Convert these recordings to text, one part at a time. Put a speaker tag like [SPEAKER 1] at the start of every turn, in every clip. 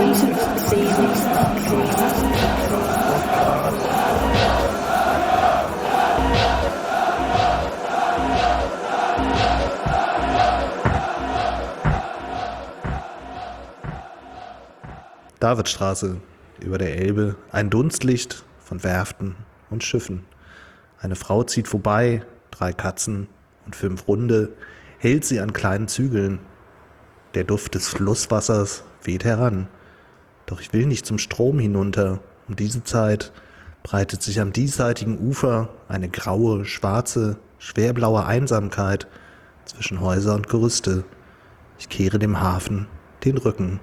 [SPEAKER 1] Davidstraße, über der Elbe, ein Dunstlicht von Werften und Schiffen. Eine Frau zieht vorbei, 3 Katzen und 5 Hunde, hält sie an kleinen Zügeln. Der Duft des Flusswassers weht heran. Doch ich will nicht zum Strom hinunter. Um diese Zeit breitet sich am diesseitigen Ufer eine graue, schwarze, schwerblaue Einsamkeit zwischen Häuser und Gerüste. Ich kehre dem Hafen den Rücken.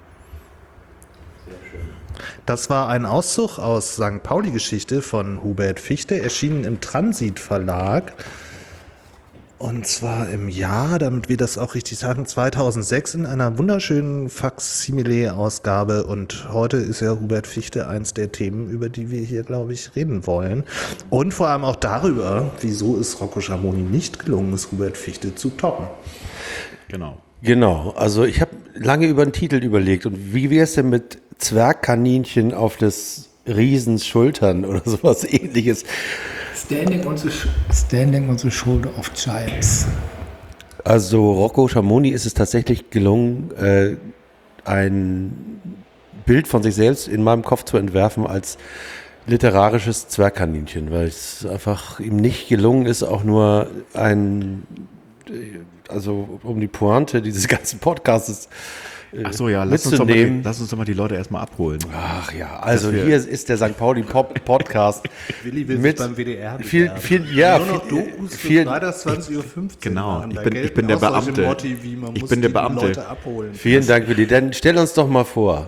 [SPEAKER 1] Das war ein Auszug aus St. Pauli-Geschichte von Hubert Fichte, erschienen im Transit Verlag. Und zwar im Jahr, damit wir das auch richtig sagen, 2006 in einer wunderschönen Faksimile-Ausgabe. Und heute ist ja Hubert Fichte eins der Themen, über die wir hier, glaube ich, reden wollen. Und vor allem auch darüber, wieso es Rocco Schamoni nicht gelungen ist, Hubert Fichte zu toppen.
[SPEAKER 2] Genau, also ich habe lange über den Titel überlegt. Und wie wäre es denn mit Zwergkaninchen auf des Riesens Schultern oder sowas Ähnliches?
[SPEAKER 3] Standing on the Shoulder of Giants.
[SPEAKER 2] Also Rocco Schamoni ist es tatsächlich gelungen, ein Bild von sich selbst in meinem Kopf zu entwerfen als literarisches Zwergkaninchen, weil es einfach ihm nicht gelungen ist, auch nur also um die Pointe dieses ganzen Podcasts
[SPEAKER 4] Ach so, ja, lass uns doch mal die Leute erstmal abholen.
[SPEAKER 2] Ach ja, also hier ist der St. Pauli Podcast.
[SPEAKER 1] Willi will
[SPEAKER 2] mit
[SPEAKER 1] sich beim WDR
[SPEAKER 2] viel,
[SPEAKER 1] nur noch Dokus für Freitags 20.15 Uhr.
[SPEAKER 4] Genau, ich bin der Beamte. Ich bin der Beamte.
[SPEAKER 2] Vielen Dank, Willi. Dann stell uns doch mal vor.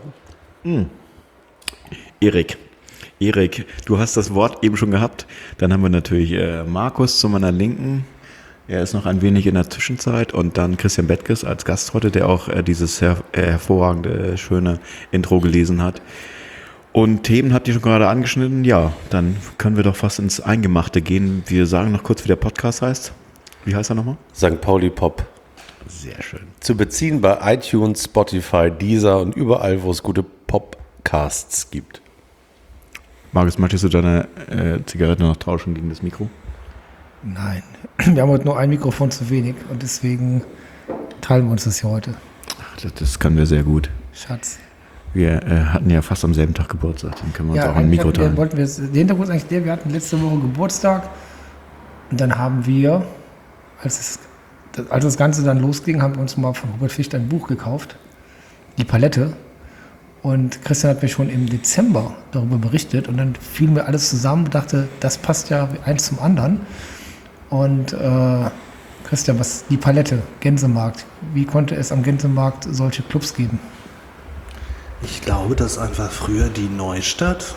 [SPEAKER 4] Erik, du hast das Wort eben schon gehabt. Dann haben wir natürlich Markus zu meiner Linken. Er ist noch ein wenig in der Zwischenzeit und dann Christian Bettges als Gast heute, der auch dieses hervorragende, schöne Intro gelesen hat. Und Themen habt ihr schon gerade angeschnitten. Ja, dann können wir doch fast ins Eingemachte gehen. Wir sagen noch kurz, wie der Podcast heißt. Wie heißt er nochmal?
[SPEAKER 2] St. Pauli Pop.
[SPEAKER 4] Sehr schön.
[SPEAKER 2] Zu beziehen bei iTunes, Spotify, Deezer und überall, wo es gute Podcasts gibt.
[SPEAKER 4] Markus, möchtest du deine Zigarette noch tauschen gegen das Mikro?
[SPEAKER 3] Nein, wir haben heute nur ein Mikrofon zu wenig und deswegen teilen wir uns das hier heute.
[SPEAKER 4] Ach, das können wir sehr gut.
[SPEAKER 3] Schatz.
[SPEAKER 4] Wir hatten ja fast am selben Tag Geburtstag, dann können wir uns auch ein Mikro teilen.
[SPEAKER 3] Der Hintergrund ist eigentlich der, wir hatten letzte Woche Geburtstag und dann haben wir, als das Ganze dann losging, haben wir uns mal von Hubert Fichte ein Buch gekauft, Die Palette. Und Christian hat mir schon im Dezember darüber berichtet und dann fiel mir alles zusammen und dachte, das passt ja eins zum anderen. Und Christian, die Palette, Gänsemarkt, wie konnte es am Gänsemarkt solche Clubs geben?
[SPEAKER 1] Ich glaube, dass einfach früher die Neustadt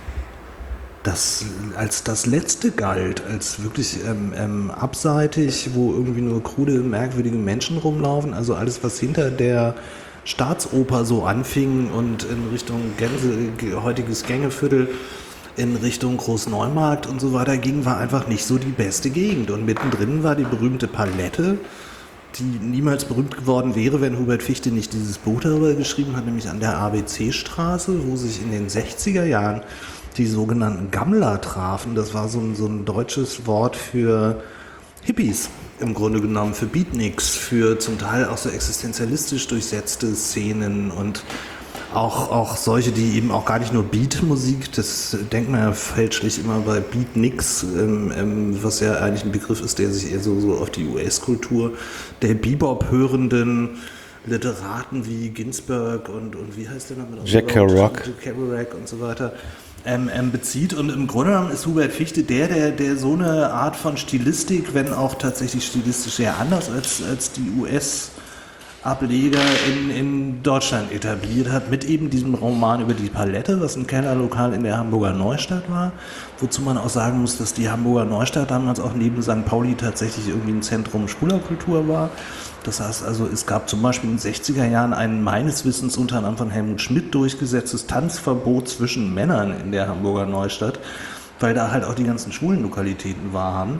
[SPEAKER 1] als das Letzte galt, als wirklich abseitig, wo irgendwie nur krude, merkwürdige Menschen rumlaufen. Also alles, was hinter der Staatsoper so anfing und in Richtung heutiges Gängeviertel, in Richtung Großneumarkt und so weiter ging, war einfach nicht so die beste Gegend. Und mittendrin war die berühmte Palette, die niemals berühmt geworden wäre, wenn Hubert Fichte nicht dieses Buch darüber geschrieben hat, nämlich an der ABC-Straße, wo sich in den 60er Jahren die sogenannten Gammler trafen. Das war so ein deutsches Wort für Hippies, im Grunde genommen, für Beatniks, für zum Teil auch so existenzialistisch durchsetzte Szenen und auch solche, die eben auch gar nicht nur Beatmusik, das denkt man ja fälschlich immer bei Beatniks, was ja eigentlich ein Begriff ist, der sich eher so auf die US-Kultur der Bebop-hörenden Literaten wie Ginsberg und wie heißt der noch?
[SPEAKER 2] Jack Kerouac
[SPEAKER 1] und so weiter bezieht. Und im Grunde genommen ist Hubert Fichte der so eine Art von Stilistik, wenn auch tatsächlich stilistisch sehr anders als die US-Ableger in Deutschland etabliert hat, mit eben diesem Roman über die Palette, was ein Kellerlokal in der Hamburger Neustadt war, wozu man auch sagen muss, dass die Hamburger Neustadt damals auch neben St. Pauli tatsächlich irgendwie ein Zentrum schwuler Kultur war. Das heißt also, es gab zum Beispiel in den 60er Jahren ein meines Wissens unter anderem von Helmut Schmidt durchgesetztes Tanzverbot zwischen Männern in der Hamburger Neustadt, weil da halt auch die ganzen schwulen Lokalitäten waren.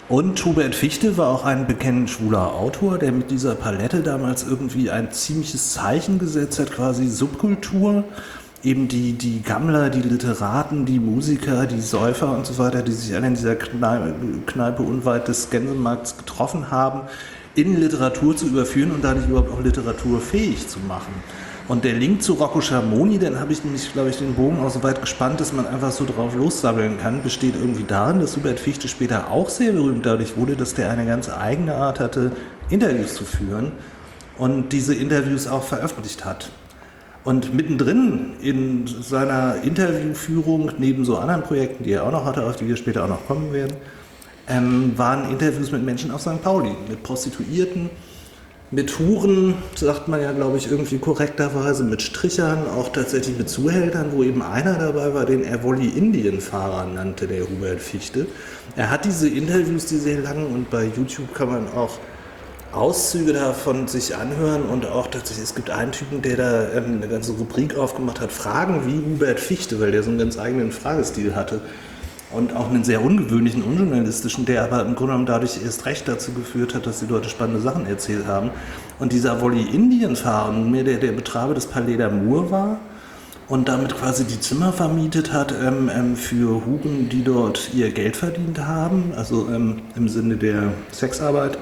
[SPEAKER 1] Und Hubert Fichte war auch ein bekennend schwuler Autor, der mit dieser Palette damals irgendwie ein ziemliches Zeichen gesetzt hat, quasi Subkultur. Eben die Gammler, die Literaten, die Musiker, die Säufer und so weiter, die sich alle in dieser Kneipe unweit des Gänsemarkts getroffen haben, in Literatur zu überführen und dadurch überhaupt auch literaturfähig zu machen. Und der Link zu Rocco Schamoni, den habe ich nämlich, glaube ich, den Bogen auch so weit gespannt, dass man einfach so drauf lossammeln kann, besteht irgendwie darin, dass Hubert Fichte später auch sehr berühmt dadurch wurde, dass der eine ganz eigene Art hatte, Interviews zu führen und diese Interviews auch veröffentlicht hat. Und mittendrin in seiner Interviewführung, neben so anderen Projekten, die er auch noch hatte, auf die wir später auch noch kommen werden, waren Interviews mit Menschen auf St. Pauli, mit Prostituierten, mit Huren, sagt man ja, glaube ich, irgendwie korrekterweise, mit Strichern, auch tatsächlich mit Zuhältern, wo eben einer dabei war, den er Wolli-Indien-Fahrer nannte, der Hubert Fichte. Er hat diese Interviews, die sehr langen, und bei YouTube kann man auch Auszüge davon sich anhören und auch tatsächlich, es gibt einen Typen, der da eine ganze Rubrik aufgemacht hat, Fragen wie Hubert Fichte, weil der so einen ganz eigenen Fragestil hatte. Und auch einen sehr ungewöhnlichen, unjournalistischen, der aber im Grunde genommen dadurch erst recht dazu geführt hat, dass die Leute spannende Sachen erzählt haben. Und dieser Wolli-Indien-Fahrer, nunmehr der Betreiber des Palais d'Amour war und damit quasi die Zimmer vermietet hat für Huren, die dort ihr Geld verdient haben, also im Sinne der Sexarbeit.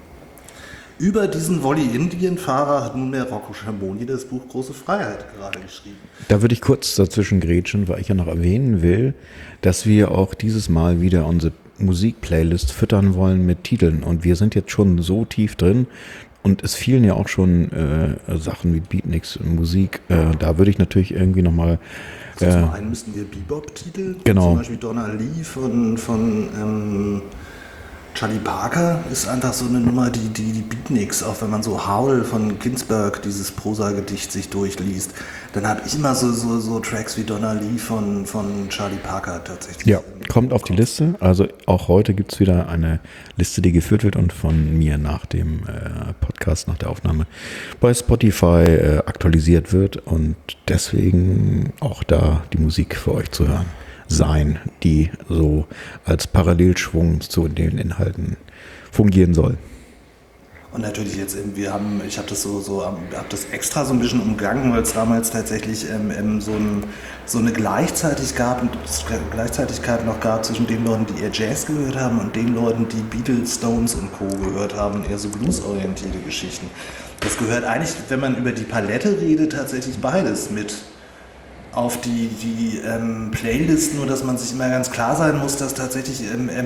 [SPEAKER 1] Über diesen Wolli-Indien-Fahrer hat nunmehr Rocco Schamoni das Buch Große Freiheit gerade geschrieben.
[SPEAKER 4] Da würde ich kurz dazwischen grätschen, weil ich ja noch erwähnen will, dass wir auch dieses Mal wieder unsere Musikplaylist füttern wollen mit Titeln. Und wir sind jetzt schon so tief drin und es fielen ja auch schon Sachen wie Beatniks und Musik. Da würde ich natürlich irgendwie nochmal...
[SPEAKER 1] Zum einen müssten wir Bebop-Titel,
[SPEAKER 4] genau.
[SPEAKER 1] Zum Beispiel Donna Lee von Charlie Parker ist einfach so eine Nummer, die Beatniks, auch wenn man so Howl von Ginsberg, dieses Prosagedicht, sich durchliest, dann habe ich immer so Tracks wie Donna Lee von Charlie Parker tatsächlich.
[SPEAKER 4] Ja, kommt auf die Liste. Also auch heute gibt es wieder eine Liste, die geführt wird und von mir nach dem Podcast, nach der Aufnahme bei Spotify aktualisiert wird und deswegen auch da die Musik für euch zu hören sein, die so als Parallelschwung zu den Inhalten fungieren soll.
[SPEAKER 1] Und natürlich jetzt, ich habe das hab das extra so ein bisschen umgangen, weil es damals tatsächlich so eine Gleichzeitigkeit noch gab zwischen den Leuten, die eher Jazz gehört haben und den Leuten, die Beatles, Stones und Co. gehört haben, eher so bluesorientierte Geschichten. Das gehört eigentlich, wenn man über die Palette redet, tatsächlich beides mit auf die Playlisten, nur dass man sich immer ganz klar sein muss, dass tatsächlich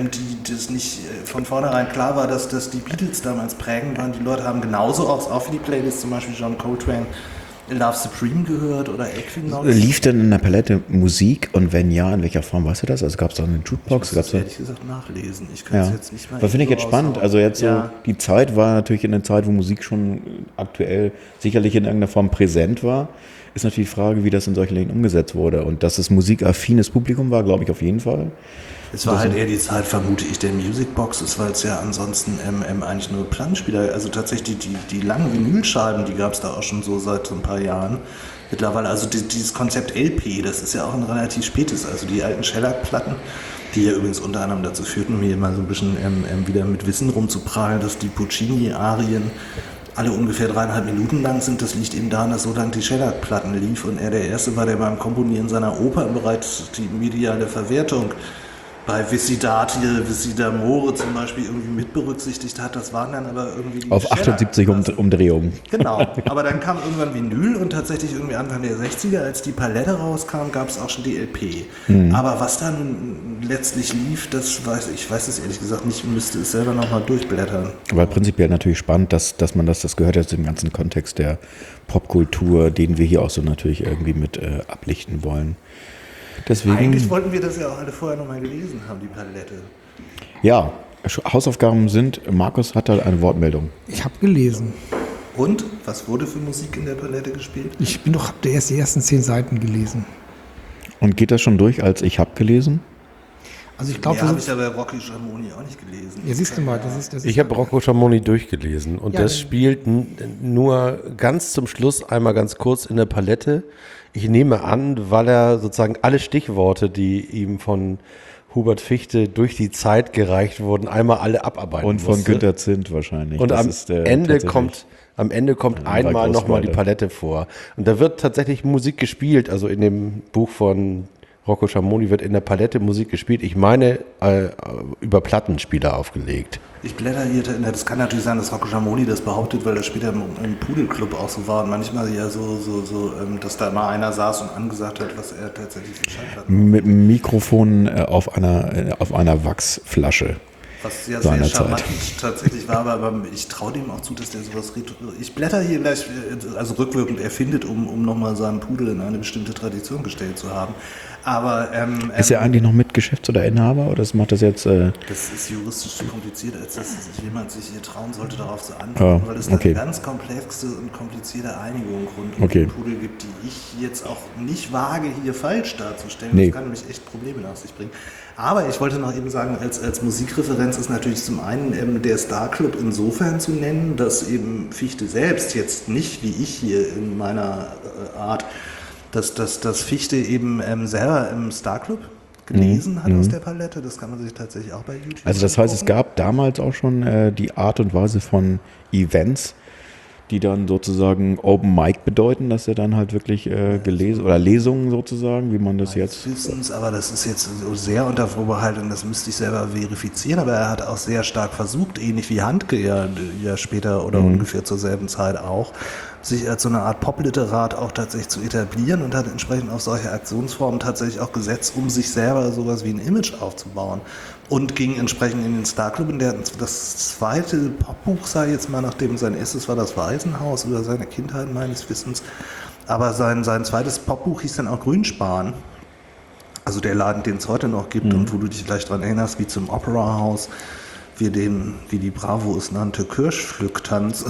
[SPEAKER 1] das nicht von vornherein klar war, dass die Beatles damals prägend waren. Die Leute haben genauso auch für die Playlist zum Beispiel John Coltrane Love Supreme gehört oder Equinox.
[SPEAKER 4] Lief denn in der Palette Musik und wenn ja, in welcher Form, weißt du das? Also gab es da eine Jukebox?
[SPEAKER 1] Ich muss das ehrlich gesagt nachlesen. Ich kann es jetzt nicht mehr.
[SPEAKER 4] Das finde ich jetzt spannend. Also jetzt so, die Zeit war natürlich in einer Zeit, wo Musik schon aktuell sicherlich in irgendeiner Form präsent war. Ist natürlich die Frage, wie das in solchen Läden umgesetzt wurde. Und dass es musikaffines Publikum war, glaube ich auf jeden Fall.
[SPEAKER 1] Es war halt eher die Zeit, vermute ich, der Musicboxes, weil es ja ansonsten eigentlich nur Plattenspieler, also tatsächlich die langen Vinylscheiben, die gab es da auch schon so seit so ein paar Jahren. Mittlerweile, also dieses Konzept LP, das ist ja auch ein relativ spätes, also die alten Shellac-Platten, die ja übrigens unter anderem dazu führten, mir mal so ein bisschen wieder mit Wissen rumzuprallen, dass die Puccini-Arien alle ungefähr 3,5 Minuten lang sind. Das liegt eben daran, dass so lange die Shellac-Platten lief und er der Erste war, der beim Komponieren seiner Oper bereits die mediale Verwertung bei Visidati, Visidamore zum Beispiel irgendwie mit berücksichtigt hat. Das waren dann aber irgendwie die
[SPEAKER 4] auf 78 Umdrehungen.
[SPEAKER 1] Genau, aber dann kam irgendwann Vinyl und tatsächlich irgendwie Anfang der 60er, als die Palette rauskam, gab es auch schon die LP. Aber was dann letztlich lief, ich weiß es ehrlich gesagt nicht, müsste es selber nochmal durchblättern.
[SPEAKER 4] Aber prinzipiell natürlich spannend, dass man das gehört jetzt im ganzen Kontext der Popkultur, den wir hier auch so natürlich irgendwie mit ablichten wollen. Deswegen,
[SPEAKER 1] eigentlich wollten wir das ja auch alle vorher nochmal gelesen haben, die Palette.
[SPEAKER 4] Ja, Hausaufgaben sind, Markus hat da eine Wortmeldung.
[SPEAKER 3] Ich habe gelesen.
[SPEAKER 1] Und? Was wurde für Musik in der Palette gespielt?
[SPEAKER 3] Ich habe erst die ersten 10 Seiten gelesen.
[SPEAKER 4] Und geht das schon durch als ich habe gelesen?
[SPEAKER 3] Also ich glaube,
[SPEAKER 1] habe ich aber Rocco Schamoni auch nicht gelesen.
[SPEAKER 3] Ja, siehst du mal, das ist
[SPEAKER 2] ich habe Rocco Schamoni durchgelesen und
[SPEAKER 3] ja,
[SPEAKER 2] das spielt nur ganz zum Schluss einmal ganz kurz in der Palette. Ich nehme an, weil er sozusagen alle Stichworte, die ihm von Hubert Fichte durch die Zeit gereicht wurden, einmal alle abarbeiten
[SPEAKER 4] Und von
[SPEAKER 2] musste.
[SPEAKER 4] Günter Zint wahrscheinlich.
[SPEAKER 2] Und
[SPEAKER 4] Das
[SPEAKER 2] am
[SPEAKER 4] ist,
[SPEAKER 2] Ende
[SPEAKER 4] tatsächlich-
[SPEAKER 2] kommt einmal nochmal die Palette vor. Und da wird tatsächlich Musik gespielt. Also in dem Buch von Rocco Schamoni wird in der Palette Musik gespielt. Ich meine, über Plattenspieler aufgelegt.
[SPEAKER 1] Ich blätter hier, das kann natürlich sein, dass Rocco Schamoni das behauptet, weil das später im Pudelclub auch so war und manchmal ja so, dass da mal einer saß und angesagt hat, was er tatsächlich für Schallplatten.
[SPEAKER 4] Mit einem Mikrofon auf einer Wachsflasche.
[SPEAKER 1] Was ja sehr
[SPEAKER 4] Seinerzeit.
[SPEAKER 1] charmant tatsächlich war, aber ich traue dem auch zu, dass der sowas ich blätter hier gleich, also rückwirkend erfindet, um nochmal seinen Pudel in eine bestimmte Tradition gestellt zu haben. Aber
[SPEAKER 4] Ist er eigentlich noch mit Geschäfts- oder Inhaber oder macht das jetzt?
[SPEAKER 1] das ist juristisch zu kompliziert, als dass jemand sich hier trauen sollte, darauf zu antworten, weil es da
[SPEAKER 4] okay.
[SPEAKER 1] eine ganz komplexe und komplizierte Einigung rund um
[SPEAKER 4] Okay.
[SPEAKER 1] den Pudel gibt, die ich jetzt auch nicht wage, hier falsch darzustellen.
[SPEAKER 4] Nee.
[SPEAKER 1] Das kann nämlich echt Probleme nach sich bringen. Aber ich wollte noch eben sagen, als Musikreferenz ist natürlich zum einen der Star Club insofern zu nennen, dass eben Fichte selbst jetzt nicht wie ich hier in meiner Art, dass Fichte eben selber im Star Club gelesen hat aus der Palette. Das kann man sich tatsächlich auch bei YouTube
[SPEAKER 4] Also das heißt, es
[SPEAKER 1] angucken.
[SPEAKER 4] gab damals auch schon die Art und Weise von Events, die dann sozusagen Open Mic bedeuten, dass er dann halt wirklich gelesen oder Lesungen sozusagen, wie man das jetzt.
[SPEAKER 1] Wissens, aber das ist jetzt so sehr unter Vorbehalt und das müsste ich selber verifizieren, aber er hat auch sehr stark versucht, ähnlich wie Handke ja später oder ungefähr zur selben Zeit auch, sich als so eine Art Popliterat auch tatsächlich zu etablieren und hat entsprechend auf solche Aktionsformen tatsächlich auch gesetzt, um sich selber sowas wie ein Image aufzubauen. Und ging entsprechend in den Star Club, in der das zweite Popbuch, sei jetzt mal, nachdem sein erstes war das Waisenhaus oder seine Kindheit meines Wissens, aber sein zweites Popbuch hieß dann auch Grünspan. Also der Laden, den es heute noch gibt und wo du dich vielleicht daran erinnerst, wie zum Opera House, wie die Bravo es nannte, Kirschpflücktanz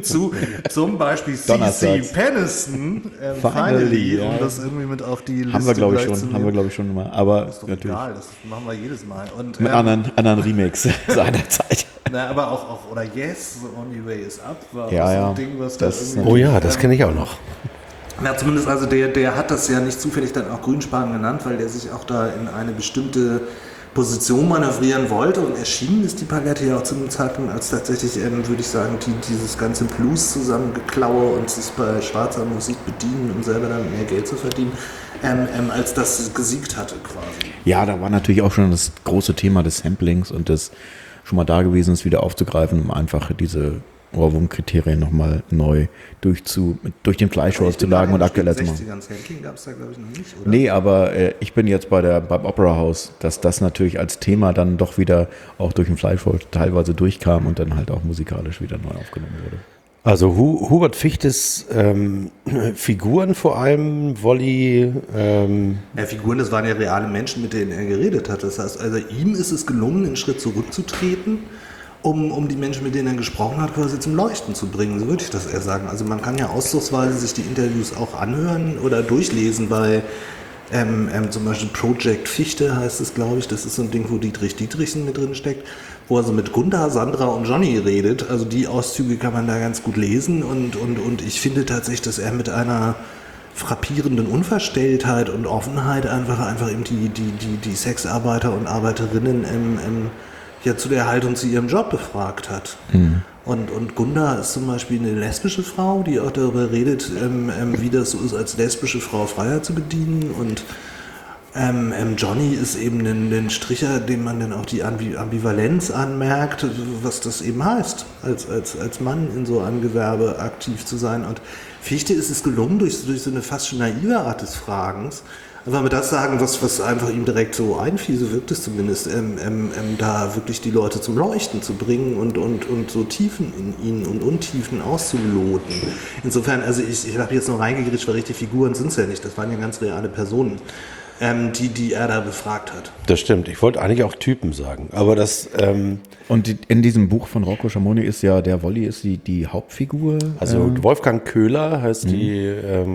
[SPEAKER 1] zum Beispiel C.C.
[SPEAKER 4] Donnerstags.
[SPEAKER 1] Peniston,
[SPEAKER 4] Finally,
[SPEAKER 1] um
[SPEAKER 4] ja.
[SPEAKER 1] das irgendwie mit auf die Liste
[SPEAKER 4] Haben wir glaube ich
[SPEAKER 1] gleich
[SPEAKER 4] schon,
[SPEAKER 1] zu
[SPEAKER 4] haben wir
[SPEAKER 1] nehmen.
[SPEAKER 4] glaube ich schon mal. Aber
[SPEAKER 1] Ist doch
[SPEAKER 4] natürlich
[SPEAKER 1] egal, das machen wir jedes Mal. Und,
[SPEAKER 4] mit anderen Remix seiner Zeit.
[SPEAKER 1] na, aber auch, oder Yes, The Only Way Is Up war
[SPEAKER 4] Ja,
[SPEAKER 1] auch so
[SPEAKER 4] ja.
[SPEAKER 1] ein Ding, was
[SPEAKER 4] Das
[SPEAKER 1] da irgendwie...
[SPEAKER 2] Oh ja, das kenne ich auch noch.
[SPEAKER 1] Na, zumindest, also der hat das ja nicht zufällig dann auch Grünspan genannt, weil der sich auch da in eine bestimmte Position manövrieren wollte und erschienen ist die Palette ja auch zu einem Zeitpunkt, als tatsächlich, würde ich sagen, dieses ganze Blues zusammengeklaue und sich bei schwarzer Musik bedienen, um selber dann mehr Geld zu verdienen, als das gesiegt hatte quasi.
[SPEAKER 4] Ja, da war natürlich auch schon das große Thema des Samplings und des schon mal da gewesen ist, wieder aufzugreifen, um einfach diese Ohrwurm-Kriterien nochmal neu durch den Fleischhaus zu lagen und aktueller zu machen.
[SPEAKER 1] 60ern Sampling gab es da, glaube ich, noch nicht, oder?
[SPEAKER 4] Nee, aber ich bin jetzt beim Opera House, dass das natürlich als Thema dann doch wieder auch durch den Fleischhaus teilweise durchkam und dann halt auch musikalisch wieder neu aufgenommen wurde.
[SPEAKER 2] Also Hubert Fichtes Figuren vor allem, Wolli,
[SPEAKER 1] Ja, Figuren, das waren ja reale Menschen, mit denen er geredet hat. Das heißt, also ihm ist es gelungen, einen Schritt zurückzutreten, um die Menschen, mit denen er gesprochen hat, quasi zum Leuchten zu bringen. So würde ich das eher sagen. Also man kann ja ausdrucksweise sich die Interviews auch anhören oder durchlesen bei zum Beispiel Project Fichte heißt es, glaube ich. Das ist so ein Ding, wo Dietrich Dietrichsen mit drin steckt, wo er so mit Gunda, Sandra und Johnny redet. Also die Auszüge kann man da ganz gut lesen und ich finde tatsächlich, dass er mit einer frappierenden Unverstelltheit und Offenheit einfach eben die Sexarbeiter und Arbeiterinnen ja zu der Haltung zu ihrem Job befragt hat. Und Gunda ist zum Beispiel eine lesbische Frau, die auch darüber redet, wie das so ist, als lesbische Frau Freiheit zu bedienen. Und Johnny ist eben ein Stricher, dem man dann auch die Ambivalenz anmerkt, was das eben heißt, als Mann in so einem Gewerbe aktiv zu sein. Und Fichte ist es gelungen, durch so eine fast schon naive Art des Fragens, einfach mit das sagen, was einfach ihm direkt so einfiel, so wirkt es zumindest, da wirklich die Leute zum Leuchten zu bringen und so Tiefen in ihnen und Untiefen auszuloten. Insofern, also ich habe jetzt noch reingegriffen, weil richtig Figuren sind es ja nicht, das waren ja ganz reale Personen, die er da befragt hat.
[SPEAKER 2] das stimmt. Ich wollte eigentlich auch Typen sagen, aber das,
[SPEAKER 4] Und in diesem Buch von Rocco Schamoni ist ja der Wolli ist die Hauptfigur.
[SPEAKER 2] also Wolfgang Köhler heißt die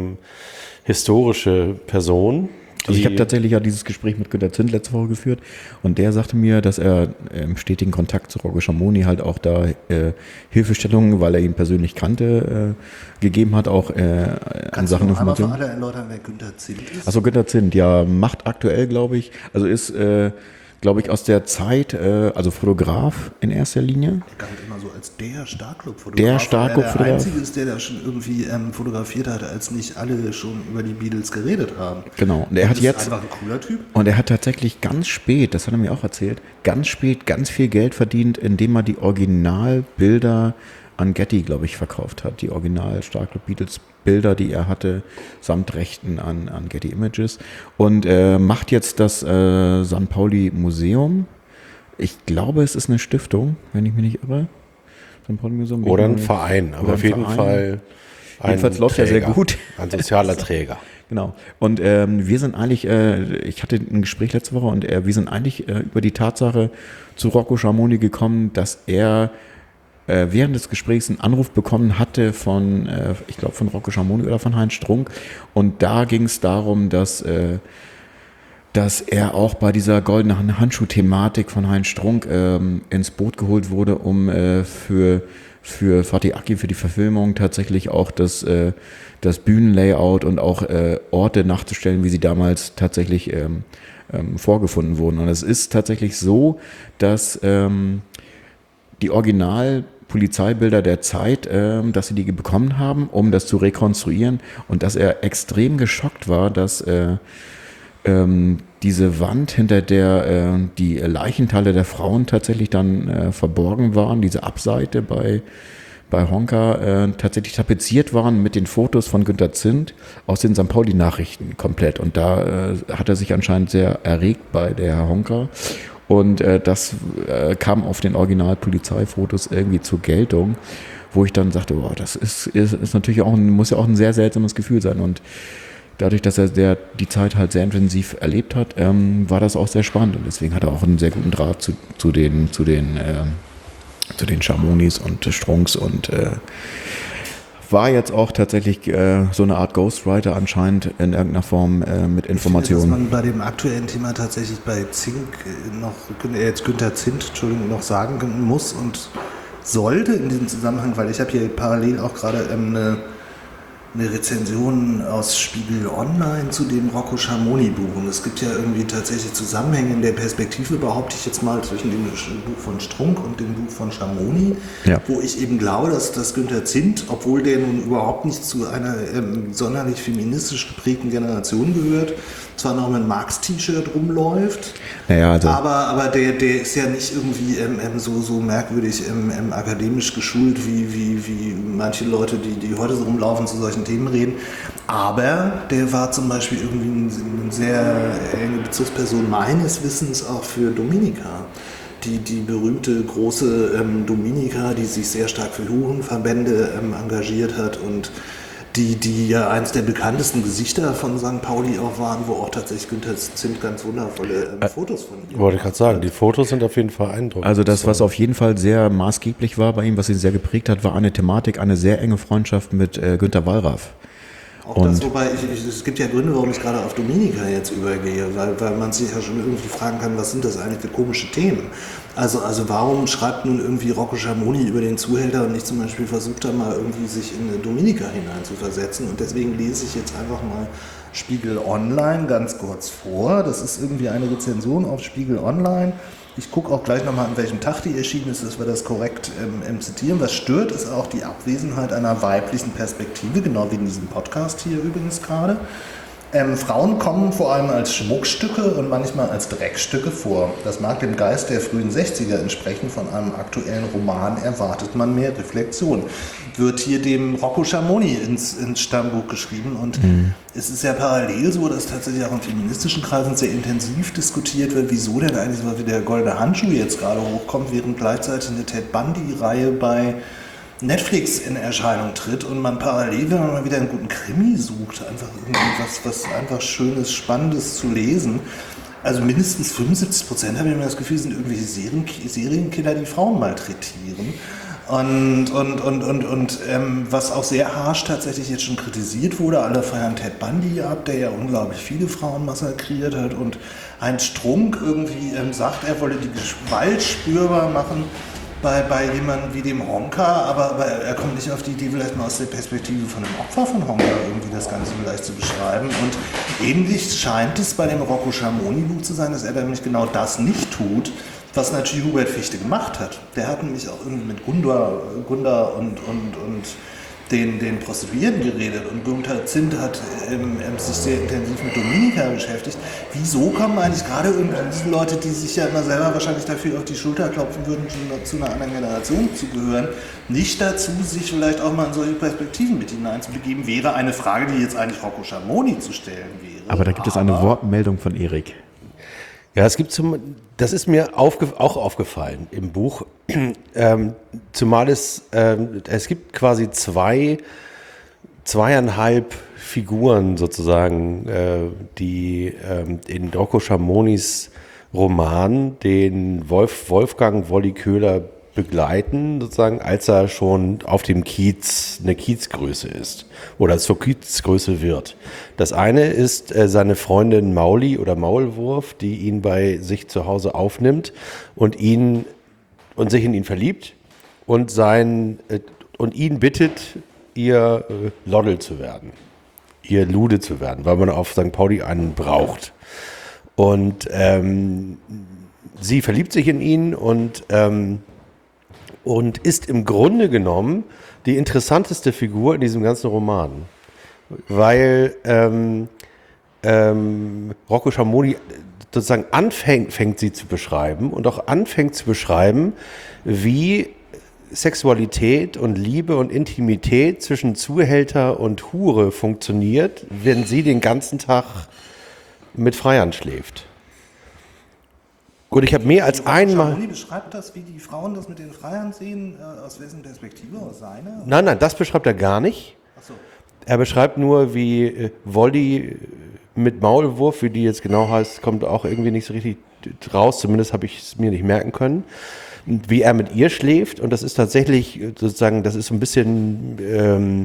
[SPEAKER 2] historische Person.
[SPEAKER 4] Also ich
[SPEAKER 2] die-
[SPEAKER 4] habe tatsächlich ja dieses Gespräch mit Günter Zint letzte Woche geführt und der sagte mir, dass er im stetigen Kontakt zu Rocco Schamoni halt auch da Hilfestellungen, weil er ihn persönlich kannte, gegeben hat, auch an Sachen
[SPEAKER 1] noch einmal für
[SPEAKER 4] Informationen.
[SPEAKER 1] alle erläutern, wer Günther Zint ist?
[SPEAKER 4] Also Günter Zint, ja, macht aktuell, glaube ich, also ist glaube ich, aus der Zeit, also Fotograf in erster Linie.
[SPEAKER 1] Der galt immer so als der Starclub-Fotograf.
[SPEAKER 4] Der Starclub-Fotograf.
[SPEAKER 1] Der Einzige ist, der da schon irgendwie fotografiert hat, als nicht alle schon über die Beatles geredet haben.
[SPEAKER 4] Genau. Und er hat jetzt
[SPEAKER 1] einfach ein cooler Typ.
[SPEAKER 4] Und er hat tatsächlich ganz spät, das hat er mir auch erzählt, ganz spät ganz viel Geld verdient, indem er die Originalbilder an Getty, glaube ich, verkauft hat. Die Original Starclub Beatles Bilder, die er hatte, samt Rechten an Getty Images. Und macht jetzt das St. Pauli Museum. Ich glaube, es ist eine Stiftung, wenn ich mich nicht irre. St. Pauli Museum.
[SPEAKER 2] Oder ein Verein, aber auf jeden Fall
[SPEAKER 4] jedenfalls läuft er sehr gut.
[SPEAKER 2] Ein sozialer Träger.
[SPEAKER 4] Genau. Und wir sind eigentlich, ich hatte ein Gespräch letzte Woche und wir sind eigentlich über die Tatsache zu Rocco Schamoni gekommen, dass er während des Gesprächs einen Anruf bekommen hatte von, ich glaube von Rocco Schamoni oder von Heinz Strunk. Und da ging es darum, dass er auch bei dieser goldenen Handschuh-Thematik von Heinz Strunk ins Boot geholt wurde, um für Fatih Akin, für die Verfilmung tatsächlich auch das Bühnenlayout und auch Orte nachzustellen, wie sie damals tatsächlich vorgefunden wurden. Und es ist tatsächlich so, dass die Original-Polizeibilder der Zeit, dass sie die bekommen haben, um das zu rekonstruieren und dass er extrem geschockt war, dass diese Wand, hinter der die Leichenteile der Frauen tatsächlich dann verborgen waren, diese Abseite bei Honka tatsächlich tapeziert waren mit den Fotos von Günter Zindt aus den St. Pauli-Nachrichten komplett. Und da hat er sich anscheinend sehr erregt bei der Herr Honka. Und das kam auf den Original-Polizeifotos irgendwie zur Geltung, wo ich dann sagte, boah, das ist natürlich auch muss ja auch ein sehr seltsames Gefühl sein. Und dadurch, dass er die Zeit halt sehr intensiv erlebt hat, war das auch sehr spannend. Und deswegen hat er auch einen sehr guten Draht zu den Schamonis und Strunks und war jetzt auch tatsächlich so eine Art Ghostwriter anscheinend in irgendeiner Form mit Informationen.
[SPEAKER 1] Dass man bei dem aktuellen Thema tatsächlich bei Günter Zindt, noch sagen muss und sollte in diesem Zusammenhang, weil ich habe hier parallel auch gerade eine Rezension aus Spiegel Online zu dem Rocco Schamoni-Buch. Und es gibt ja irgendwie tatsächlich Zusammenhänge in der Perspektive, behaupte ich jetzt mal, zwischen dem Buch von Strunk und dem Buch von Schamoni, wo ich eben glaube, dass Günter Zindt, obwohl der nun überhaupt nicht zu einer sonderlich feministisch geprägten Generation gehört, zwar noch mit einem Marx-T-Shirt rumläuft, aber der ist ja nicht irgendwie so merkwürdig akademisch geschult wie manche Leute, die heute so rumlaufen, zu solchen Themen reden. Aber der war zum Beispiel irgendwie eine sehr enge Bezugsperson meines Wissens auch für Dominica. Die berühmte große Dominica, die sich sehr stark für Hurenverbände engagiert hat und die ja eins der bekanntesten Gesichter von St. Pauli auch waren, wo auch tatsächlich Günter Zindt ganz wundervolle Fotos von ihm.
[SPEAKER 2] Wollte ich gerade sagen, die Fotos sind auf jeden Fall eindrucksvoll.
[SPEAKER 4] Also das, was auf jeden Fall sehr maßgeblich war bei ihm, was ihn sehr geprägt hat, war eine Thematik, eine sehr enge Freundschaft mit Günter Wallraff.
[SPEAKER 1] Auch das, wobei es gibt ja Gründe, warum ich gerade auf Dominica jetzt übergehe, weil man sich ja schon irgendwie fragen kann, was sind das eigentlich für komische Themen? Also warum schreibt nun irgendwie Rocco Schamoni über den Zuhälter und nicht zum Beispiel versucht er mal irgendwie sich in eine Dominica hineinzuversetzen? Und deswegen lese ich jetzt einfach mal Spiegel Online ganz kurz vor. Das ist irgendwie eine Rezension auf Spiegel Online. Ich gucke auch gleich nochmal, an welchem Tag die erschienen ist, dass wir das korrekt zitieren. Was stört, ist auch die Abwesenheit einer weiblichen Perspektive, genau wie in diesem Podcast hier übrigens gerade. Frauen kommen vor allem als Schmuckstücke und manchmal als Dreckstücke vor. Das mag dem Geist der frühen 60er entsprechen. Von einem aktuellen Roman erwartet man mehr Reflexion. Wird hier dem Rocco Schamoni ins Stammbuch geschrieben. Und es ist ja parallel so, dass tatsächlich auch in feministischen Kreisen sehr intensiv diskutiert wird, wieso denn eigentlich mal wieder der goldene Handschuh jetzt gerade hochkommt, während gleichzeitig eine Ted Bundy-Reihe bei Netflix in Erscheinung tritt und man parallel, wenn man mal wieder einen guten Krimi sucht, einfach irgendwie was einfach Schönes, Spannendes zu lesen. Also mindestens 75% habe ich mir das Gefühl, sind irgendwelche Serienkiller, die Frauen malträtieren. Und was auch sehr harsch tatsächlich jetzt schon kritisiert wurde, alle feiern Ted Bundy ab, der ja unglaublich viele Frauen massakriert hat, und Heinz Strunk irgendwie sagt, er wolle die Gewalt spürbar machen bei jemandem wie dem Honka, aber er kommt nicht auf die Idee, vielleicht mal aus der Perspektive von einem Opfer von Honka irgendwie das Ganze vielleicht zu beschreiben. Und ähnlich scheint es bei dem Rocco Schamoni-Buch zu sein, dass er nämlich genau das nicht tut, was natürlich Hubert Fichte gemacht hat. Der hat nämlich auch irgendwie mit Gunda und den Prostituierten geredet und Günther Zint hat sich sehr intensiv mit Dominika beschäftigt. Wieso kommen eigentlich gerade irgendwie diese Leute, die sich ja immer selber wahrscheinlich dafür auf die Schulter klopfen würden, zu einer anderen Generation zu gehören, nicht dazu, sich vielleicht auch mal in solche Perspektiven mit hineinzubegeben, wäre eine Frage, die jetzt eigentlich Rocco Schamoni zu stellen wäre.
[SPEAKER 4] Aber da gibt es eine Wortmeldung von Erik.
[SPEAKER 2] Ja, das ist mir auch aufgefallen im Buch, zumal es gibt quasi zweieinhalb Figuren sozusagen, die in Rocco Schamonis Roman den Wolfgang Wolli Köhler begleiten, sozusagen, als er schon auf dem Kiez eine Kiezgröße ist oder zur Kiezgröße wird. Das eine ist seine Freundin Mauli oder Maulwurf, die ihn bei sich zu Hause aufnimmt und sich in ihn verliebt und ihn bittet, ihr Loddel zu werden, ihr Lude zu werden, weil man auf St. Pauli einen braucht. Und sie verliebt sich in ihn und ist im Grunde genommen die interessanteste Figur in diesem ganzen Roman. Weil Rocco Schamoni sozusagen fängt sie zu beschreiben und auch anfängt zu beschreiben, wie Sexualität und Liebe und Intimität zwischen Zuhälter und Hure funktioniert, wenn sie den ganzen Tag mit Freiern schläft. Gut, ich habe mehr als einmal...
[SPEAKER 1] Schamoni beschreibt das, wie die Frauen das mit den Freiern sehen, aus wessen Perspektive, aus seiner?
[SPEAKER 2] Nein, das beschreibt er gar nicht.
[SPEAKER 1] Ach so.
[SPEAKER 2] Er beschreibt nur, wie Wolli mit Maulwurf, wie die jetzt genau heißt, kommt auch irgendwie nicht so richtig raus, zumindest habe ich es mir nicht merken können, wie er mit ihr schläft. Und das ist tatsächlich sozusagen, das ist so ein bisschen...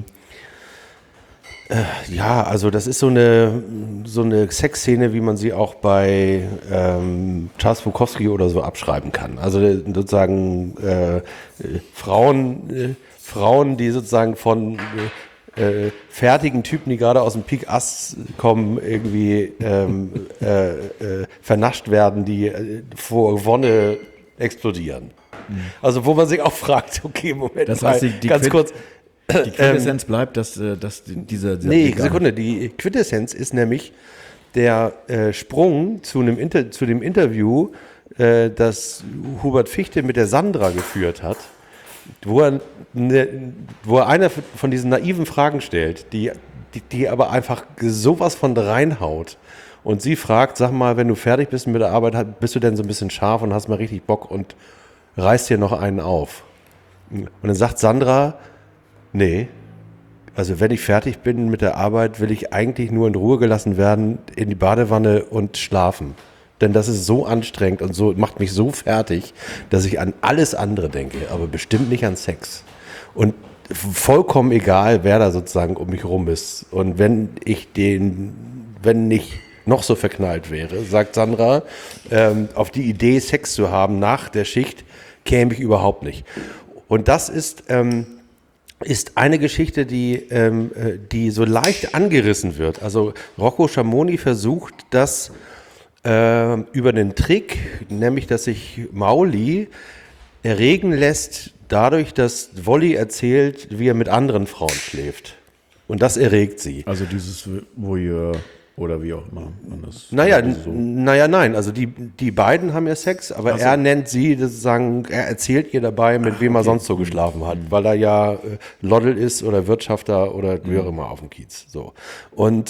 [SPEAKER 2] also das ist so eine Sexszene, wie man sie auch bei Charles Bukowski oder so abschreiben kann. Also sozusagen Frauen, die sozusagen von fertigen Typen, die gerade aus dem Pik Ass kommen, irgendwie vernascht werden, die vor Wonne explodieren. Mhm. Also wo man sich auch fragt, okay, Moment,
[SPEAKER 4] das heißt,
[SPEAKER 2] ganz kurz.
[SPEAKER 4] Die Quintessenz bleibt, dass dieser
[SPEAKER 2] Sekunde, die Quintessenz ist nämlich der Sprung zu dem Interview, das Hubert Fichte mit der Sandra geführt hat, wo er eine von diesen naiven Fragen stellt, die aber einfach sowas von reinhaut. Und sie fragt, sag mal, wenn du fertig bist mit der Arbeit, bist du denn so ein bisschen scharf und hast mal richtig Bock und reißt dir noch einen auf? Und dann sagt Sandra, nee, also wenn ich fertig bin mit der Arbeit, will ich eigentlich nur in Ruhe gelassen werden, in die Badewanne und schlafen. Denn das ist so anstrengend und so macht mich so fertig, dass ich an alles andere denke, aber bestimmt nicht an Sex. Und vollkommen egal, wer da sozusagen um mich rum ist. Und wenn ich noch so verknallt wäre, sagt Sandra, auf die Idee, Sex zu haben nach der Schicht, käme ich überhaupt nicht. Und das ist eine Geschichte, die so leicht angerissen wird. Also Rocco Schamoni versucht das über einen Trick, nämlich dass sich Mauli erregen lässt dadurch, dass Wolli erzählt, wie er mit anderen Frauen schläft. Und das erregt sie.
[SPEAKER 4] Also dieses Voyeur oder wie auch immer man das...
[SPEAKER 2] Nein. Also die beiden haben ja Sex, aber er nennt sie sozusagen, er erzählt ihr dabei, mit wem er sonst so geschlafen hat, weil er ja Loddel ist oder Wirtschafter oder wie auch immer auf dem Kiez. So. Und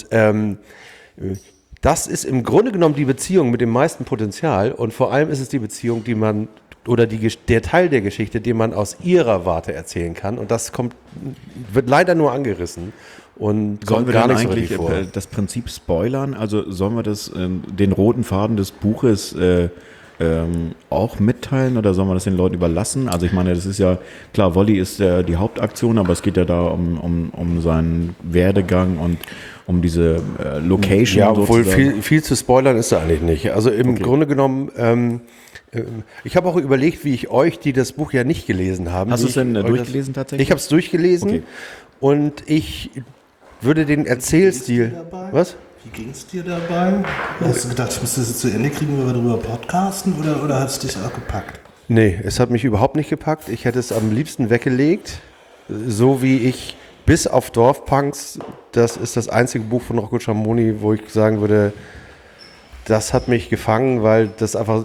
[SPEAKER 2] das ist im Grunde genommen die Beziehung mit dem meisten Potenzial und vor allem ist es die Beziehung, die man oder der Teil der Geschichte, den man aus ihrer Warte erzählen kann und das wird leider nur angerissen. Und
[SPEAKER 4] sollen wir
[SPEAKER 2] gar
[SPEAKER 4] dann
[SPEAKER 2] nicht
[SPEAKER 4] eigentlich das Prinzip spoilern? Also sollen wir den roten Faden des Buches auch mitteilen oder sollen wir das den Leuten überlassen? Also ich meine, das ist ja, klar, Wolli ist die Hauptaktion, aber es geht ja da um seinen Werdegang und um diese Location.
[SPEAKER 2] Ja, obwohl viel zu spoilern ist da eigentlich nicht. Also im Grunde genommen, ich habe auch überlegt, wie ich euch, die das Buch ja nicht gelesen haben.
[SPEAKER 4] Hast du es denn durchgelesen tatsächlich?
[SPEAKER 2] Ich habe es durchgelesen und ich würde den Erzählstil... Was?
[SPEAKER 1] Wie ging es dir dabei? Hast du gedacht, ich müsste das jetzt zu Ende kriegen, wenn wir darüber podcasten, oder hat es dich auch gepackt?
[SPEAKER 2] Nee, es hat mich überhaupt nicht gepackt. Ich hätte es am liebsten weggelegt, so wie ich bis auf Dorfpunks, das ist das einzige Buch von Rocco Schamoni, wo ich sagen würde, das hat mich gefangen, weil das einfach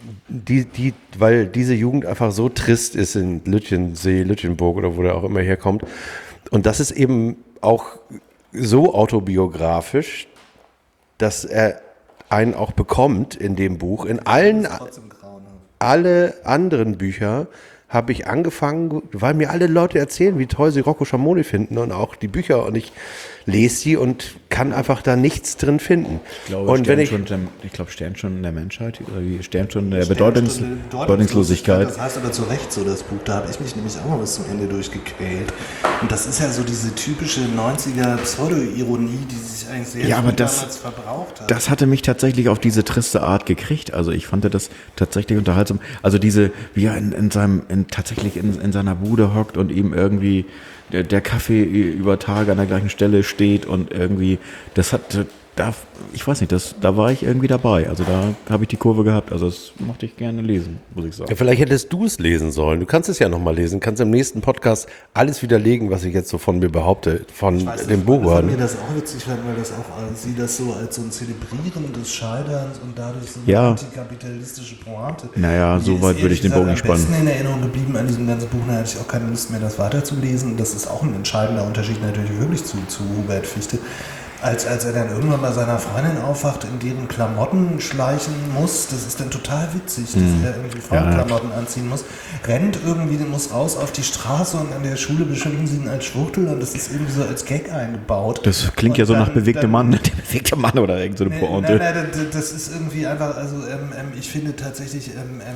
[SPEAKER 2] weil diese Jugend einfach so trist ist in Lütjensee, Lütjenburg oder wo der auch immer herkommt. Und das ist eben auch so autobiografisch, dass er einen auch bekommt in dem Buch. In alle anderen Bücher habe ich angefangen, weil mir alle Leute erzählen, wie toll sie Rocco Schamoni finden und auch die Bücher, und ich lese sie und kann einfach da nichts drin finden.
[SPEAKER 4] Ich glaube, Sternstunden der Menschheit oder wie Sternstunden der Bedeutungslosigkeit.
[SPEAKER 1] Das heißt aber zu Recht so, das Buch, da habe ich mich nämlich auch mal bis zum Ende durchgequält. Und das ist ja so diese typische 90er Pseudo-Ironie, die sich eigentlich sehr damals verbraucht hat.
[SPEAKER 4] Das hatte mich tatsächlich auf diese triste Art gekriegt. Also ich fand das tatsächlich unterhaltsam. Also diese, wie er in seiner Bude hockt und ihm irgendwie der Kaffee über Tage an der gleichen Stelle steht und irgendwie, ich weiß nicht, da war ich irgendwie dabei. Also da habe ich die Kurve gehabt. Also das mochte ich gerne lesen, muss ich sagen.
[SPEAKER 2] Ja, vielleicht hättest du es lesen sollen. Du kannst es ja nochmal lesen. Kannst im nächsten Podcast alles widerlegen, was ich jetzt so von mir behaupte, von dem Buch.
[SPEAKER 1] Ich fand mir das auch witzig, weil das auch sie das so als so ein Zelebrieren des Scheiterns und dadurch so eine antikapitalistische Pointe.
[SPEAKER 4] Naja, so weit würde ich den Bogen nicht spannen.
[SPEAKER 1] Am besten in Erinnerung geblieben an diesem ganzen Buch, da hatte ich auch keine Lust mehr, das weiterzulesen. Das ist auch ein entscheidender Unterschied natürlich wirklich zu Hubert Fichte. Als er dann irgendwann bei seiner Freundin aufwacht, in deren Klamotten schleichen muss, das ist dann total witzig, dass er irgendwie Frauenklamotten anziehen muss, rennt irgendwie, muss raus auf die Straße und an der Schule beschimpfen sie ihn als Schwuchtel und das ist irgendwie so als Gag eingebaut.
[SPEAKER 4] Das klingt ja so nach bewegter Mann, der bewegte Mann oder irgend so eine Pointe.
[SPEAKER 1] Nein, das ist irgendwie einfach, also ich finde tatsächlich,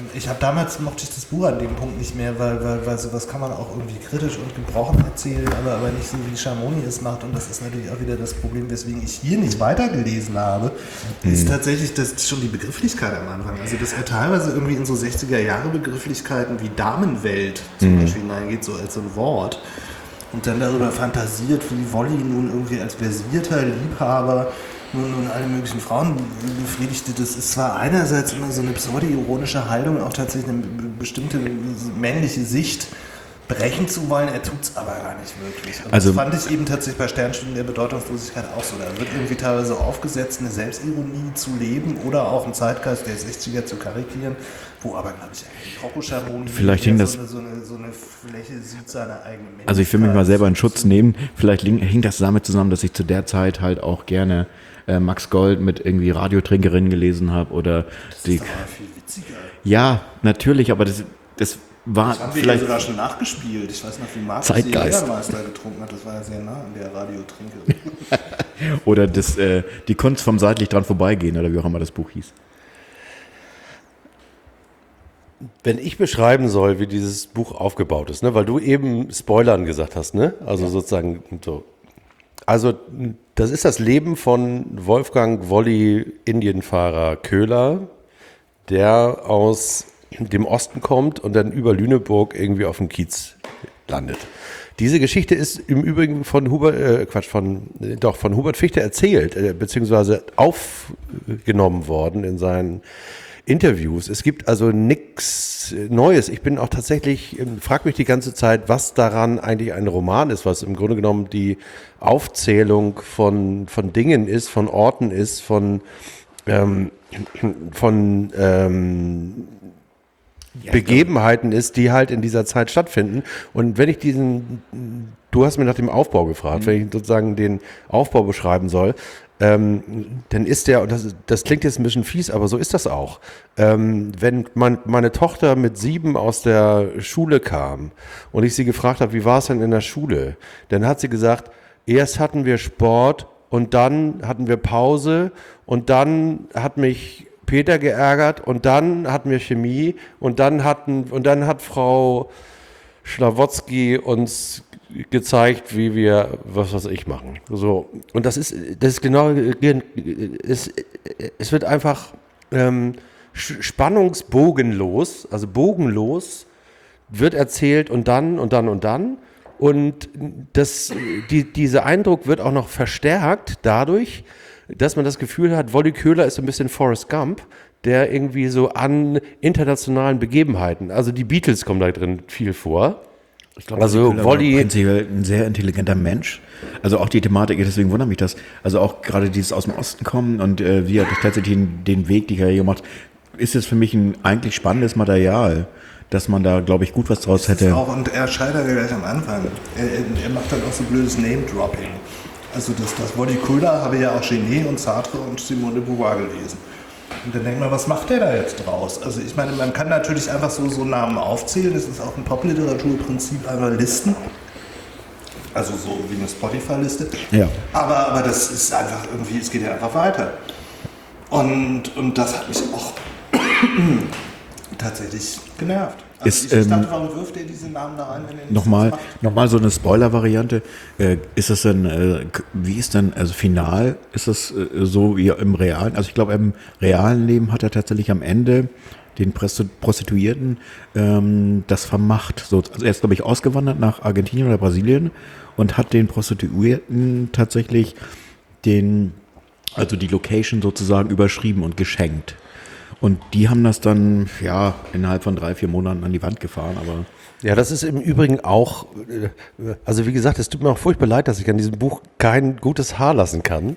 [SPEAKER 1] damals mochte ich das Buch an dem Punkt nicht mehr, weil sowas kann man auch irgendwie kritisch und gebrochen erzählen, aber nicht so wie Schamoni es macht, und das ist natürlich auch wieder das Problem, weswegen ich hier nicht weitergelesen habe, ist tatsächlich schon die Begrifflichkeit am Anfang. Also dass er teilweise irgendwie in so 60er-Jahre-Begrifflichkeiten wie Damenwelt zum Beispiel hineingeht, so als so ein Wort, und dann darüber fantasiert, wie Wolli nun irgendwie als versierter Liebhaber nun alle möglichen Frauen befriedigte. Das ist zwar einerseits immer so eine pseudo-ironische Haltung, auch tatsächlich eine bestimmte männliche Sicht brechen zu wollen, er tut es aber gar nicht wirklich. Und das fand ich eben tatsächlich bei Sternstunden der Bedeutungslosigkeit auch so. Da wird irgendwie teilweise aufgesetzt, eine Selbstironie zu leben oder auch einen Zeitgeist der 60er zu karikieren, wo aber, glaube ich, eigentlich Rocco Schamoni
[SPEAKER 4] vielleicht hing das
[SPEAKER 1] so eine Fläche sieht, seine eigene Männlichkeit.
[SPEAKER 4] Also ich will mich mal selber in Schutz nehmen. Vielleicht hing das damit zusammen, dass ich zu der Zeit halt auch gerne Max Gold mit irgendwie Radiotrinkerinnen gelesen habe oder
[SPEAKER 1] das ist aber viel witziger.
[SPEAKER 4] Ja, natürlich, aber das war
[SPEAKER 1] das haben wir
[SPEAKER 4] vielleicht
[SPEAKER 1] sogar schon nachgespielt. Ich weiß noch, wie Markus
[SPEAKER 4] Zeitgeist.
[SPEAKER 1] den Jägermeister getrunken hat. Das war ja sehr nah an der Radiotrinke.
[SPEAKER 4] Oder die Kunst vom seitlich dran vorbeigehen oder wie auch immer das Buch hieß.
[SPEAKER 2] Wenn ich beschreiben soll, wie dieses Buch aufgebaut ist, ne, weil du eben Spoilern gesagt hast, ne? Also sozusagen so. Also das ist das Leben von Wolfgang Wolli Indienfahrer Köhler, der aus dem Osten kommt und dann über Lüneburg irgendwie auf dem Kiez landet. Diese Geschichte ist im Übrigen von Hubert Fichte erzählt, beziehungsweise aufgenommen worden in seinen Interviews. Es gibt also nichts Neues. Ich bin auch tatsächlich, frage mich die ganze Zeit, was daran eigentlich ein Roman ist, was im Grunde genommen die Aufzählung von Dingen ist, von Orten ist, von Begebenheiten ist, die halt in dieser Zeit stattfinden. Und wenn ich du hast mir nach dem Aufbau gefragt, wenn ich sozusagen den Aufbau beschreiben soll, dann ist der, und das klingt jetzt ein bisschen fies, aber so ist das auch. Wenn meine Tochter mit 7 aus der Schule kam und ich sie gefragt habe, wie war es denn in der Schule, dann hat sie gesagt, erst hatten wir Sport und dann hatten wir Pause und dann hat mich Peter geärgert und dann hatten wir Chemie und dann hat Frau Schlawotzki uns gezeigt, wie wir was weiß ich machen. So. Und das ist genau, es wird einfach spannungsbogenlos, also bogenlos wird erzählt und dann und dann und dann. Und dieser Eindruck wird auch noch verstärkt dadurch, dass man das Gefühl hat, Wolli Köhler ist so ein bisschen Forrest Gump, der irgendwie so an internationalen Begebenheiten, also die Beatles kommen da drin viel vor.
[SPEAKER 4] Ich glaube, also Wolli war prinzipiell ein sehr intelligenter Mensch. Also auch die Thematik, deswegen wundert mich das. Also auch gerade dieses aus dem Osten kommen und wie er tatsächlich den Weg, die Karriere macht, ist jetzt für mich ein eigentlich spannendes Material, dass man da, glaube ich, gut was draus hätte.
[SPEAKER 1] Und er scheitert ja gleich am Anfang. Er macht dann auch so blödes Name-Dropping. Also das Wolli Köhler habe ja auch Genet und Sartre und Simone de Beauvoir gelesen. Und dann denkt man, was macht der da jetzt draus? Also ich meine, man kann natürlich einfach so Namen aufzählen. Das ist auch ein Popliteraturprinzip, einfach Listen. Also so wie eine Spotify-Liste. Ja. Aber das ist einfach irgendwie, es geht ja einfach weiter. Und das hat mich auch tatsächlich genervt. Also ich dachte, warum wirft ihr diese Namen da rein, wenn ihr nichts macht?
[SPEAKER 4] Nochmal so eine Spoiler-Variante. Ist das denn, wie ist denn, also final, ist das so wie im realen, also ich glaube im realen Leben hat er tatsächlich am Ende den Prostituierten das vermacht. So, also er ist, glaube ich, ausgewandert nach Argentinien oder Brasilien und hat den Prostituierten tatsächlich die Location sozusagen überschrieben und geschenkt. Und die haben das dann, ja, innerhalb von 3-4 Monaten an die Wand gefahren, aber...
[SPEAKER 2] Ja, das ist im Übrigen auch, also wie gesagt, es tut mir auch furchtbar leid, dass ich an diesem Buch kein gutes Haar lassen kann.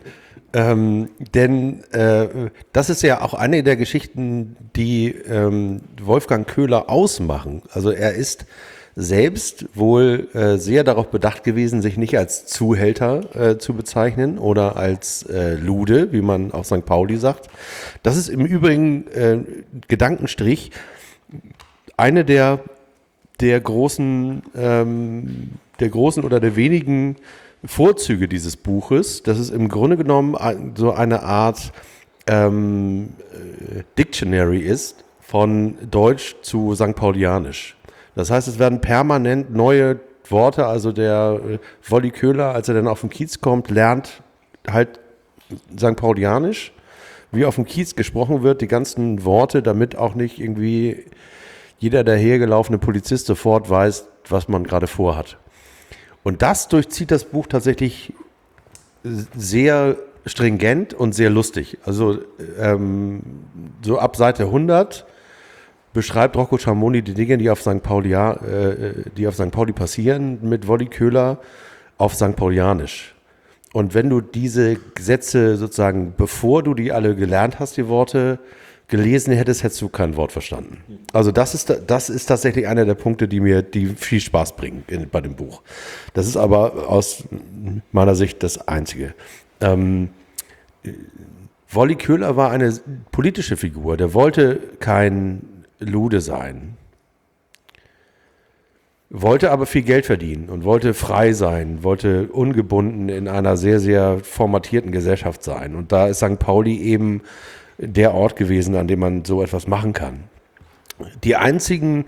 [SPEAKER 2] Denn das ist ja auch eine der Geschichten, die Wolfgang Köhler ausmachen. Also er ist selbst wohl sehr darauf bedacht gewesen, sich nicht als Zuhälter zu bezeichnen oder als Lude, wie man auf St. Pauli sagt. Das ist im Übrigen Gedankenstrich eine der großen oder der wenigen Vorzüge dieses Buches, dass es im Grunde genommen so eine Art Dictionary ist von Deutsch zu St. Paulianisch. Das heißt, es werden permanent neue Worte, also der Wolli Köhler, als er dann auf den Kiez kommt, lernt halt St. Paulianisch, wie auf dem Kiez gesprochen wird, die ganzen Worte, damit auch nicht irgendwie jeder dahergelaufene Polizist sofort weiß, was man gerade vorhat. Und das durchzieht das Buch tatsächlich sehr stringent und sehr lustig. Also so ab Seite 100 beschreibt Rocco Schamoni die Dinge, die auf St. Pauli passieren, mit Wolli Köhler auf St. Paulianisch. Und wenn du diese Sätze sozusagen, bevor du die alle gelernt hast, die Worte gelesen hättest, hättest du kein Wort verstanden. Also das ist tatsächlich einer der Punkte, die viel Spaß bringen bei dem Buch. Das ist aber aus meiner Sicht das Einzige. Wolli Köhler war eine politische Figur. Der wollte kein Lude sein, wollte aber viel Geld verdienen und wollte frei sein, wollte ungebunden in einer sehr, sehr formatierten Gesellschaft sein. Und da ist St. Pauli eben der Ort gewesen, an dem man so etwas machen kann. Die einzigen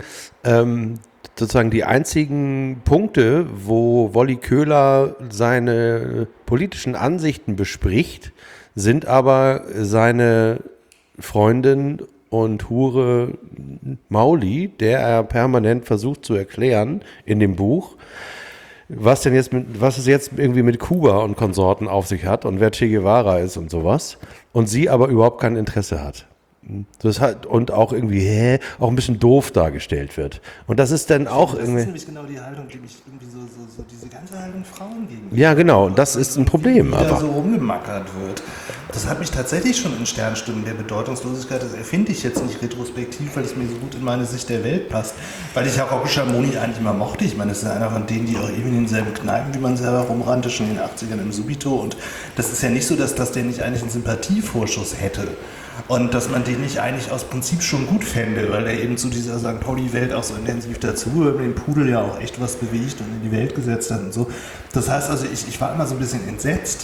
[SPEAKER 2] Punkte, wo Wolli Köhler seine politischen Ansichten bespricht, sind aber seine Freundin und Hure Mauli, der er permanent versucht zu erklären in dem Buch, was es jetzt irgendwie mit Kuba und Konsorten auf sich hat und wer Che Guevara ist und sowas. Und sie aber überhaupt kein Interesse hat. Und auch irgendwie auch ein bisschen doof dargestellt wird. Und das ist dann auch irgendwie... Das ist nämlich genau die Haltung, die mich irgendwie so diese ganze Haltung Frauen gegenüber... Ja, genau, und das ist ein Problem.
[SPEAKER 1] Wie da so rumgemackert wird. Das hat mich tatsächlich schon in Sternstimmen der Bedeutungslosigkeit, das erfinde ich jetzt nicht retrospektiv, weil es mir so gut in meine Sicht der Welt passt, weil ich auch Rocco Schamoni eigentlich immer mochte. Ich meine, das ist einer von denen, die auch eben in denselben Kneipen, wie man selber rumrannte, schon in den 80ern im Subito. Und das ist ja nicht so, dass der nicht eigentlich einen Sympathievorschuss hätte. Und dass man den nicht eigentlich aus Prinzip schon gut fände, weil er eben zu dieser St. Pauli-Welt auch so intensiv dazu, mit dem Pudel ja auch echt was bewegt und in die Welt gesetzt hat und so. Das heißt also, ich war immer so ein bisschen entsetzt,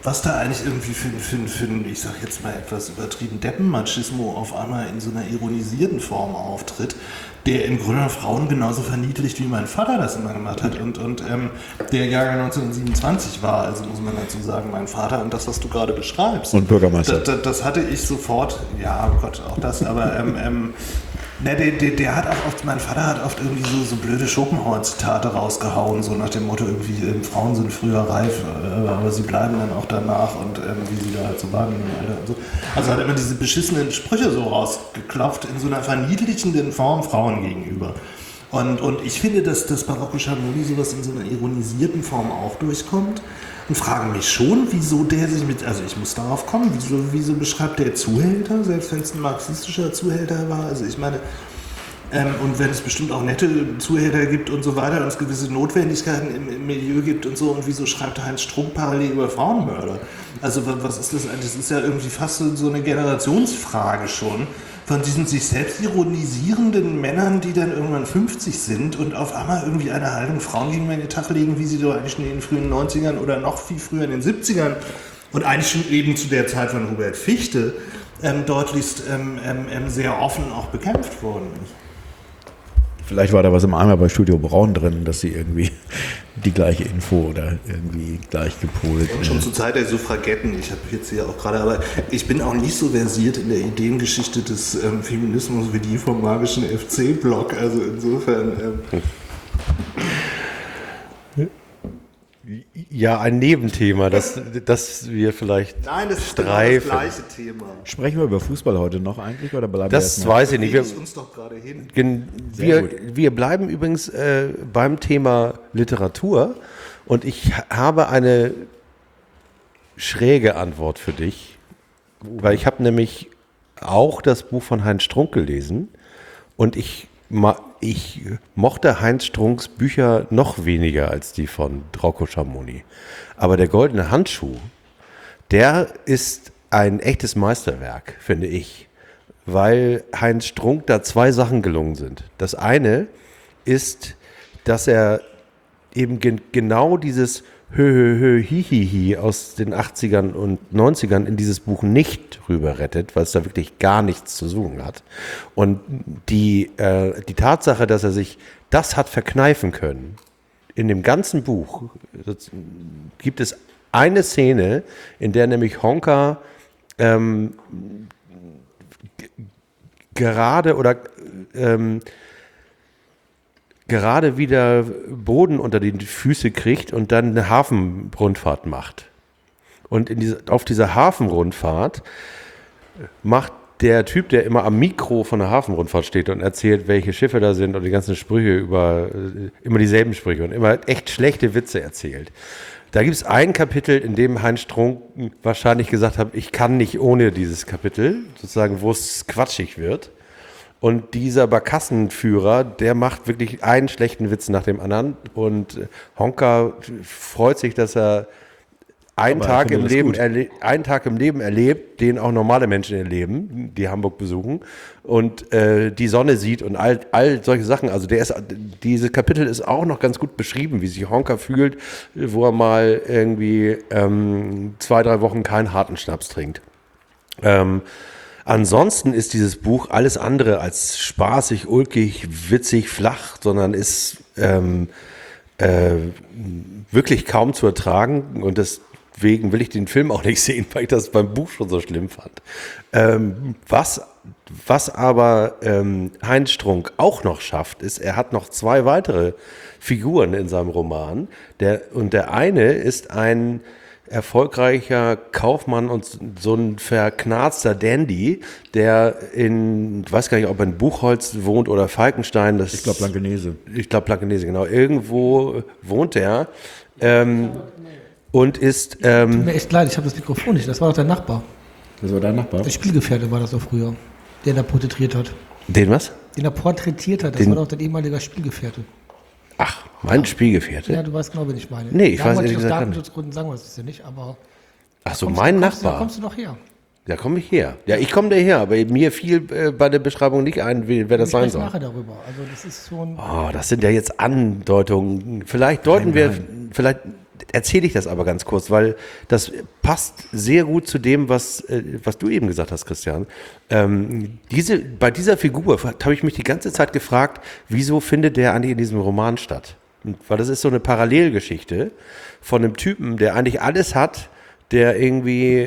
[SPEAKER 1] was da eigentlich irgendwie für ich sag jetzt mal etwas übertrieben Deppenmachismo auf einmal in so einer ironisierten Form auftritt, der im Grunde Frauen genauso verniedlicht, wie mein Vater das immer gemacht hat und der Jahrgang 1927 war, also muss man dazu sagen, mein Vater und das, was du gerade beschreibst.
[SPEAKER 4] Und Bürgermeister.
[SPEAKER 1] Das hatte ich sofort, ja, oh Gott, auch das, aber der hat auch oft, mein Vater hat oft irgendwie so blöde Schopenhauer-Zitate rausgehauen, so nach dem Motto irgendwie, Frauen sind früher reif, aber sie bleiben dann auch danach und wie sie da halt so waren im Alter und so. Also hat immer diese beschissenen Sprüche so rausgeklopft in so einer verniedlichenden Form Frauen gegenüber. Und ich finde, dass das bei Rocco Schamoni sowas in so einer ironisierten Form auch durchkommt. Und frage mich schon, wieso der sich also ich muss darauf kommen, wieso beschreibt der Zuhälter, selbst wenn es ein marxistischer Zuhälter war, also ich meine, und wenn es bestimmt auch nette Zuhälter gibt und so weiter und es gewisse Notwendigkeiten im Milieu gibt und so, und wieso schreibt Heinz Strunk parallel über Frauenmörder? Also was ist das eigentlich? Das ist ja irgendwie fast so eine Generationsfrage schon. Von diesen sich selbst ironisierenden Männern, die dann irgendwann 50 sind und auf einmal irgendwie eine Haltung Frauen gegenüber in den Tag legen, wie sie doch eigentlich schon in den frühen 90ern oder noch viel früher in den 70ern und eigentlich schon eben zu der Zeit von Hubert Fichte deutlichst sehr offen auch bekämpft worden ist.
[SPEAKER 4] Vielleicht war da was im Eimer bei Studio Braun drin, dass sie irgendwie die gleiche Info oder irgendwie gleich gepolt.
[SPEAKER 1] Und schon zur Zeit der Suffragetten, ich habe jetzt hier auch gerade, aber ich bin auch nicht so versiert in der Ideengeschichte des Feminismus wie die vom magischen FC-Blog, also insofern...
[SPEAKER 2] Ja, ein Nebenthema, das wir vielleicht
[SPEAKER 1] Nein, das ist
[SPEAKER 2] streifen.
[SPEAKER 1] genau das gleiche Thema.
[SPEAKER 4] Sprechen wir über Fußball heute noch eigentlich oder bleiben
[SPEAKER 2] Das
[SPEAKER 4] wir erstmal?
[SPEAKER 2] weiß ich nicht.
[SPEAKER 1] Wir uns doch gerade hin.
[SPEAKER 2] Wir bleiben übrigens beim Thema Literatur und ich habe eine schräge Antwort für dich, weil ich habe nämlich auch das Buch von Heinz Strunk gelesen und ich mochte Heinz Strunks Bücher noch weniger als die von Rocco Schamoni. Aber der Goldene Handschuh, der ist ein echtes Meisterwerk, finde ich, weil Heinz Strunk da zwei Sachen gelungen sind. Das eine ist, dass er eben genau dieses Hihihi aus den 80ern und 90ern in dieses Buch nicht rüber rettet, weil es da wirklich gar nichts zu suchen hat. Und die Tatsache, dass er sich das hat verkneifen können, in dem ganzen Buch gibt es eine Szene, in der nämlich Honka gerade wieder Boden unter die Füße kriegt und dann eine Hafenrundfahrt macht. Und auf dieser Hafenrundfahrt macht der Typ, der immer am Mikro von der Hafenrundfahrt steht und erzählt, welche Schiffe da sind und die ganzen Sprüche immer dieselben Sprüche und immer echt schlechte Witze erzählt. Da gibt es ein Kapitel, in dem Heinz Strunk wahrscheinlich gesagt hat, ich kann nicht ohne dieses Kapitel, sozusagen, wo es quatschig wird. Und dieser Barkassenführer, der macht wirklich einen schlechten Witz nach dem anderen. Und Honka freut sich, dass er einen Tag im Leben erlebt, den auch normale Menschen erleben, die Hamburg besuchen. Und die Sonne sieht und all solche Sachen. Also dieses Kapitel ist auch noch ganz gut beschrieben, wie sich Honka fühlt, wo er mal irgendwie 2-3 Wochen keinen harten Schnaps trinkt. Ansonsten ist dieses Buch alles andere als spaßig, ulkig, witzig, flach, sondern ist wirklich kaum zu ertragen und deswegen will ich den Film auch nicht sehen, weil ich das beim Buch schon so schlimm fand. Was aber Heinz Strunk auch noch schafft, ist, er hat noch 2 weitere Figuren in seinem Roman. Der eine ist ein erfolgreicher Kaufmann und so ein verknarzter Dandy, der ich weiß gar nicht, ob er in Buchholz wohnt oder Falkenstein.
[SPEAKER 4] Ich glaube Blankenese.
[SPEAKER 2] Genau. Irgendwo wohnt er und ist...
[SPEAKER 3] Tut mir echt leid, ich habe das Mikrofon nicht. Das war doch dein Nachbar.
[SPEAKER 4] Das war dein Nachbar?
[SPEAKER 3] Der Spielgefährte war das doch früher, der da porträtiert hat.
[SPEAKER 2] Den was?
[SPEAKER 3] Den er porträtiert hat, das war doch dein ehemaliger Spielgefährte.
[SPEAKER 2] Ach, mein Spielgefährte?
[SPEAKER 3] Ja, du weißt genau, wen ich meine.
[SPEAKER 2] Nee, ich weiß ehrlich
[SPEAKER 3] aus
[SPEAKER 2] gesagt
[SPEAKER 3] Datenschutzgründen sagen wir es ja nicht, aber...
[SPEAKER 2] Ach so, mein Nachbar.
[SPEAKER 3] Da kommst du doch her.
[SPEAKER 2] Da komme ich her. Ja, ich komme daher, aber mir fiel bei der Beschreibung nicht ein, wer das sein soll.
[SPEAKER 3] Ich nachher darüber. Also das ist so ein...
[SPEAKER 2] Oh, das sind ja jetzt Andeutungen. Vielleicht erzähle ich das aber ganz kurz, weil das passt sehr gut zu dem, was du eben gesagt hast, Christian. Bei dieser Figur habe ich mich die ganze Zeit gefragt, wieso findet der eigentlich in diesem Roman statt? Weil das ist so eine Parallelgeschichte von einem Typen, der eigentlich alles hat, der irgendwie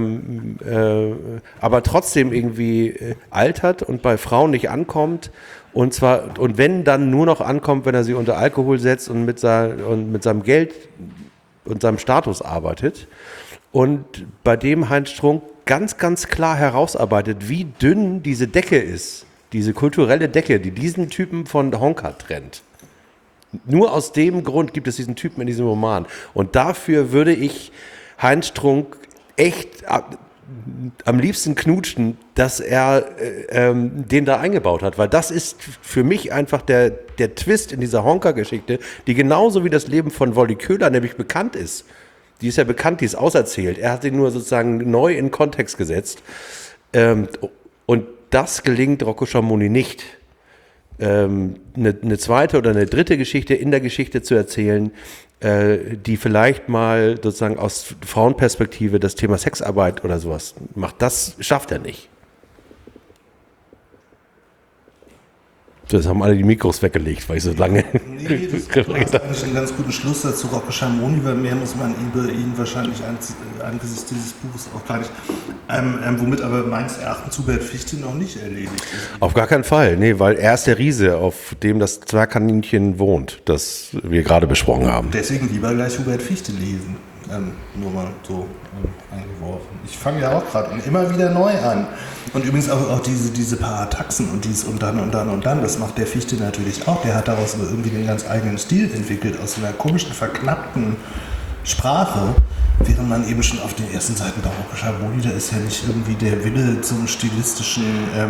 [SPEAKER 2] aber trotzdem irgendwie altert und bei Frauen nicht ankommt und wenn dann nur noch ankommt, wenn er sie unter Alkohol setzt und mit seinem Geld und seinem Status arbeitet, und bei dem Heinz Strunk ganz, ganz klar herausarbeitet, wie dünn diese Decke ist, diese kulturelle Decke, die diesen Typen von Honka trennt. Nur aus dem Grund gibt es diesen Typen in diesem Roman. Und dafür würde ich Heinz Strunk echt am liebsten knutschen, dass er den da eingebaut hat, weil das ist für mich einfach der Twist in dieser Honka-Geschichte, die genauso wie das Leben von Wolli Köhler nämlich bekannt ist. Die ist ja bekannt, die ist auserzählt. Er hat ihn nur sozusagen neu in Kontext gesetzt. Und das gelingt Rocco Schamoni nicht. Eine zweite oder eine dritte Geschichte in der Geschichte zu erzählen, die vielleicht mal sozusagen aus Frauenperspektive das Thema Sexarbeit oder sowas macht, das schafft er nicht. Das haben alle die Mikros weggelegt, weil ich so lange...
[SPEAKER 1] Nee, das ist eigentlich einen ganz guten Schluss dazu, Rocco Schamoni, weil mehr muss man über ihn wahrscheinlich angesichts dieses Buches auch gar nicht, womit aber meines Erachtens Hubert Fichte noch nicht erledigt ist.
[SPEAKER 2] Auf gar keinen Fall, nee, weil er ist der Riese, auf dem das Zwergkaninchen wohnt, das wir gerade besprochen haben.
[SPEAKER 1] Deswegen lieber gleich Hubert Fichte lesen. Nur mal so eingeworfen. Ich fange ja auch gerade immer wieder neu an. Und übrigens auch diese paar Taxen und dies und dann und dann und dann, das macht der Fichte natürlich auch. Der hat daraus irgendwie einen ganz eigenen Stil entwickelt, aus so einer komischen, verknappten Sprache. Während man eben schon auf den ersten Seiten bei Rocco Schamoni, da ist ja nicht irgendwie der Wille zum stilistischen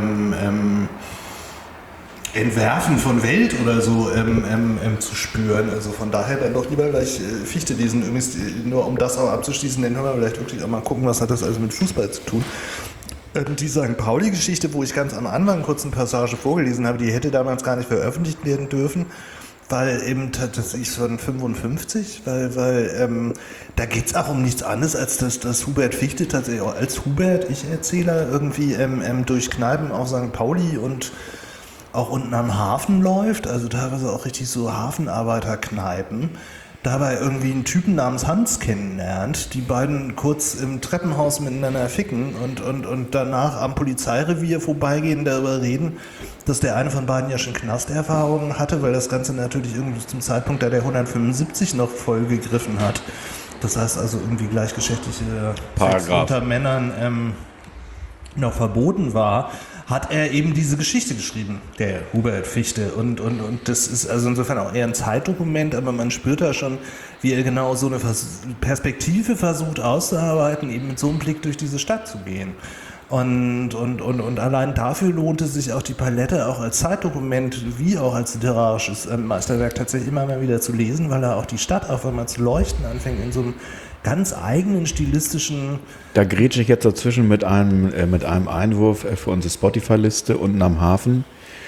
[SPEAKER 1] Entwerfen von Welt oder so zu spüren. Also von daher dann doch lieber gleich Fichte lesen. Übrigens, nur um das auch abzuschließen, dann können wir vielleicht wirklich auch mal gucken, was hat das also mit Fußball zu tun. Die St. Pauli-Geschichte, wo ich ganz am Anfang kurz eine Passage vorgelesen habe, die hätte damals gar nicht veröffentlicht werden dürfen, weil eben tatsächlich von 55, weil da geht es auch um nichts anderes, als dass Hubert Fichte tatsächlich auch als Hubert, Ich-Erzähler, irgendwie durch Kneipen auf St. Pauli und auch unten am Hafen läuft, also teilweise auch richtig so Hafenarbeiterkneipen, dabei irgendwie einen Typen namens Hans kennenlernt, die beiden kurz im Treppenhaus miteinander ficken und danach am Polizeirevier vorbeigehen, darüber reden, dass der eine von beiden ja schon Knasterfahrungen hatte, weil das Ganze natürlich irgendwie zum Zeitpunkt, da der 175 noch voll gegriffen hat. Das heißt also irgendwie gleichgeschlechtliche Sex unter Männern noch verboten war, hat er eben diese Geschichte geschrieben, der Hubert Fichte. Und das ist also insofern auch eher ein Zeitdokument, aber man spürt da schon, wie er genau so eine Perspektive versucht auszuarbeiten, eben mit so einem Blick durch diese Stadt zu gehen. Und allein dafür lohnt es sich auch die Palette auch als Zeitdokument wie auch als literarisches Meisterwerk tatsächlich immer mal wieder zu lesen, weil er auch die Stadt auf einmal zu leuchten anfängt in so einem ganz eigenen stilistischen...
[SPEAKER 4] Da grätsche ich jetzt dazwischen mit einem Einwurf für unsere Spotify-Liste unten am Hafen.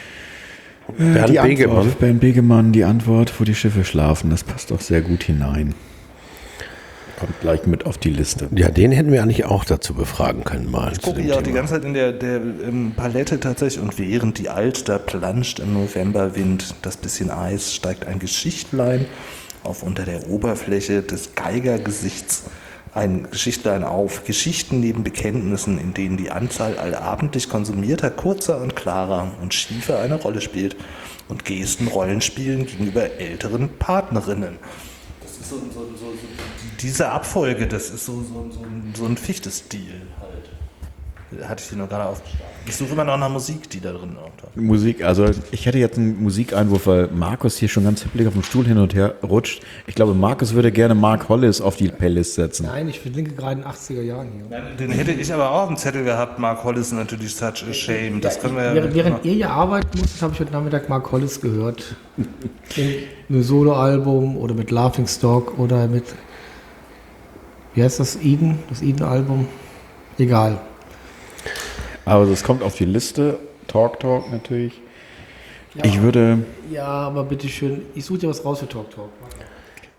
[SPEAKER 4] Bernd Begemann, die Antwort, wo die Schiffe schlafen, das passt doch sehr gut hinein. Kommt gleich mit auf die Liste.
[SPEAKER 2] Ja, den hätten wir eigentlich auch dazu befragen können mal.
[SPEAKER 1] Ich gucke ja auch die ganze Zeit in der Palette tatsächlich und während die Alster planscht im Novemberwind, das bisschen Eis, steigt ein Geschichtlein auf unter der Oberfläche des Geigergesichts ein Geschichtlein auf. Geschichten neben Bekenntnissen, in denen die Anzahl allabendlich konsumierter, kurzer und klarer und schiefer eine Rolle spielt und Gesten Rollenspielen gegenüber älteren Partnerinnen. Das ist so diese Abfolge, das ist so ein Fichte-Stil halt. Hatte ich hier noch gerade aufgeschrieben. Ich suche immer noch nach Musik, die da drin auftaucht.
[SPEAKER 4] Musik, also ich hätte jetzt einen Musikeinwurf, weil Markus hier schon ganz hippelig auf dem Stuhl hin und her rutscht. Ich glaube, Markus würde gerne Mark Hollis auf die Playlist setzen.
[SPEAKER 3] Nein, ich verlinke gerade in den 80er Jahren hier.
[SPEAKER 1] Den hätte ich aber auch auf dem Zettel gehabt, Mark Hollis, natürlich Such a Shame. Das können wir
[SPEAKER 3] während ihr hier arbeiten musstet, habe ich heute Nachmittag Mark Hollis gehört. In einem Soloalbum oder mit Laughing Stock oder mit, wie heißt das, Eden? Das Eden-Album? Egal.
[SPEAKER 4] Aber das kommt auf die Liste. Talk natürlich.
[SPEAKER 3] Ja,
[SPEAKER 4] Ich würde...
[SPEAKER 3] Ja, aber bitteschön, ich suche dir was raus für Talk.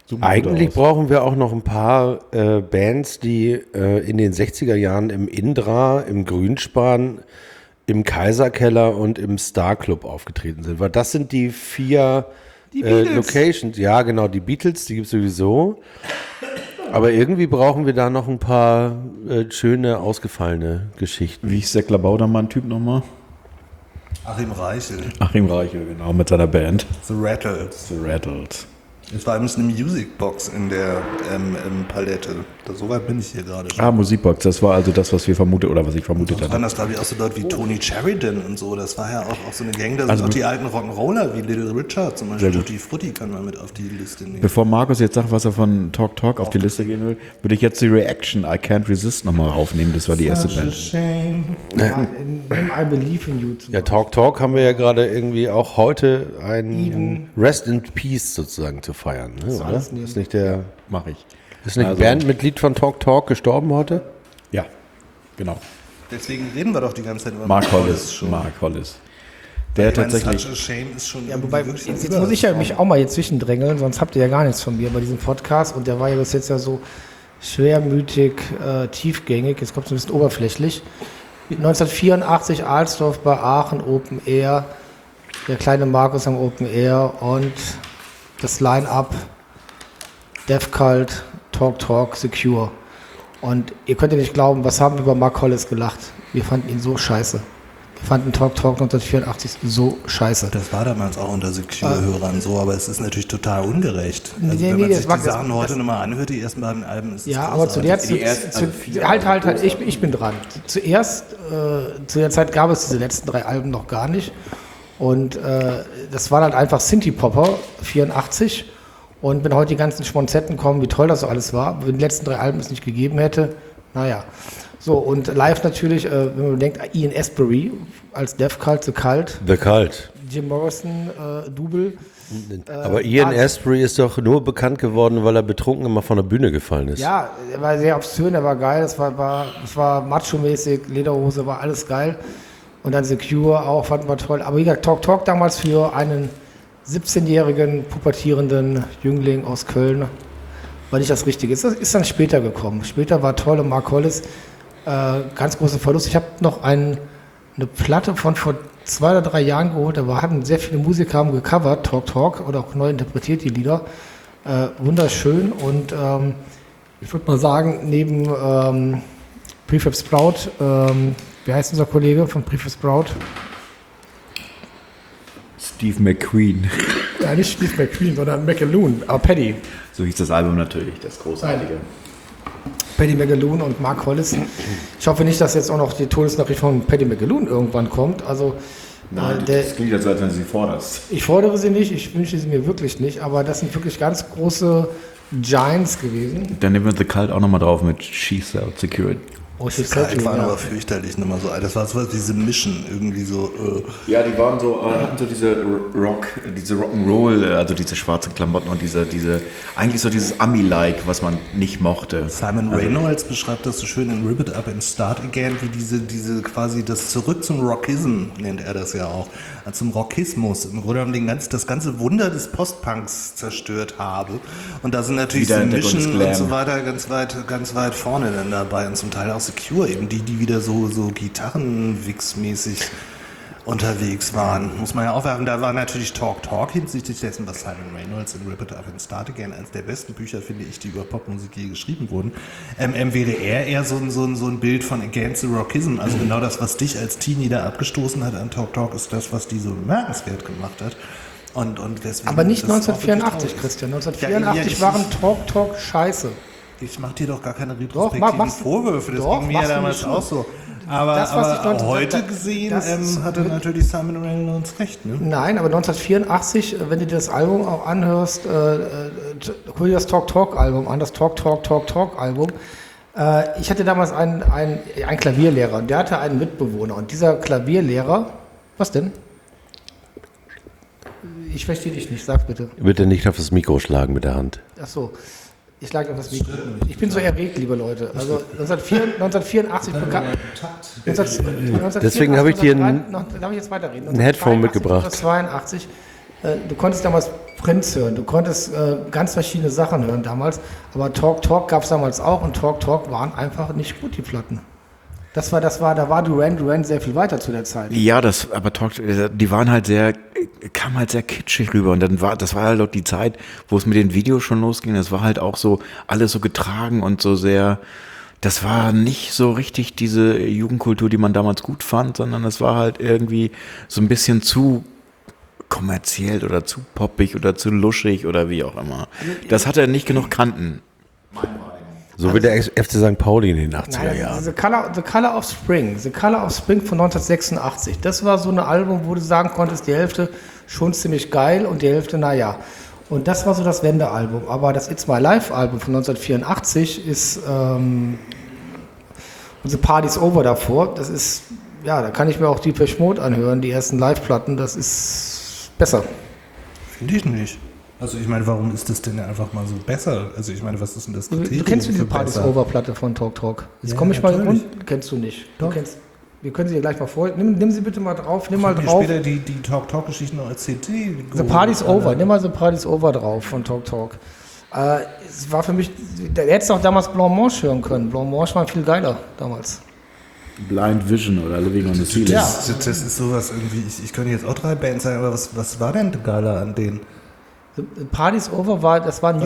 [SPEAKER 2] Eigentlich brauchen wir auch noch ein paar Bands, die in den 60er Jahren im Indra, im Grünspan, im Kaiserkeller und im Star Club aufgetreten sind. Weil das sind die 4 Locations. Ja, genau, die Beatles, die gibt es sowieso. Aber irgendwie brauchen wir da noch ein paar schöne, ausgefallene Geschichten.
[SPEAKER 4] Wie ist der Klabautermann-Typ nochmal?
[SPEAKER 1] Achim Reichel.
[SPEAKER 4] Achim Reichel, genau, mit seiner Band.
[SPEAKER 1] The Rattles.
[SPEAKER 4] The Rattles.
[SPEAKER 1] Es war übrigens eine Musicbox in der Palette. Soweit bin ich hier gerade schon.
[SPEAKER 4] Musikbox, das war also das, was wir vermutet, oder was ich vermutet
[SPEAKER 1] Dann
[SPEAKER 4] hatte.
[SPEAKER 1] das, glaube ich, auch so Leute wie Tony Sheridan und so. Das war ja auch so eine Gang. Da sind auch die alten Rock'n'Roller wie Little Richard zum Beispiel. Tutti Frutti kann man mit auf die Liste nehmen.
[SPEAKER 4] Bevor Markus jetzt sagt, was er von Talk Talk auf die Liste gehen will, würde ich jetzt die Reaction I Can't Resist nochmal aufnehmen. Das war die erste Band.
[SPEAKER 3] Ja, in I Believe in You.
[SPEAKER 2] Ja, Talk haben wir ja gerade irgendwie auch heute ein Rest in Peace sozusagen zu feiern. Ne, oder? Ist nicht der...
[SPEAKER 4] Mache ich.
[SPEAKER 2] Ist nicht ein Bandmitglied von Talk gestorben heute?
[SPEAKER 4] Ja, genau.
[SPEAKER 1] Deswegen reden wir doch die ganze Zeit über
[SPEAKER 4] Mark Hollis. Mark Hollis. Der tatsächlich...
[SPEAKER 1] Such a Shame ist schon
[SPEAKER 3] Ja, wobei, jetzt muss ich ja mich auch mal hier zwischendrängeln, sonst habt ihr ja gar nichts von mir bei diesem Podcast. Und der war ja bis jetzt ja so schwermütig, tiefgängig. Jetzt kommt es ein bisschen oberflächlich. 1984 Alsdorf bei Aachen Open Air. Der kleine Markus am Open Air und das Line-Up Death Cult, Talk, Secure. Und ihr könnt ja nicht glauben, was haben wir über Mark Hollis gelacht. Wir fanden ihn so scheiße. Wir fanden Talk 1984 so scheiße.
[SPEAKER 1] Das war damals auch unter Secure-Hörern so, aber es ist natürlich total ungerecht. Also
[SPEAKER 3] Nee,
[SPEAKER 1] wenn man
[SPEAKER 3] das
[SPEAKER 1] sich
[SPEAKER 3] mag
[SPEAKER 1] die
[SPEAKER 3] das-
[SPEAKER 1] Sachen heute nochmal anhört, die ersten beiden Alben, ist es
[SPEAKER 3] Ja, aber zu der Zeit, ich bin dran. Zuerst, zu der Zeit gab es diese letzten 3 Alben noch gar nicht. Und das waren halt einfach Synthie-Popper, 84. Und wenn heute die ganzen Schmonzetten kommen, wie toll das so alles war, wenn die letzten 3 Alben es nicht gegeben hätte, naja. So, und live natürlich, wenn man denkt, Ian Astbury als Death Cult, The Cult, Jim Morrison, Double.
[SPEAKER 2] Aber Ian Astbury ist doch nur bekannt geworden, weil er betrunken immer von der Bühne gefallen ist.
[SPEAKER 3] Ja, er war sehr obszön, er war geil, es war macho-mäßig, Lederhose, war alles geil. Und dann Secure auch, fanden wir toll. Aber wie gesagt, Talk damals für einen 17-jährigen, pubertierenden Jüngling aus Köln war nicht das Richtige. Ist dann später gekommen. Später war toll und Mark Hollis, ganz großer Verlust. Ich habe noch eine Platte von vor 2 oder 3 Jahren geholt, da hatten sehr viele Musiker haben gecovert, Talk oder auch neu interpretiert die Lieder. Wunderschön und ich würde mal sagen, neben Prefab Sprout, wie heißt unser Kollege von Prefab Sprout?
[SPEAKER 4] Steve McQueen.
[SPEAKER 3] Ja, nicht Steve McQueen, sondern McAloon, aber Paddy.
[SPEAKER 4] So hieß das Album natürlich, das großartige.
[SPEAKER 3] Paddy McAloon und Mark Hollis. Ich hoffe nicht, dass jetzt auch noch die Todesnachricht von Paddy McAloon irgendwann kommt. Also,
[SPEAKER 4] Das klingt ja so, als wenn du sie forderst.
[SPEAKER 3] ich fordere sie nicht, ich wünsche sie mir wirklich nicht, aber das sind wirklich ganz große Giants gewesen.
[SPEAKER 4] Dann nehmen wir The Cult auch nochmal drauf mit She Sells Security.
[SPEAKER 3] Oh,
[SPEAKER 1] Die Kalt waren aber fürchterlich nochmal so alt. Das war so diese Mission irgendwie so.
[SPEAKER 4] Ja, die waren so, hatten so diese Rock'n'Roll, also diese schwarzen Klamotten und eigentlich so dieses Ami-like, was man nicht mochte.
[SPEAKER 1] Simon Reynolds beschreibt das so schön in Rip It Up and Start Again, wie diese quasi das Zurück zum Rockism, nennt er das ja auch, zum Rockismus. Im Grunde genommen das ganze Wunder des Postpunks zerstört habe. Und da sind natürlich
[SPEAKER 4] Wieder
[SPEAKER 1] die
[SPEAKER 4] Entdeckung des
[SPEAKER 1] Mission
[SPEAKER 4] Glam.
[SPEAKER 1] und so weiter ganz weit vorne dann dabei und zum Teil auch Secure, eben die wieder so Gitarrenwix-mäßig unterwegs waren. Muss man ja aufwerfen, da war natürlich Talk hinsichtlich dessen, was Simon Reynolds in Rip It Up and Start Again, eines der besten Bücher, finde ich, die über Popmusik je geschrieben wurden, wäre er eher so ein Bild von Against the Rockism, also genau das, was dich als Teenie da abgestoßen hat an Talk, ist das, was die so bemerkenswert gemacht hat. Und deswegen,
[SPEAKER 3] Aber nicht
[SPEAKER 1] das ist auch
[SPEAKER 3] 1984,
[SPEAKER 1] wirklich
[SPEAKER 3] Christian.
[SPEAKER 1] Ja,
[SPEAKER 3] 1984
[SPEAKER 1] ja,
[SPEAKER 3] waren Talk scheiße.
[SPEAKER 1] Ich mache dir doch gar keine
[SPEAKER 3] Doch,
[SPEAKER 1] retrospektiven Vorwürfe, das
[SPEAKER 3] doch,
[SPEAKER 1] ging mir
[SPEAKER 3] machst
[SPEAKER 1] ja
[SPEAKER 3] du
[SPEAKER 1] damals
[SPEAKER 3] nicht
[SPEAKER 1] auch so. Aber,
[SPEAKER 3] Das, was ich 19
[SPEAKER 1] heute
[SPEAKER 3] das-
[SPEAKER 1] gesehen
[SPEAKER 3] das-
[SPEAKER 1] hatte natürlich Simon Reynolds recht. Ne?
[SPEAKER 3] Nein, aber 1984, wenn du dir das Album auch anhörst, hol dir das Talk-Album an, das Talk-Album. Ich hatte damals einen Klavierlehrer und der hatte einen Mitbewohner. Und dieser Klavierlehrer, was denn? Ich verstehe dich nicht, sag bitte.
[SPEAKER 2] Bitte nicht auf das Mikro schlagen mit der Hand.
[SPEAKER 3] Ach so, ich lag auf das Mikro. Ich bin so erregt, liebe Leute. Also 1984 bekannt.
[SPEAKER 2] Deswegen habe ich dir
[SPEAKER 3] darf ich jetzt weiterreden?
[SPEAKER 2] ein Headphone
[SPEAKER 3] 1982,
[SPEAKER 2] mitgebracht.
[SPEAKER 3] 1982 du konntest damals Prince hören, du konntest ganz verschiedene Sachen hören damals, aber Talk gab es damals auch und Talk waren einfach nicht gut, die Platten. Da war Duran sehr viel weiter zu der Zeit.
[SPEAKER 4] Ja, aber die waren halt kamen halt sehr kitschig rüber und das war halt auch die Zeit, wo es mit den Videos schon losging, das war halt auch so, alles so getragen und so sehr, das war nicht so richtig diese Jugendkultur, die man damals gut fand, sondern das war halt irgendwie so ein bisschen zu kommerziell oder zu poppig oder zu luschig oder wie auch immer. Das hatte nicht genug Kanten.
[SPEAKER 2] So wie der FC St. Pauli in den 80er Jahren.
[SPEAKER 3] The Color of Spring von 1986, das war so ein Album, wo du sagen konntest, die Hälfte schon ziemlich geil und die Hälfte naja. Und das war so das Wendealbum. Aber das It's My Life Album von 1984 ist The Party's Over davor. Das ist, ja, da kann ich mir auch Depeche Mode anhören, die ersten Live-Platten, das ist besser.
[SPEAKER 1] Finde ich nicht. Also ich meine, warum ist das denn einfach mal so besser? Also ich meine, was ist denn das Kriterium?
[SPEAKER 3] Du kennst diese Party's Over Platte von Talk? Jetzt komme ich mal rund. Kennst du nicht.
[SPEAKER 1] Doch.
[SPEAKER 3] Wir können sie dir gleich mal vor. Nimm sie bitte mal drauf. Nimm mal
[SPEAKER 1] drauf.
[SPEAKER 3] drauf.
[SPEAKER 1] Später die Talk-Geschichten noch als CD.
[SPEAKER 3] The Party's Over. Nimm mal The Party's Over drauf von Talk. Es war für mich, du hättest auch damals Blancmange hören können. Blancmange war viel geiler damals.
[SPEAKER 4] Blind Vision oder Living on the Ceiling.
[SPEAKER 1] Ja. Das ist sowas irgendwie, ich könnte jetzt auch 3 Bands sagen, aber was war denn geiler an denen?
[SPEAKER 3] Party's Over das war ein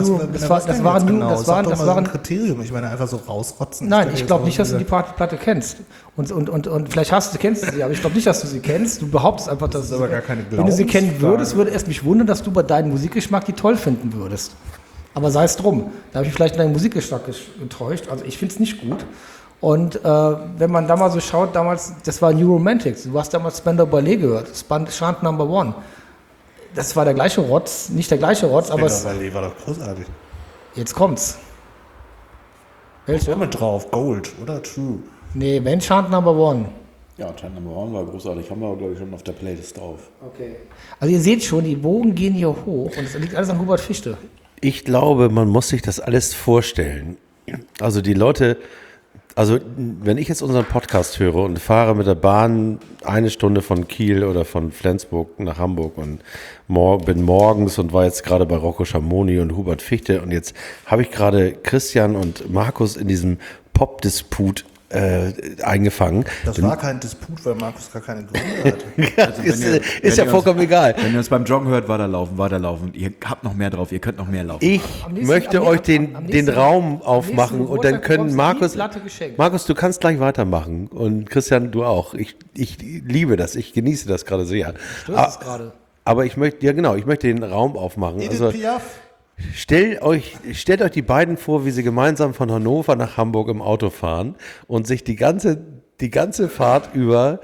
[SPEAKER 1] Kriterium. Ich meine, einfach so rausrotzen.
[SPEAKER 3] Nein, ich glaube nicht, dass du die Platte kennst. Und vielleicht kennst du sie, aber ich glaube nicht, dass du sie kennst. Du behauptest einfach, dass
[SPEAKER 1] das ist aber gar keine
[SPEAKER 3] wenn du sie kennen würdest, würde es mich wundern, dass du bei deinem Musikgeschmack die toll finden würdest. Aber sei es drum. Da habe ich vielleicht deinen Musikgeschmack getäuscht. Also ich finde es nicht gut. Und wenn man da mal so schaut, damals, das war New Romantics. Du hast damals Spandau Ballet gehört. Chant Number One. Das war der gleiche Rotz, nicht der gleiche Rotz, aber es
[SPEAKER 1] war doch großartig.
[SPEAKER 3] Jetzt kommt's.
[SPEAKER 1] Welche? Was war mit drauf? Gold oder True?
[SPEAKER 3] Nee, wenn Chant Number One.
[SPEAKER 4] Ja, Chant Number One war großartig. Haben wir, glaube ich, schon auf der Playlist drauf.
[SPEAKER 3] Okay. Also ihr seht schon, die Bogen gehen hier hoch und es liegt alles an Hubert Fichte.
[SPEAKER 2] Ich glaube, man muss sich das alles vorstellen. Also die Leute, wenn ich jetzt unseren Podcast höre und fahre mit der Bahn 1 Stunde von Kiel oder von Flensburg nach Hamburg und bin morgens und war jetzt gerade bei Rocco Schamoni und Hubert Fichte und jetzt habe ich gerade Christian und Markus in diesem Pop-Disput eingefangen.
[SPEAKER 1] Das war kein Disput, weil Markus gar keine Gründe hat.
[SPEAKER 2] Also ist ja vollkommen egal.
[SPEAKER 4] Wenn ihr uns beim Joggen hört, weiter laufen. Ihr habt noch mehr drauf, ihr könnt noch mehr laufen.
[SPEAKER 2] Ich möchte euch den Raum aufmachen und dann können Markus, du kannst gleich weitermachen und Christian, du auch. Ich liebe das, ich genieße das gerade sehr. Aber ich möchte den Raum aufmachen.
[SPEAKER 1] Edith Piaf.
[SPEAKER 2] Stellt euch die beiden vor, wie sie gemeinsam von Hannover nach Hamburg im Auto fahren und sich die ganze Fahrt über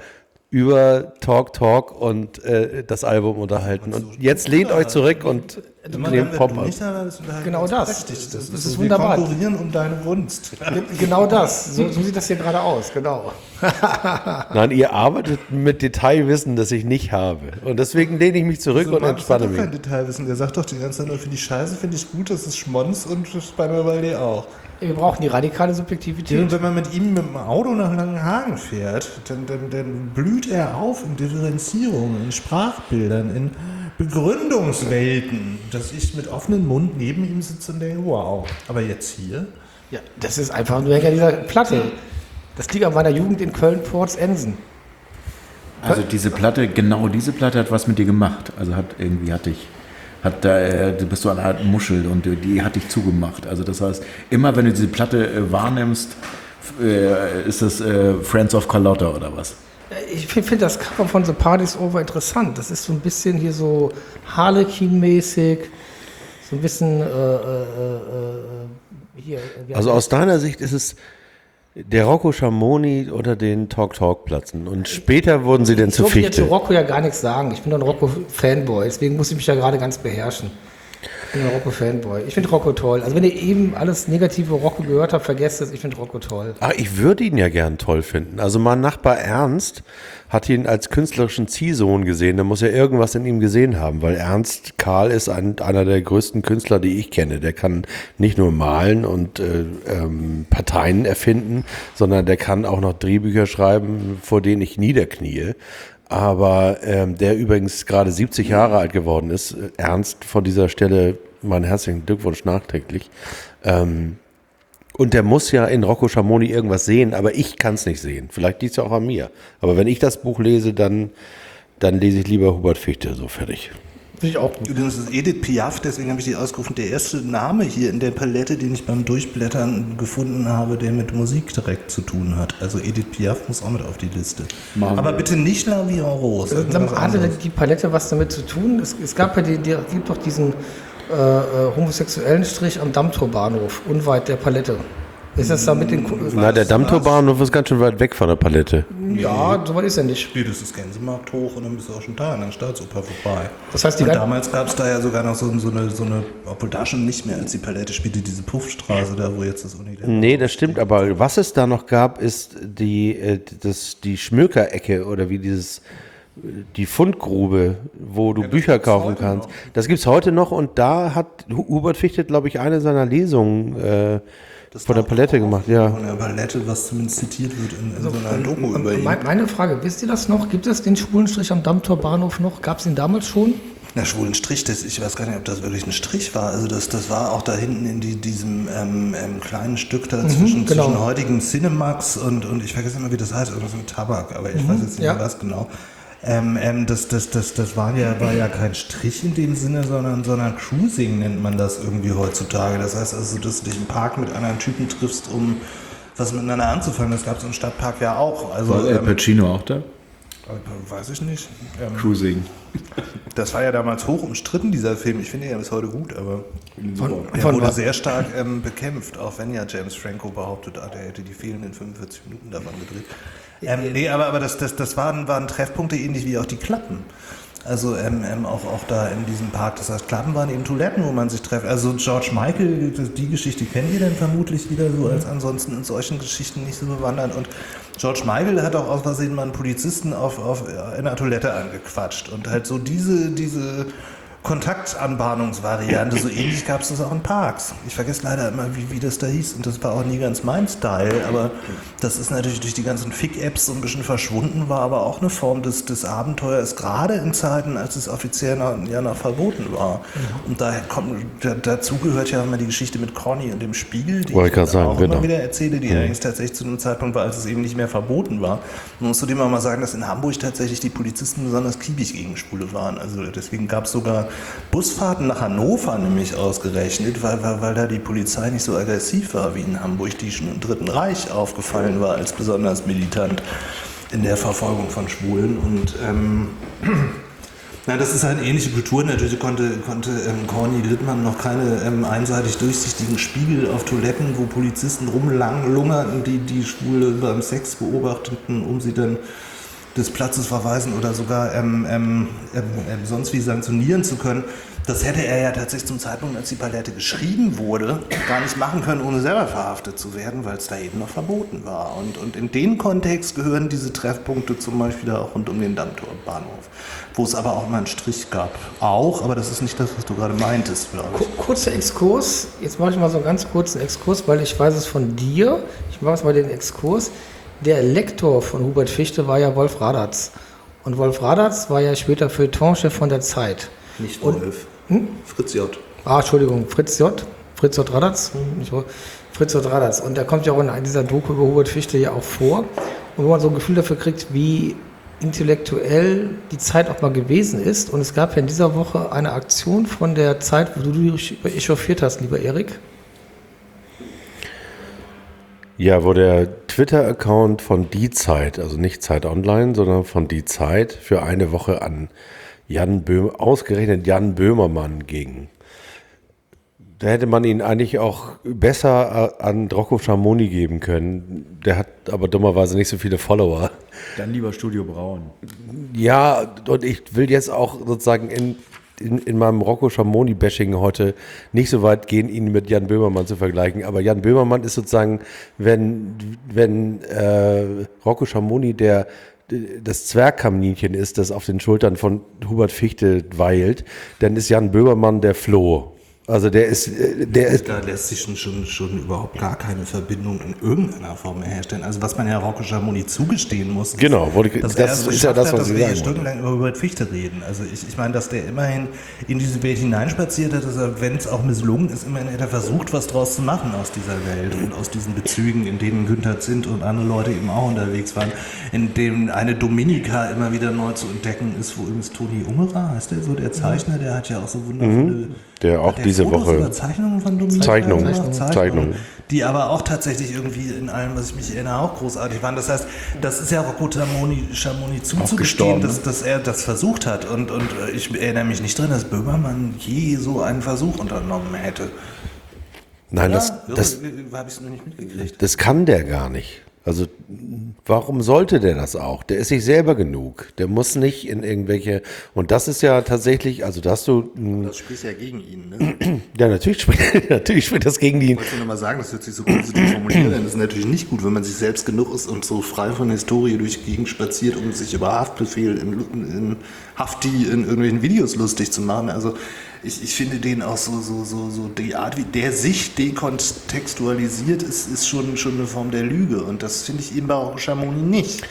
[SPEAKER 2] Talk und das Album unterhalten. Und jetzt lehnt euch zurück und nehmt Pop ab.
[SPEAKER 3] Genau das. Das ist
[SPEAKER 1] wir
[SPEAKER 3] wunderbar.
[SPEAKER 1] Wir konkurrieren um deine Gunst.
[SPEAKER 3] Genau das. So sieht das hier gerade aus. Genau.
[SPEAKER 2] Nein, ihr arbeitet mit Detailwissen, das ich nicht habe. Und deswegen lehne ich mich zurück und entspanne mich.
[SPEAKER 1] Kein Detailwissen. Der sagt doch die ganze Zeit nur, finde ich scheiße, finde ich gut, das ist Schmonz und das ist bei mir bei dir auch.
[SPEAKER 3] Wir brauchen die radikale Subjektivität.
[SPEAKER 1] Ja, und wenn man mit ihm mit dem Auto nach Langenhagen fährt, dann blüht er auf in Differenzierungen, in Sprachbildern, in Begründungswelten, dass ich mit offenem Mund neben ihm sitze und denke, wow. Aber jetzt hier?
[SPEAKER 3] Ja, das ist einfach nur an dieser Platte. Das liegt an meiner Jugend in Köln-Porz-Ensen.
[SPEAKER 4] Also genau diese Platte hat was mit dir gemacht. Also du bist so eine Art Muschel und die hat dich zugemacht. Also das heißt, immer wenn du diese Platte wahrnimmst, ist das Friends of Carlotta oder was?
[SPEAKER 3] Ich finde das Cover von The Party's Over interessant. Das ist so ein bisschen hier so Harlequin-mäßig, so ein bisschen hier.
[SPEAKER 2] Also aus deiner Sicht ist es der Rocco Schamoni unter den Talk-Platzen. Und später wurden sie denn zu Fichte.
[SPEAKER 3] Ich durfte jetzt zu Rocco ja gar nichts sagen. Ich bin ein Rocco-Fanboy, deswegen muss ich mich ja gerade ganz beherrschen. Ich bin ein Rocco-Fanboy. Ich finde Rocco toll. Also wenn ihr eben alles negative Rocco gehört habt, vergesst es. Ich finde Rocco toll.
[SPEAKER 2] Ach, ich würde ihn ja gern toll finden. Also mein Nachbar Ernst hat ihn als künstlerischen Ziehsohn gesehen. Da muss er irgendwas in ihm gesehen haben, weil Ernst Karl ist einer der größten Künstler, die ich kenne. Der kann nicht nur malen und Parteien erfinden, sondern der kann auch noch Drehbücher schreiben, vor denen ich niederknie. aber der übrigens gerade 70 Jahre alt geworden ist. Ernst, von dieser Stelle meinen herzlichen Glückwunsch nachträglich. Und der muss ja in Rocco Schamoni irgendwas sehen, aber ich kann es nicht sehen. Vielleicht liegt es ja auch an mir. Aber wenn ich das Buch lese, dann lese ich lieber Hubert Fichte, so fertig.
[SPEAKER 3] Finde ich auch gut.
[SPEAKER 1] Übrigens ist Edith Piaf, deswegen habe ich die ausgerufen, der erste Name hier in der Palette, den ich beim Durchblättern gefunden habe, der mit Musik direkt zu tun hat. Also Edith Piaf muss auch mit auf die Liste. Aber bitte nicht La Vie en Rose.
[SPEAKER 3] Hatte die Palette was damit zu tun? Es gab ja gibt doch diesen homosexuellen Strich am Dammtorbahnhof, unweit der Palette. Ist das da mit den...
[SPEAKER 2] Na, der Dammtorbahnhof ist ganz schön weit weg von der Palette.
[SPEAKER 3] Ja, so weit ist er nicht.
[SPEAKER 1] Nee, das ist Gänsemarkt hoch und dann bist du auch schon da an der Staatsoper vorbei.
[SPEAKER 3] Das heißt,
[SPEAKER 1] und damals gab es da ja sogar noch so eine, obwohl da schon nicht mehr, als die Palette spielte, diese Puffstraße da, wo jetzt das Unilab.
[SPEAKER 2] Nee, das stimmt, aber was es da noch gab, ist die Schmökerecke oder wie die Fundgrube, wo du Bücher kaufen kannst. Noch. Das gibt's heute noch und da hat Hubert Fichte, glaube ich, eine seiner Lesungen von der Palette gemacht, ja.
[SPEAKER 1] Von der Palette, was zumindest zitiert wird in so einer Doku über ihn.
[SPEAKER 3] Meine Frage, wisst ihr das noch? Gibt es den schwulen Strich am Dammtorbahnhof noch? Gab es den damals schon?
[SPEAKER 1] Na, schwulen Strich, ich weiß gar nicht, ob das wirklich ein Strich war. Also das war auch da hinten in diesem kleinen Stück da zwischen heutigem Cinemax und ich vergesse immer, wie das heißt, irgendwas mit Tabak, aber ich weiß jetzt nicht was genau. Das war ja kein Strich in dem Sinne, sondern Cruising nennt man das irgendwie heutzutage. Das heißt also, dass du dich im Park mit anderen Typen triffst, um was miteinander anzufangen. Das gab es im Stadtpark ja auch. Also,
[SPEAKER 4] war Al Pacino auch da?
[SPEAKER 1] Weiß ich nicht.
[SPEAKER 4] Cruising.
[SPEAKER 1] Das war ja damals hoch umstritten, dieser Film. Ich finde ihn ja bis heute gut, aber er wurde sehr stark bekämpft, auch wenn ja James Franco behauptet hat, er hätte die fehlenden 45 Minuten davon gedreht. Nee, aber das waren Treffpunkte ähnlich wie auch die Klappen. Also auch da in diesem Park. Das heißt, Klappen waren eben Toiletten, wo man sich trifft. Also George Michael, die Geschichte kennt ihr dann vermutlich wieder so, als ansonsten in solchen Geschichten nicht so bewandert. Und George Michael hat auch aus Versehen mal einen Polizisten in einer Toilette angequatscht. Und halt so diese Kontaktanbahnungsvariante, so ähnlich gab es das auch in Parks. Ich vergesse leider immer, wie das da hieß und das war auch nie ganz mein Style, aber das ist natürlich durch die ganzen Fick-Apps so ein bisschen verschwunden, war aber auch eine Form des Abenteuers, gerade in Zeiten, als es offiziell noch verboten war. Und dazu gehört ja immer die Geschichte mit Conny und dem Spiegel, die ich auch immer wieder erzähle, die allerdings tatsächlich zu einem Zeitpunkt war, als es eben nicht mehr verboten war. Man muss zudem auch mal sagen, dass in Hamburg tatsächlich die Polizisten besonders kiebig gegen Schwule waren. Also deswegen gab es sogar Busfahrten nach Hannover nämlich ausgerechnet, weil da die Polizei nicht so aggressiv war wie in Hamburg, die schon im Dritten Reich aufgefallen war als besonders militant in der Verfolgung von Schwulen. Und das ist halt eine ähnliche Kultur. Natürlich konnte Corny Littmann noch keine einseitig durchsichtigen Spiegel auf Toiletten, wo Polizisten rumlungerten, die Schwule beim Sex beobachteten, um sie dann des Platzes verweisen oder sogar sonst wie sanktionieren zu können. Das hätte er ja tatsächlich zum Zeitpunkt, als die Palette geschrieben wurde, gar nicht machen können, ohne selber verhaftet zu werden, weil es da eben noch verboten war. Und in den Kontext gehören diese Treffpunkte zum Beispiel auch rund um den Dammtorbahnhof, wo es aber auch mal einen Strich gab. Auch, aber das ist nicht das, was du gerade meintest, glaube ich.
[SPEAKER 3] Kurzer Exkurs, jetzt mache ich mal so einen ganz kurzen Exkurs, weil ich weiß es von dir. Ich mache jetzt mal den Exkurs. Der Lektor von Hubert Fichte war ja Wolf Radatz. Und Wolf Radatz war ja später Feuilletonchef von der Zeit.
[SPEAKER 1] Nicht Wolf. Fritz J.
[SPEAKER 3] Entschuldigung, Fritz J. Radatz. Fritz J. Radatz. Und der kommt ja auch in dieser Doku über Hubert Fichte ja auch vor. Und wo man so ein Gefühl dafür kriegt, wie intellektuell die Zeit auch mal gewesen ist. Und es gab ja in dieser Woche eine Aktion von der Zeit, wo du dich echauffiert hast, lieber Erik.
[SPEAKER 2] Ja, wo der Twitter-Account von Die Zeit, also nicht Zeit Online, sondern von Die Zeit für eine Woche an ausgerechnet Jan Böhmermann ging. Da hätte man ihn eigentlich auch besser an Rocco Schamoni geben können. Der hat aber dummerweise nicht so viele Follower.
[SPEAKER 4] Dann lieber Studio Braun.
[SPEAKER 2] Ja, und ich will jetzt auch sozusagen in meinem Rocco Schamoni-Bashing heute nicht so weit gehen, ihn mit Jan Böhmermann zu vergleichen. Aber Jan Böhmermann ist sozusagen, wenn Rocco Schamoni das Zwergkaninchen ist, das auf den Schultern von Hubert Fichte weilt, dann ist Jan Böhmermann der Floh. Also der ist
[SPEAKER 1] Da lässt sich schon überhaupt gar keine Verbindung in irgendeiner Form mehr herstellen. Also was man ja Rocco Schamoni zugestehen muss,
[SPEAKER 2] genau,
[SPEAKER 1] dass
[SPEAKER 2] das
[SPEAKER 1] er
[SPEAKER 2] ist ja das, was
[SPEAKER 1] dass
[SPEAKER 2] Sie
[SPEAKER 1] wir hier
[SPEAKER 2] sagen.
[SPEAKER 1] stundenlang über Hubert Fichte reden. Also ich meine, dass der immerhin in diese Welt hineinspaziert hat, dass er, wenn es auch misslungen ist, immerhin hat er versucht, was draus zu machen aus dieser Welt und aus diesen Bezügen, in denen Günther Zint und andere Leute eben auch unterwegs waren, in dem eine Dominika immer wieder neu zu entdecken ist, wo übrigens Toni Ungerer, heißt der so, der Zeichner, der hat ja auch so wundervolle
[SPEAKER 2] Der auch diese
[SPEAKER 1] Fotos
[SPEAKER 2] Woche
[SPEAKER 1] oder Zeichnungen von Dominika
[SPEAKER 2] Zeichnungen,
[SPEAKER 1] gemacht,
[SPEAKER 2] Zeichnungen.
[SPEAKER 1] die aber auch tatsächlich irgendwie in allem, was ich mich erinnere, auch großartig waren. Das heißt, das ist ja Rocco Schamoni zuzugestehen, dass er das versucht hat. Und ich erinnere mich nicht dran, dass Böhmermann je so einen Versuch unternommen hätte.
[SPEAKER 2] Nein,
[SPEAKER 1] Ja,
[SPEAKER 2] das
[SPEAKER 1] habe ich es noch nicht mitgekriegt.
[SPEAKER 2] Das kann der gar nicht. Also warum sollte der das auch? Der ist sich selber genug. Der muss nicht in irgendwelche, und das ist ja tatsächlich, also dass du,
[SPEAKER 1] Das spricht ja gegen ihn, ne?
[SPEAKER 2] ja natürlich spricht das gegen ihn.
[SPEAKER 1] Ich wollte nur mal sagen, das hört sich so positiv formuliert an. Das ist natürlich nicht gut, wenn man sich selbst genug ist und so frei von Historie durch die Gegend spaziert, um sich über Haftbefehl in Hafti in irgendwelchen Videos lustig zu machen. Also ich finde den auch so die Art, wie der sich dekontextualisiert, ist schon eine Form der Lüge. Und das finde ich eben bei Rocco Schamoni nicht.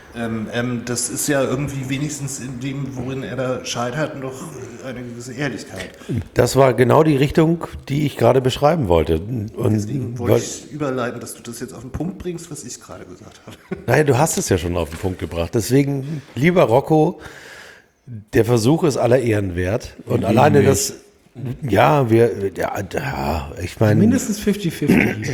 [SPEAKER 1] Das ist ja irgendwie wenigstens in dem, worin er da scheitert, noch eine gewisse Ehrlichkeit.
[SPEAKER 2] Das war genau die Richtung, die ich gerade beschreiben wollte. Und
[SPEAKER 1] Deswegen wollte ich überleiten, dass du das jetzt auf den Punkt bringst, was ich gerade gesagt habe.
[SPEAKER 2] naja, du hast es ja schon auf den Punkt gebracht. Deswegen, lieber Rocco, der Versuch ist aller Ehren wert. Und alleine das, ja, ich meine,
[SPEAKER 3] Mindestens 50-50.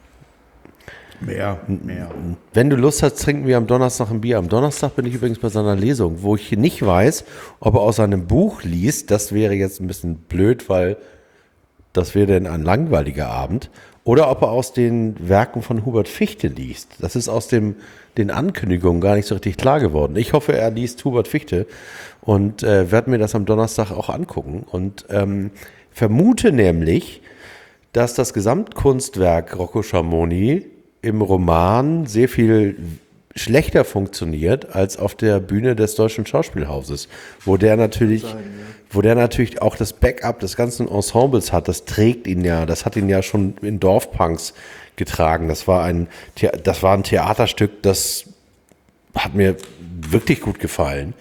[SPEAKER 4] Mehr.
[SPEAKER 2] wenn du Lust hast, trinken wir am Donnerstag ein Bier. Am Donnerstag bin ich übrigens bei seiner Lesung, wo ich nicht weiß, ob er aus seinem Buch liest. Das wäre jetzt ein bisschen blöd, weil das wäre dann ein langweiliger Abend. Oder ob er aus den Werken von Hubert Fichte liest. Das ist aus den Ankündigungen gar nicht so richtig klar geworden. Ich hoffe, er liest Hubert Fichte und werde mir das am Donnerstag auch angucken. Und vermute nämlich, dass das Gesamtkunstwerk Rocco Schamoni im Roman sehr viel schlechter funktioniert als auf der Bühne des Deutschen Schauspielhauses, wo der natürlich auch das Backup des ganzen Ensembles hat. Das trägt ihn ja, das hat ihn ja schon in Dorfpunks getragen. Das war ein Theaterstück, das hat mir wirklich gut gefallen.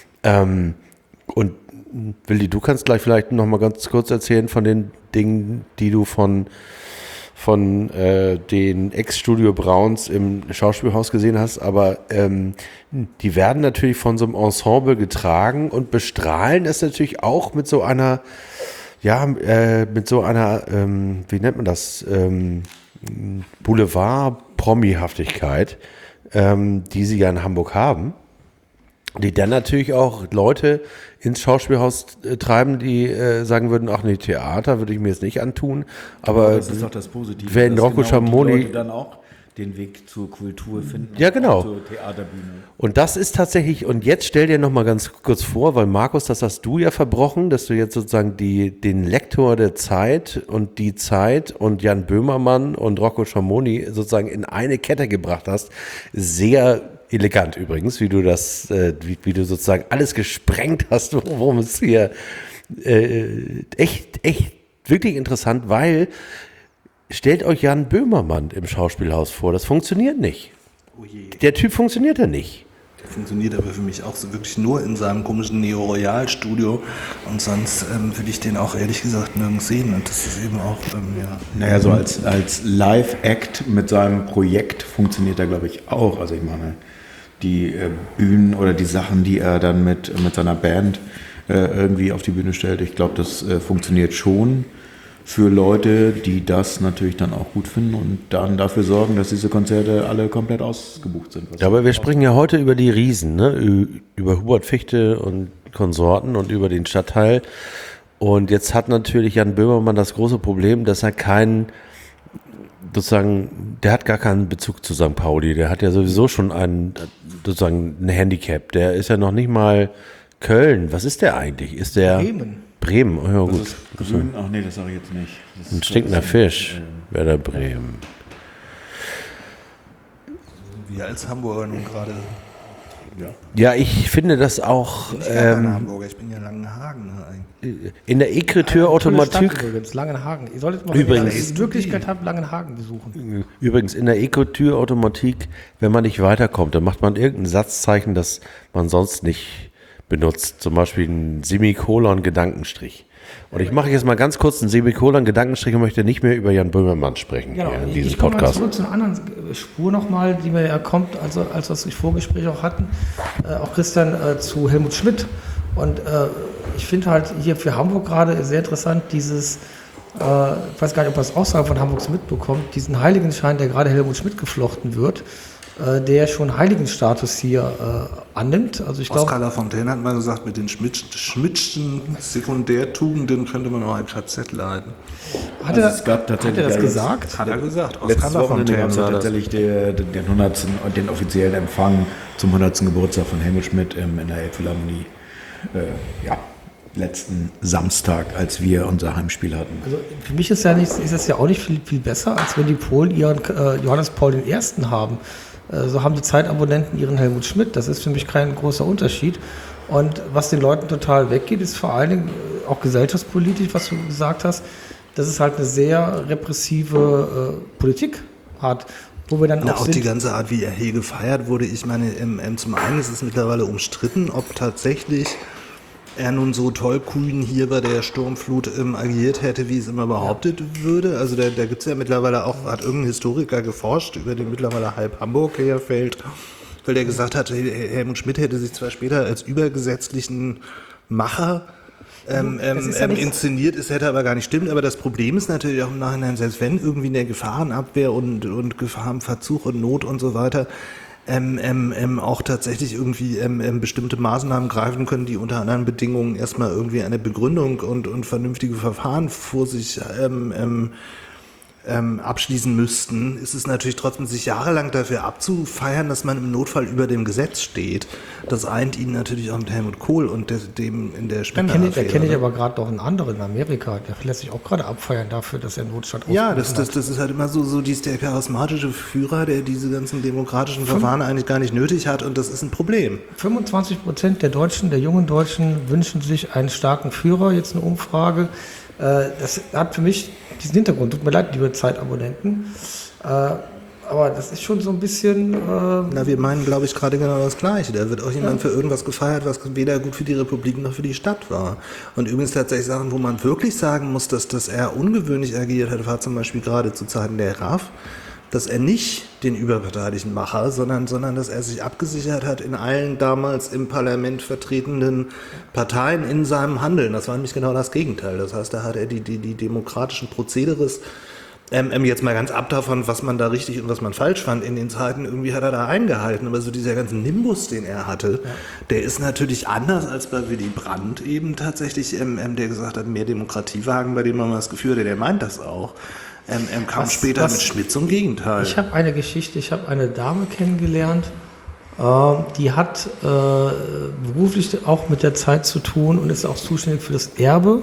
[SPEAKER 2] Und Willi, du kannst gleich vielleicht noch mal ganz kurz erzählen von den Dingen, die du von den Ex-Studio Brauns im Schauspielhaus gesehen hast, aber die werden natürlich von so einem Ensemble getragen und bestrahlen es natürlich auch mit so einer, wie nennt man das, Boulevard-Promi-Haftigkeit, die sie ja in Hamburg haben, die dann natürlich auch Leute ins Schauspielhaus treiben, die sagen würden, ach nee, Theater würde ich mir jetzt nicht antun, aber
[SPEAKER 5] das ist doch das Positive,
[SPEAKER 2] wenn
[SPEAKER 5] dass
[SPEAKER 2] Rocco
[SPEAKER 5] genau
[SPEAKER 2] Schamoni
[SPEAKER 5] die Leute dann auch den Weg zur Kultur finden.
[SPEAKER 2] Ja,
[SPEAKER 5] und
[SPEAKER 2] genau.
[SPEAKER 5] auch zur Theaterbühne.
[SPEAKER 2] Und das ist tatsächlich, und jetzt stell dir noch mal ganz kurz vor, weil Markus, das hast du ja verbrochen, dass du jetzt sozusagen den Lektor der Zeit und die Zeit und Jan Böhmermann und Rocco Schamoni sozusagen in eine Kette gebracht hast. Sehr elegant übrigens, wie du das, wie du sozusagen alles gesprengt hast, worum es hier echt wirklich interessant, weil stellt euch Jan Böhmermann im Schauspielhaus vor, das funktioniert nicht.
[SPEAKER 1] Oh je.
[SPEAKER 2] Der Typ funktioniert ja nicht.
[SPEAKER 1] Der funktioniert aber für mich auch so wirklich nur in seinem komischen Neo-Royal-Studio und sonst will ich den auch ehrlich gesagt nirgends sehen und das ist eben auch, ja.
[SPEAKER 4] Naja, so als Live-Act mit seinem Projekt funktioniert er, glaube ich, auch. Also ich meine, die Bühnen oder die Sachen, die er dann mit seiner Band irgendwie auf die Bühne stellt, ich glaube, das funktioniert schon für Leute, die das natürlich dann auch gut finden und dann dafür sorgen, dass diese Konzerte alle komplett ausgebucht sind.
[SPEAKER 2] Ja, aber wir sprechen ja heute über die Riesen, ne? Über Hubert Fichte und Konsorten und über den Stadtteil. Und jetzt hat natürlich Jan Böhmermann das große Problem, dass er der hat gar keinen Bezug zu St. Pauli. Der hat ja sowieso schon ein Handicap. Der ist ja noch nicht mal Köln. Was ist der eigentlich? Ist der Bremen, oh ja, gut.
[SPEAKER 4] Das ist grün. Ach nee, das sage ich jetzt nicht. Das
[SPEAKER 2] Ein stinkender Fisch, wäre der Bremen.
[SPEAKER 1] Wir als Hamburger nun gerade
[SPEAKER 2] Ja, ich finde das auch
[SPEAKER 1] Hamburger, ich bin ja Langenhagen eigentlich.
[SPEAKER 2] in der Écriture-Automatik.
[SPEAKER 3] Übrigens, Langenhagen. Ihr solltet mal,
[SPEAKER 2] Übrigens.
[SPEAKER 3] wenn ihr die Möglichkeit habt, Langenhagen besuchen.
[SPEAKER 2] Übrigens, in der Écriture-Automatik, wenn man nicht weiterkommt, dann macht man irgendein Satzzeichen, das man sonst nicht benutzt. Zum Beispiel ein Semikolon-Gedankenstrich. Und ich mache jetzt mal ganz kurz einen Semikolon-Gedankenstrich und möchte nicht mehr über Jan Böhmermann sprechen
[SPEAKER 3] Genau,
[SPEAKER 2] hier in
[SPEAKER 3] ich
[SPEAKER 2] diesem
[SPEAKER 3] komme mal
[SPEAKER 2] Podcast.
[SPEAKER 3] zurück zu einer anderen Spur nochmal, die mir ja kommt, als wir das Vorgespräch auch hatten, auch Christian, zu Helmut Schmidt. Und ich finde halt hier für Hamburg gerade sehr interessant dieses, ich weiß gar nicht, ob man das Aussagen von Hamburgs mitbekommt, diesen Heiligenschein, der gerade Helmut Schmidt geflochten wird, der schon Heiligenstatus hier annimmt. Also ich
[SPEAKER 1] Oskar
[SPEAKER 3] glaube,
[SPEAKER 1] Lafontaine hat mal gesagt, mit den Schmidtschen Sekundärtugenden könnte man auch ein KZ leiten.
[SPEAKER 3] hat er
[SPEAKER 5] es gab tatsächlich
[SPEAKER 3] das
[SPEAKER 5] ja
[SPEAKER 3] gesagt?
[SPEAKER 1] Hat er gesagt.
[SPEAKER 5] Letztes Wochenende
[SPEAKER 1] Lafontaine
[SPEAKER 5] gab es ja
[SPEAKER 1] war das.
[SPEAKER 5] tatsächlich den 100. und den offiziellen Empfang zum 100. Geburtstag von Helmut Schmidt in der Elbphilharmonie. Letzten Samstag, als wir unser Heimspiel hatten.
[SPEAKER 3] Also für mich ist es ja auch nicht viel besser, als wenn die Polen ihren Johannes Paul I. haben. So haben die Zeitabonnenten ihren Helmut Schmidt. Das ist für mich kein großer Unterschied. Und was den Leuten total weggeht, ist vor allen Dingen auch gesellschaftspolitisch, was du gesagt hast, dass es halt eine sehr repressive Politik hat. Wo wir dann
[SPEAKER 1] Na,
[SPEAKER 3] auch
[SPEAKER 1] auch
[SPEAKER 3] sind.
[SPEAKER 1] die ganze Art, wie er hier gefeiert wurde. Ich meine, zum einen ist es mittlerweile umstritten, ob tatsächlich er nun so tollkühn hier bei der Sturmflut agiert hätte, wie es immer behauptet würde. Also da gibt es ja mittlerweile auch, hat irgendein Historiker geforscht, über den mittlerweile halb Hamburg herfällt, weil der gesagt hat, Helmut Schmidt hätte sich zwar später als übergesetzlichen Macher
[SPEAKER 3] ist ja nicht-
[SPEAKER 1] inszeniert, es hätte aber gar nicht stimmt. Aber das Problem ist natürlich auch im Nachhinein, selbst wenn irgendwie in der Gefahrenabwehr und Gefahrenverzug und Not und so weiter auch tatsächlich irgendwie bestimmte Maßnahmen greifen können, die unter anderen Bedingungen erstmal irgendwie eine Begründung und vernünftige Verfahren vor sich abschließen müssten, ist es natürlich trotzdem, sich jahrelang dafür abzufeiern, dass man im Notfall über dem Gesetz steht. Das eint ihn natürlich auch mit Helmut Kohl und dem in der
[SPEAKER 3] Da
[SPEAKER 1] Spenderaffäre.
[SPEAKER 3] kenne ich aber gerade noch einen anderen in Amerika, der lässt sich auch gerade abfeiern dafür, dass er Notstand
[SPEAKER 1] Ja,
[SPEAKER 3] ausgerufen
[SPEAKER 1] das
[SPEAKER 3] hat.
[SPEAKER 1] ist halt immer so der charismatische Führer, der diese ganzen demokratischen Verfahren eigentlich gar nicht nötig hat, und das ist ein Problem.
[SPEAKER 3] 25% der jungen Deutschen wünschen sich einen starken Führer, jetzt eine Umfrage. Das hat für mich diesen Hintergrund. Tut mir leid, liebe Zeitabonnenten. Aber das ist schon so ein bisschen...
[SPEAKER 1] Na, wir meinen, glaube ich, gerade genau das Gleiche. Da wird auch jemand für irgendwas gefeiert, was weder gut für die Republik noch für die Stadt war. Und übrigens tatsächlich Sachen, wo man wirklich sagen muss, dass er ungewöhnlich agiert hat, war zum Beispiel gerade zu Zeiten der RAF, dass er nicht den überparteilichen Macher, sondern dass er sich abgesichert hat in allen damals im Parlament vertretenen Parteien in seinem Handeln. Das war nämlich genau das Gegenteil. Das heißt, da hat er die demokratischen Prozederes, jetzt mal ganz ab davon, was man da richtig und was man falsch fand in den Zeiten, irgendwie hat er da eingehalten. Aber so dieser ganze Nimbus, den er hatte, der ist natürlich anders als bei Willy Brandt eben tatsächlich, der gesagt hat, mehr Demokratie wagen, bei dem man mal das Gefühl hatte, der meint das auch. Kam später mit Schmidt zum Gegenteil.
[SPEAKER 3] Ich habe eine Geschichte, ich habe eine Dame kennengelernt, die hat beruflich auch mit der Zeit zu tun und ist auch zuständig für das Erbe,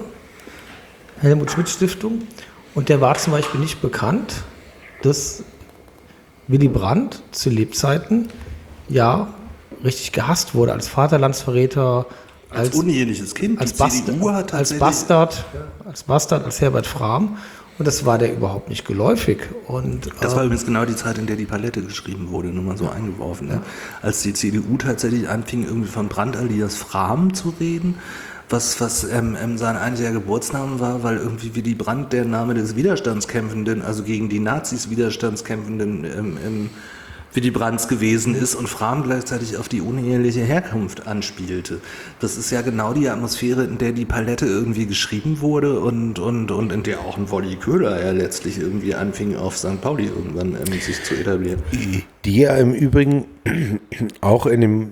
[SPEAKER 3] Helmut Schmidt Stiftung. Und der war zum Beispiel nicht bekannt, dass Willy Brandt zu Lebzeiten ja richtig gehasst wurde als Vaterlandsverräter,
[SPEAKER 1] als uneheliches Kind.
[SPEAKER 3] als
[SPEAKER 1] Die CDU hat
[SPEAKER 3] Bastard, als Herbert Frahm. Und das war der überhaupt nicht geläufig. Und,
[SPEAKER 1] das war übrigens genau die Zeit, in der die Palette geschrieben wurde, nur mal so eingeworfen. Ja. Als die CDU tatsächlich anfing, irgendwie von Brandt alias Frahm zu reden, was sein einziger Geburtsname war, weil irgendwie Willy Brandt der Name des Widerstandskämpfenden, also gegen die Nazis Widerstandskämpfenden Willy Brandts gewesen ist und Frahm gleichzeitig auf die uneheliche Herkunft anspielte. Das ist ja genau die Atmosphäre, in der die Palette irgendwie geschrieben wurde und in der auch ein Wolli Köhler ja letztlich irgendwie anfing, auf St. Pauli irgendwann sich zu etablieren.
[SPEAKER 2] Die ja im Übrigen auch in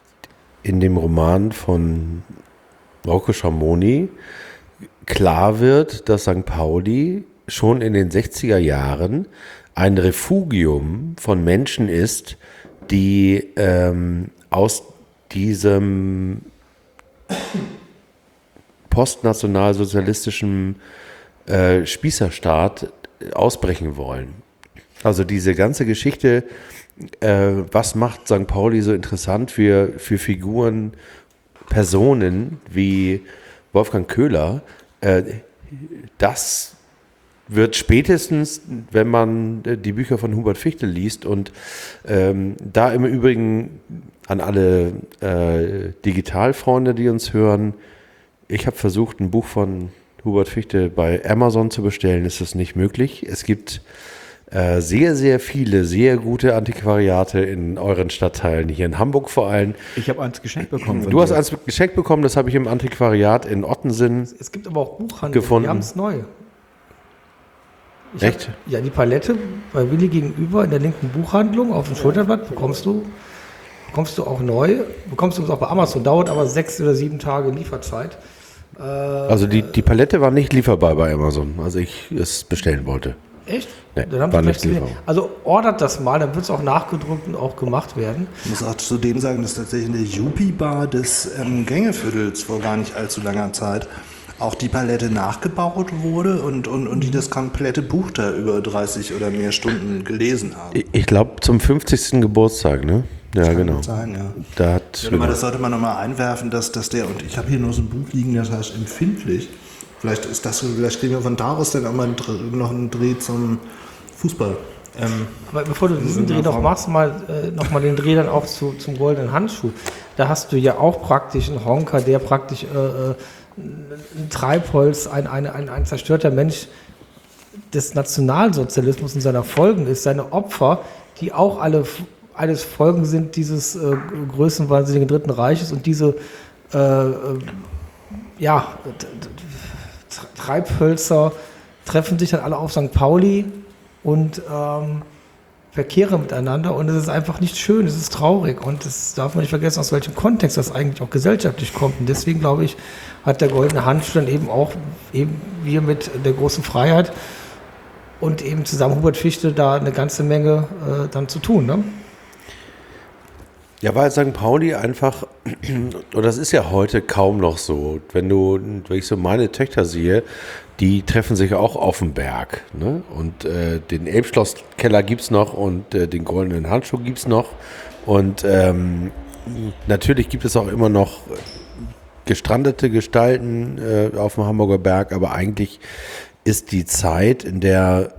[SPEAKER 2] dem Roman von Rocco Schamoni klar wird, dass St. Pauli schon in den 60er Jahren ein Refugium von Menschen ist, die aus diesem postnationalsozialistischen Spießerstaat ausbrechen wollen. Also diese ganze Geschichte was macht St. Pauli so interessant für Figuren, Personen wie Wolfgang Köhler, das wird spätestens, wenn man die Bücher von Hubert Fichte liest und da im Übrigen an alle Digitalfreunde, die uns hören, ich habe versucht, ein Buch von Hubert Fichte bei Amazon zu bestellen, ist das nicht möglich. Es gibt sehr, sehr viele, sehr gute Antiquariate in euren Stadtteilen, hier in Hamburg vor allem.
[SPEAKER 4] Ich habe eins geschenkt bekommen.
[SPEAKER 2] Du hast eins geschenkt bekommen, das habe ich im Antiquariat in Ottensen
[SPEAKER 3] Es gibt aber auch Buchhandel,
[SPEAKER 2] gefunden.
[SPEAKER 3] die haben es neu.
[SPEAKER 2] Echt?
[SPEAKER 3] Ja, die Palette bei Willi gegenüber in der linken Buchhandlung auf dem Schulterblatt bekommst du auch neu. Bekommst du es auch bei Amazon, dauert aber 6 oder 7 Tage Lieferzeit.
[SPEAKER 2] Also die Palette war nicht lieferbar bei Amazon, als ich es bestellen wollte.
[SPEAKER 3] Echt?
[SPEAKER 2] Nee,
[SPEAKER 3] Dann haben
[SPEAKER 2] war
[SPEAKER 3] sie
[SPEAKER 2] nicht
[SPEAKER 3] vielleicht
[SPEAKER 2] lieferbar.
[SPEAKER 3] also ordert das mal, dann wird es auch nachgedruckt und auch gemacht werden.
[SPEAKER 1] Ich muss auch zudem sagen, dass tatsächlich in der Jupi-Bar des Gängeviertels vor gar nicht allzu langer Zeit auch die Palette nachgebaut wurde und die das komplette Buch da über 30 oder mehr Stunden gelesen haben.
[SPEAKER 2] Ich glaube zum 50. Geburtstag, ne? Ja,
[SPEAKER 1] Kann
[SPEAKER 2] genau.
[SPEAKER 1] gut sein, ja.
[SPEAKER 2] Da hat,
[SPEAKER 1] Aber das sollte man nochmal einwerfen, dass der, und ich habe hier nur so ein Buch liegen, das heißt empfindlich. Vielleicht kriegen wir von daraus dann auch mal noch einen Dreh zum Fußball.
[SPEAKER 3] Aber bevor du diesen Dreh noch machst, nochmal den Dreh dann auch zum goldenen Handschuh. Da hast du ja auch praktisch einen Honker, der praktisch ein Treibholz, ein zerstörter Mensch des Nationalsozialismus in seiner Folgen ist, seine Opfer, die auch alles Folgen sind dieses größenwahnsinnigen Dritten Reiches und diese Treibhölzer treffen sich dann alle auf St. Pauli und verkehren miteinander und es ist einfach nicht schön, es ist traurig und das darf man nicht vergessen, aus welchem Kontext das eigentlich auch gesellschaftlich kommt und deswegen glaube ich, hat der goldene Handschuh dann eben auch wir mit der großen Freiheit und eben zusammen Hubert Fichte da eine ganze Menge dann zu tun, ne?
[SPEAKER 2] ja, weil St. Pauli einfach, und das ist ja heute kaum noch so, wenn ich so meine Töchter sehe, die treffen sich auch auf dem Berg. Ne? Und den Elbschlosskeller gibt es noch und den goldenen Handschuh gibt es noch. Und natürlich gibt es auch immer noch gestrandete Gestalten auf dem Hamburger Berg, aber eigentlich ist die Zeit, in der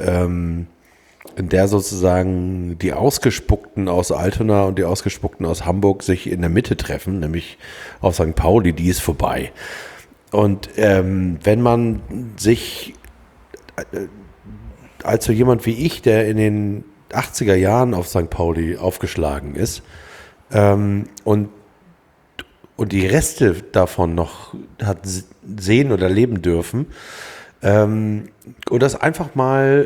[SPEAKER 2] sozusagen die Ausgespuckten aus Altona und die Ausgespuckten aus Hamburg sich in der Mitte treffen, nämlich auf St. Pauli, die ist vorbei. Und wenn man sich als so jemand wie ich, der in den 80er Jahren auf St. Pauli aufgeschlagen ist und die Reste davon noch hat sehen oder leben dürfen, und das einfach mal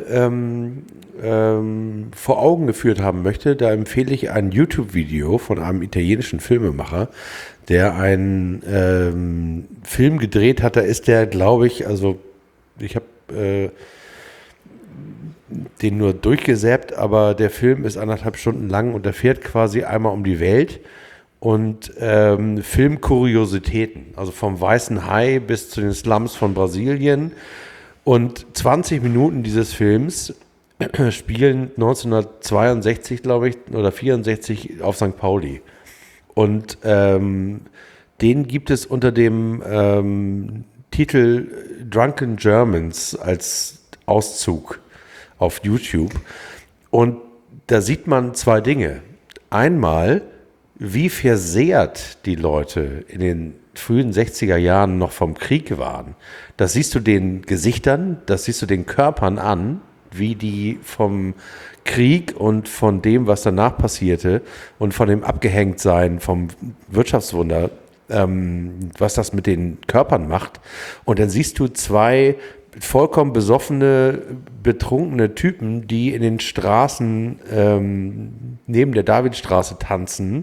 [SPEAKER 2] vor Augen geführt haben möchte, da empfehle ich ein YouTube-Video von einem italienischen Filmemacher, der einen Film gedreht hat. Da ist der, glaube ich, also ich habe den nur durchgesäppt, aber der Film ist 1,5 Stunden lang und der fährt quasi einmal um die Welt und Filmkuriositäten, also vom Weißen Hai bis zu den Slums von Brasilien. Und 20 Minuten dieses Films spielen 1962, glaube ich, oder 64 auf St. Pauli. Und den gibt es unter dem Titel Drunken Germans als Auszug auf YouTube. Und da sieht man zwei Dinge. Einmal, wie versehrt die Leute in den frühen 60er Jahren noch vom Krieg waren. Das siehst du den Gesichtern, das siehst du den Körpern an, wie die vom Krieg und von dem, was danach passierte und von dem Abgehängtsein, vom Wirtschaftswunder, was das mit den Körpern macht. Und dann siehst du zwei vollkommen besoffene, betrunkene Typen, die in den Straßen neben der Davidstraße tanzen,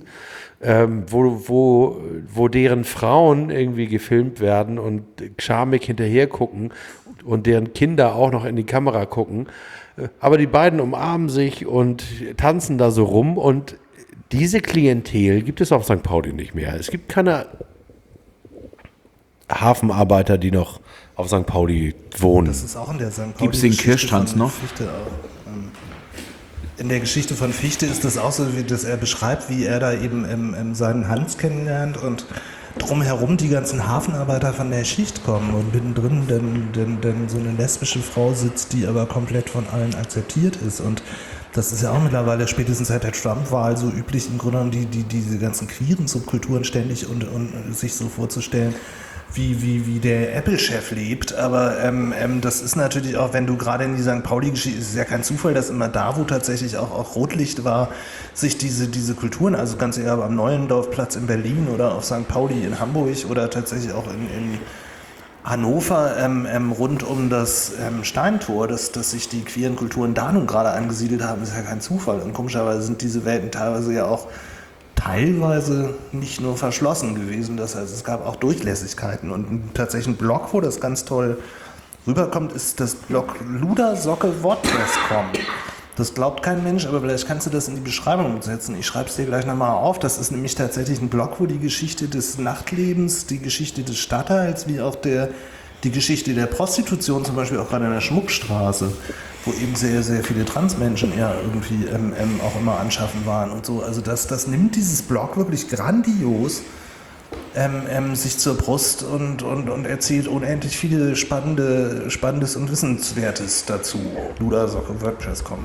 [SPEAKER 2] wo deren Frauen irgendwie gefilmt werden und schamig hinterher gucken und deren Kinder auch noch in die Kamera gucken. Aber die beiden umarmen sich und tanzen da so rum und diese Klientel gibt es auf St. Pauli nicht mehr. Es gibt keine Hafenarbeiter, die noch auf St. Pauli wohnen.
[SPEAKER 1] Das ist auch in der St. Pauli.
[SPEAKER 4] Gibt es den Kirschtanz noch?
[SPEAKER 1] in der Geschichte von Fichte ist das auch so, wie das er beschreibt, wie er da eben seinen Hans kennenlernt und drumherum die ganzen Hafenarbeiter von der Schicht kommen und mittendrin denn so eine lesbische Frau sitzt, die aber komplett von allen akzeptiert ist. Und das ist ja auch mittlerweile spätestens seit der Trump-Wahl so üblich, im Grunde genommen diese ganzen queeren Subkulturen ständig und sich so vorzustellen, wie der Apple-Chef lebt, aber das ist natürlich auch, wenn du gerade in die St. Pauli-Geschichte, ist es ja kein Zufall, dass immer da, wo tatsächlich auch Rotlicht war, sich diese Kulturen, also ganz egal am Neuendorfplatz in Berlin oder auf St. Pauli in Hamburg oder tatsächlich auch in Hannover rund um das Steintor, dass sich die queeren Kulturen da nun gerade angesiedelt haben, ist ja kein Zufall. Und komischerweise sind diese Welten teilweise ja auch teilweise nicht nur verschlossen gewesen. Das heißt, es gab auch Durchlässigkeiten. Und tatsächlich ein Blog, wo das ganz toll rüberkommt, ist das Blog ludersocke.wordpress.com. Das glaubt kein Mensch, aber vielleicht kannst du das in die Beschreibung setzen. Ich schreibe es dir gleich nochmal auf. Das ist nämlich tatsächlich ein Blog, wo die Geschichte des Nachtlebens, die Geschichte des Stadtteils, wie auch die Geschichte der Prostitution, zum Beispiel auch gerade in der Schmuckstraße, wo eben sehr, sehr viele Transmenschen ja irgendwie auch immer anschaffen waren und so. Also das nimmt dieses Blog wirklich grandios sich zur Brust und erzählt unendlich viele Spannendes und Wissenswertes dazu. ludersocke.wordpress.com.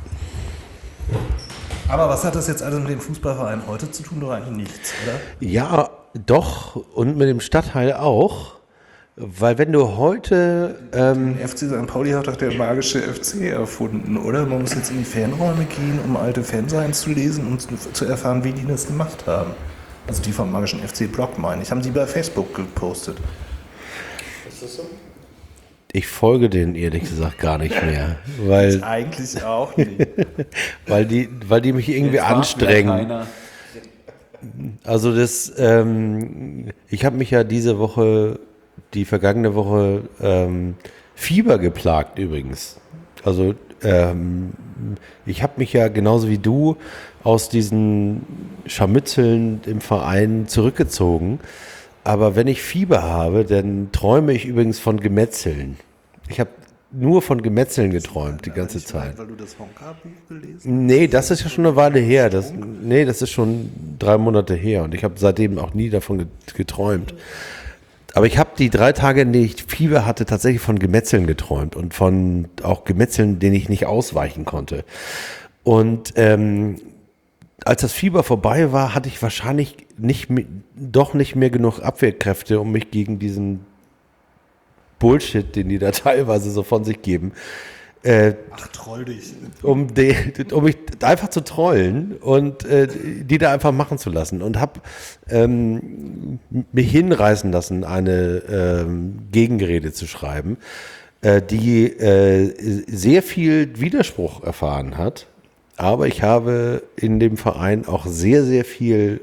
[SPEAKER 1] Aber was hat das jetzt alles mit dem Fußballverein heute zu tun? Doch eigentlich nichts, oder?
[SPEAKER 2] Ja, doch. Und mit dem Stadtteil auch. Weil wenn du heute...
[SPEAKER 1] Den FC St. Pauli hat doch der magische FC erfunden, oder? Man muss jetzt in die Fanräume gehen, um alte Fanseins zu lesen und zu erfahren, wie die das gemacht haben. Also die vom magischen FC-Blog, meine ich. Haben sie bei Facebook gepostet. Ist das so?
[SPEAKER 2] Ich folge denen ehrlich gesagt gar nicht mehr. Weil,
[SPEAKER 1] ich eigentlich auch nicht.
[SPEAKER 2] weil die mich irgendwie anstrengen. Also ich habe mich ja die vergangene Woche Fieber geplagt übrigens. Also ich habe mich ja genauso wie du aus diesen Scharmützeln im Verein zurückgezogen. Aber wenn ich Fieber habe, dann träume ich übrigens von Gemetzeln. Ich habe nur von Gemetzeln geträumt die ganze Zeit.
[SPEAKER 1] Weil du das Honka-Buch gelesen hast?
[SPEAKER 2] Nee, das ist ja schon eine Weile her. Das ist schon 3 Monate her und ich habe seitdem auch nie davon geträumt. Aber ich habe die 3 Tage, in denen ich Fieber hatte, tatsächlich von Gemetzeln geträumt und von auch Gemetzeln, denen ich nicht ausweichen konnte. Und als das Fieber vorbei war, hatte ich wahrscheinlich nicht mehr genug Abwehrkräfte, um mich gegen diesen Bullshit, den die da teilweise so von sich geben,
[SPEAKER 1] troll dich.
[SPEAKER 2] um mich einfach zu trollen und die da einfach machen zu lassen. Und habe mich hinreißen lassen, eine Gegenrede zu schreiben, die sehr viel Widerspruch erfahren hat. Aber ich habe in dem Verein auch sehr, sehr viel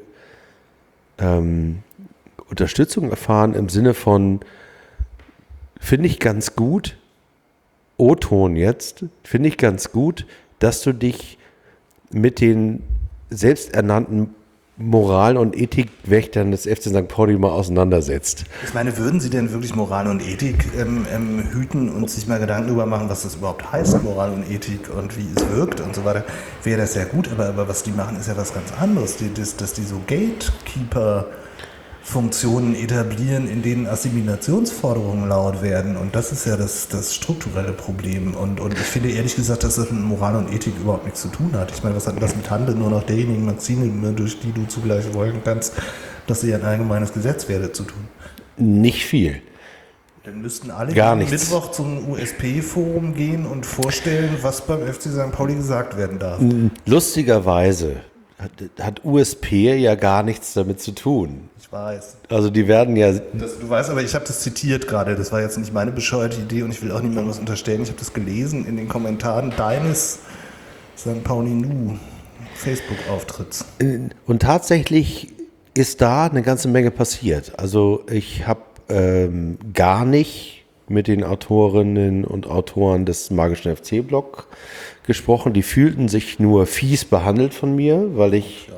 [SPEAKER 2] Unterstützung erfahren im Sinne von, finde ich ganz gut, O-Ton jetzt, finde ich ganz gut, dass du dich mit den selbsternannten Moral- und Ethikwächtern des FC St. Pauli mal auseinandersetzt.
[SPEAKER 1] Ich meine, würden Sie denn wirklich Moral und Ethik hüten und sich mal Gedanken darüber machen, was das überhaupt heißt, Moral und Ethik und wie es wirkt und so weiter, wäre das ja gut, aber was die machen, ist ja was ganz anderes, dass die so Gatekeeper-Funktionen etablieren, in denen Assimilationsforderungen laut werden und das ist ja das strukturelle Problem und ich finde ehrlich gesagt, dass das mit Moral und Ethik überhaupt nichts zu tun hat. Ich meine, was hat das mit Handel nur noch derjenigen Maxime, durch die du zugleich wollen kannst, dass sie ein allgemeines Gesetz werde zu tun?
[SPEAKER 2] Nicht viel.
[SPEAKER 1] Dann müssten alle
[SPEAKER 2] Gar
[SPEAKER 1] am
[SPEAKER 2] nichts.
[SPEAKER 1] Mittwoch zum USP-Forum gehen und vorstellen, was beim FC St. Pauli gesagt werden darf.
[SPEAKER 2] Lustigerweise hat USP ja gar nichts damit zu tun.
[SPEAKER 1] Ich weiß.
[SPEAKER 2] Also die werden ja...
[SPEAKER 1] Du weißt aber, ich habe das zitiert gerade. Das war jetzt nicht meine bescheuerte Idee und ich will auch niemandem was unterstellen. Ich habe das gelesen in den Kommentaren deines St. Pauli Nu Facebook-Auftritts.
[SPEAKER 2] Und tatsächlich ist da eine ganze Menge passiert. Also ich habe gar nicht mit den Autorinnen und Autoren des magischen FC-Blog gesprochen. Die fühlten sich nur fies behandelt von mir, weil ich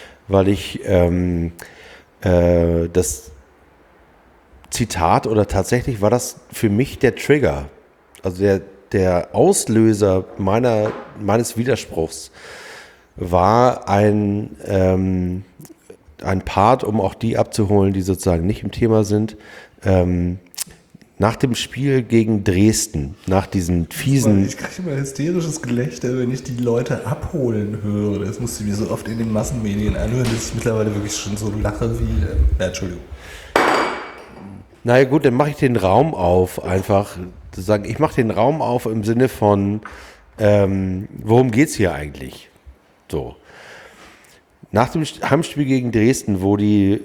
[SPEAKER 2] das Zitat oder tatsächlich war das für mich der Trigger. Also der Auslöser meines Widerspruchs war ein Part, um auch die abzuholen, die sozusagen nicht im Thema sind. Nach dem Spiel gegen Dresden, nach diesen fiesen...
[SPEAKER 1] Ich kriege immer hysterisches Gelächter, wenn ich die Leute abholen höre. Das musste ich mir so oft in den Massenmedien anhören, dass ich mittlerweile wirklich schon so lache wie... Entschuldigung.
[SPEAKER 2] Naja gut, dann mache ich den Raum auf, einfach zu sagen, ich mache den Raum auf im Sinne von, worum geht's hier eigentlich? So. Nach dem Heimspiel gegen Dresden, wo die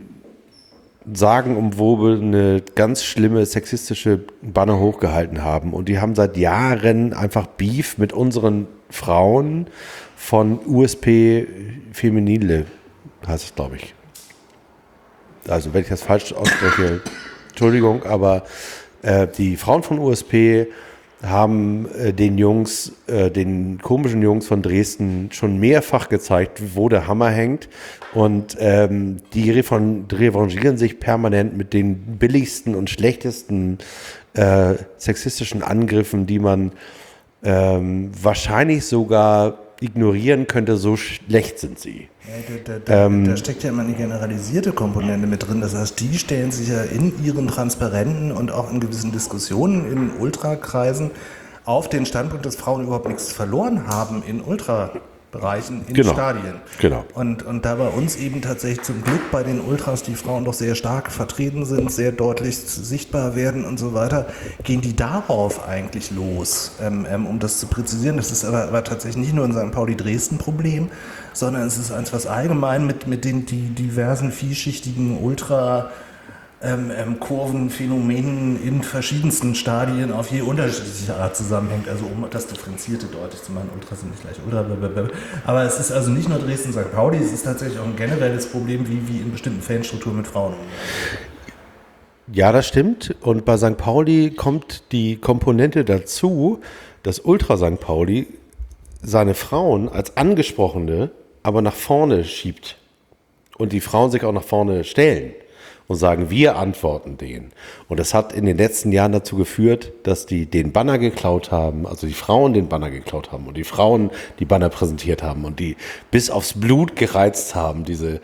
[SPEAKER 2] sagenumwobene, ganz schlimme sexistische Banner hochgehalten haben und die haben seit Jahren einfach Beef mit unseren Frauen von USP Feminile, heißt es, glaube ich. Also wenn ich das falsch ausspreche, Entschuldigung, aber die Frauen von USP haben den komischen Jungs von Dresden schon mehrfach gezeigt, wo der Hammer hängt. Und die revanchieren sich permanent mit den billigsten und schlechtesten sexistischen Angriffen, die man wahrscheinlich sogar ignorieren könnte, so schlecht sind sie.
[SPEAKER 1] Da steckt ja immer eine generalisierte Komponente mit drin. Das heißt, die stellen sich ja in ihren Transparenten und auch in gewissen Diskussionen in Ultrakreisen auf den Standpunkt, dass Frauen überhaupt nichts verloren haben in Ultrabereichen, in Stadien.
[SPEAKER 2] Genau.
[SPEAKER 1] Und da bei uns eben tatsächlich zum Glück bei den Ultras die Frauen doch sehr stark vertreten sind, sehr deutlich sichtbar werden und so weiter, gehen die darauf eigentlich los, um das zu präzisieren. Das ist aber tatsächlich nicht nur ein St. Pauli-Dresden-Problem, sondern es ist eins, was allgemein mit den diversen vielschichtigen Kurvenphänomenen in verschiedensten Stadien auf je unterschiedliche Art zusammenhängt. Also um das Differenzierte deutlich zu machen, Ultras sind nicht gleich Ultra, blablabla. Aber es ist also nicht nur Dresden-St. Pauli, es ist tatsächlich auch ein generelles Problem, wie in bestimmten Fanstrukturen mit Frauen umgehen.
[SPEAKER 2] Ja, das stimmt. Und bei St. Pauli kommt die Komponente dazu, dass Ultra St. Pauli seine Frauen als Angesprochene aber nach vorne schiebt. Und die Frauen sich auch nach vorne stellen und sagen, wir antworten denen. Und das hat in den letzten Jahren dazu geführt, dass die den Banner geklaut haben, also die Frauen den Banner geklaut haben und die Frauen die Banner präsentiert haben und die bis aufs Blut gereizt haben, diese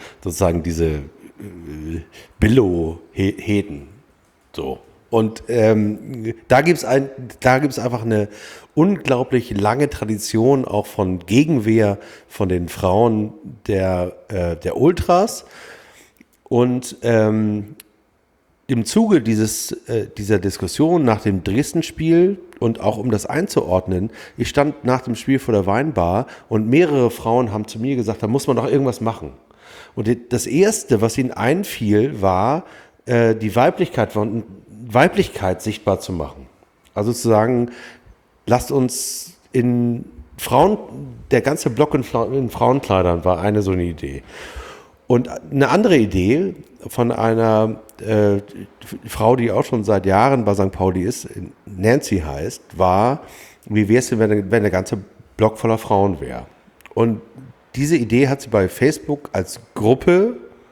[SPEAKER 2] Billo-Heden. So. Und da gibt's einfach eine unglaublich lange Tradition auch von Gegenwehr von den Frauen der Ultras. Und im Zuge dieser Diskussion nach dem Dresden-Spiel und auch um das einzuordnen, ich stand nach dem Spiel vor der Weinbar und mehrere Frauen haben zu mir gesagt, da muss man doch irgendwas machen. Und das Erste, was ihnen einfiel, war, die Weiblichkeit sichtbar zu machen. Also zu sagen, lasst uns der ganze Block in Frauenkleidern war so eine Idee. Und eine andere Idee von einer Frau, die auch schon seit Jahren bei St. Pauli ist, Nancy heißt, war, wie wäre es denn, wenn der ganze Block voller Frauen wäre? Und diese Idee hat sie bei Facebook als Gruppe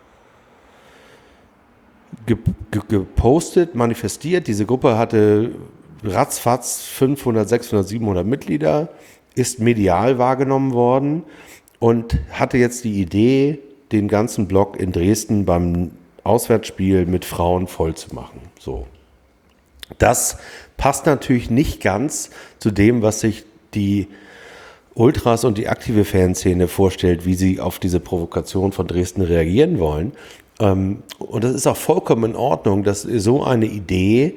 [SPEAKER 2] gepostet, manifestiert. Diese Gruppe hatte ratzfatz 500, 600, 700 Mitglieder, ist medial wahrgenommen worden und hatte jetzt die Idee, den ganzen Block in Dresden beim Auswärtsspiel mit Frauen voll zu machen. So. Das passt natürlich nicht ganz zu dem, was sich die Ultras und die aktive Fanszene vorstellt, wie sie auf diese Provokation von Dresden reagieren wollen. Und das ist auch vollkommen in Ordnung, dass so eine Idee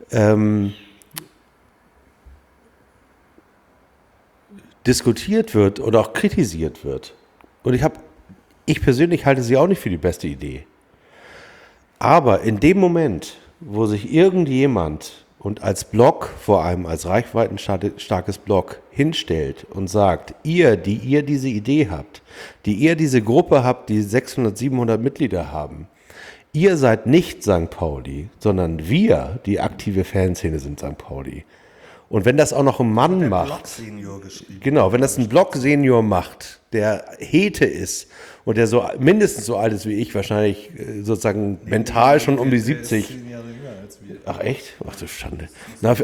[SPEAKER 2] diskutiert wird oder auch kritisiert wird. Und ich persönlich halte sie auch nicht für die beste Idee. Aber in dem Moment, wo sich irgendjemand und als Block, vor allem als reichweitenstarkes Block, hinstellt und sagt, ihr diese Idee habt, ihr diese Gruppe habt, die 600, 700 Mitglieder haben, ihr seid nicht St. Pauli, sondern wir, die aktive Fanszene, sind St. Pauli. Und wenn das auch noch ein Mann macht, genau, wenn das ein Block-Senior macht, der Hete ist und der so mindestens so alt ist wie ich, wahrscheinlich sozusagen mental schon um die 70. Ach echt? Ach du Schande. Na,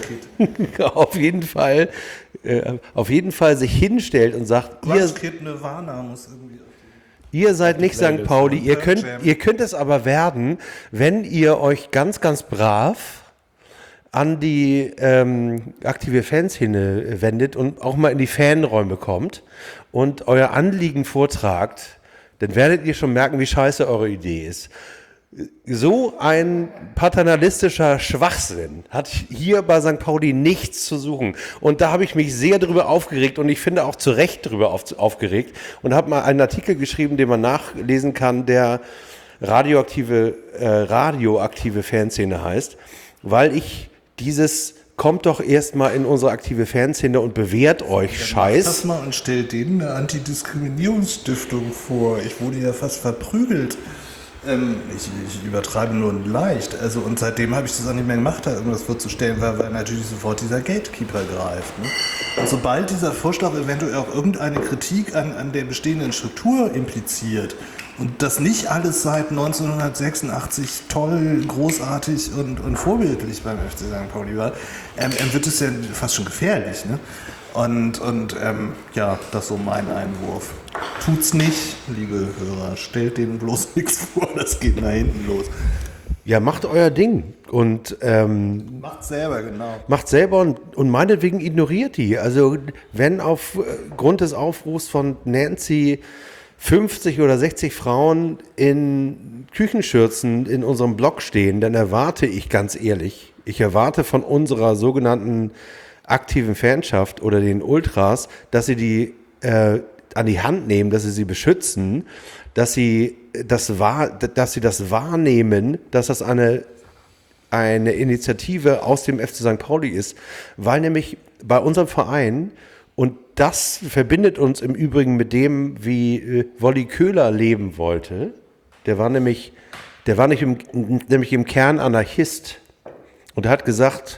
[SPEAKER 2] auf jeden Fall sich hinstellt und sagt,
[SPEAKER 1] Nirvana muss irgendwie...
[SPEAKER 2] Ihr seid nicht St. Pauli, ihr könnt es aber werden, wenn ihr euch ganz, ganz brav an die aktive Fanszene wendet und auch mal in die Fanräume kommt und euer Anliegen vortragt, dann werdet ihr schon merken, wie scheiße eure Idee ist. So ein paternalistischer Schwachsinn hat hier bei St. Pauli nichts zu suchen. Und da habe ich mich sehr drüber aufgeregt und ich finde auch zu Recht drüber aufgeregt und habe mal einen Artikel geschrieben, den man nachlesen kann, der radioaktive Fanszene heißt, weil ich kommt doch erstmal in unsere aktive Fanszene und bewährt euch Scheiß.
[SPEAKER 1] Macht das mal und stellt denen eine Antidiskriminierungsstiftung vor. Ich wurde ja fast verprügelt. Ich übertreibe nur leicht. Also, und seitdem habe ich das auch nicht mehr gemacht, da irgendwas vorzustellen, weil natürlich sofort dieser Gatekeeper greift. Ne? Und sobald dieser Vorschlag eventuell auch irgendeine Kritik an der bestehenden Struktur impliziert und das nicht alles seit 1986 toll, großartig und vorbildlich beim FC St. Pauli war, wird es ja fast schon gefährlich. Ne? Und das ist so mein Einwurf. Tut's nicht, liebe Hörer. Stellt denen bloß nichts vor, das geht nach hinten los.
[SPEAKER 2] Ja, macht euer Ding und
[SPEAKER 1] macht selber, genau.
[SPEAKER 2] Macht selber und meinetwegen ignoriert die. Also wenn aufgrund des Aufrufs von Nancy 50 oder 60 Frauen in Küchenschürzen in unserem Blog stehen, dann erwarte ich ganz ehrlich, von unserer sogenannten aktiven Fanschaft oder den Ultras, dass sie die an die Hand nehmen, dass sie sie beschützen, dass sie das wahrnehmen, dass das eine Initiative aus dem FC St. Pauli ist, weil nämlich bei unserem Verein, und das verbindet uns im Übrigen mit dem, wie Wolli Köhler leben wollte, der war nämlich im Kern Anarchist und er hat gesagt,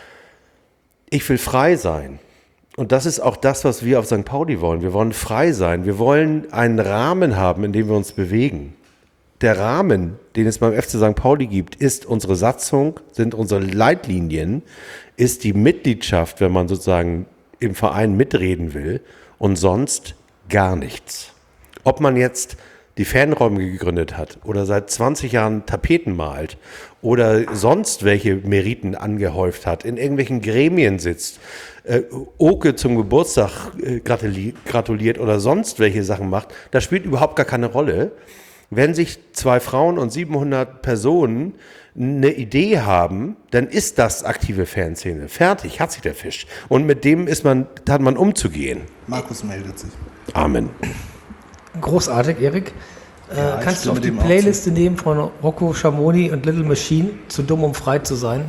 [SPEAKER 2] ich will frei sein. Und das ist auch das, was wir auf St. Pauli wollen. Wir wollen frei sein. Wir wollen einen Rahmen haben, in dem wir uns bewegen. Der Rahmen, den es beim FC St. Pauli gibt, ist unsere Satzung, sind unsere Leitlinien, ist die Mitgliedschaft, wenn man sozusagen im Verein mitreden will, und sonst gar nichts. Ob man jetzt die Fanräume gegründet hat oder seit 20 Jahren Tapeten malt oder sonst welche Meriten angehäuft hat, in irgendwelchen Gremien sitzt, Oke zum Geburtstag gratuliert oder sonst welche Sachen macht, das spielt überhaupt gar keine Rolle. Wenn sich 2 Frauen und 700 Personen eine Idee haben, dann ist das aktive Fanszene. Fertig, hat sich der Fisch. Und mit dem hat man umzugehen.
[SPEAKER 1] Markus meldet sich.
[SPEAKER 2] Amen.
[SPEAKER 3] Großartig, Erik. Kannst du auf die Playliste nehmen von Rocco Schamoni und Little Machine, zu dumm, um frei zu sein?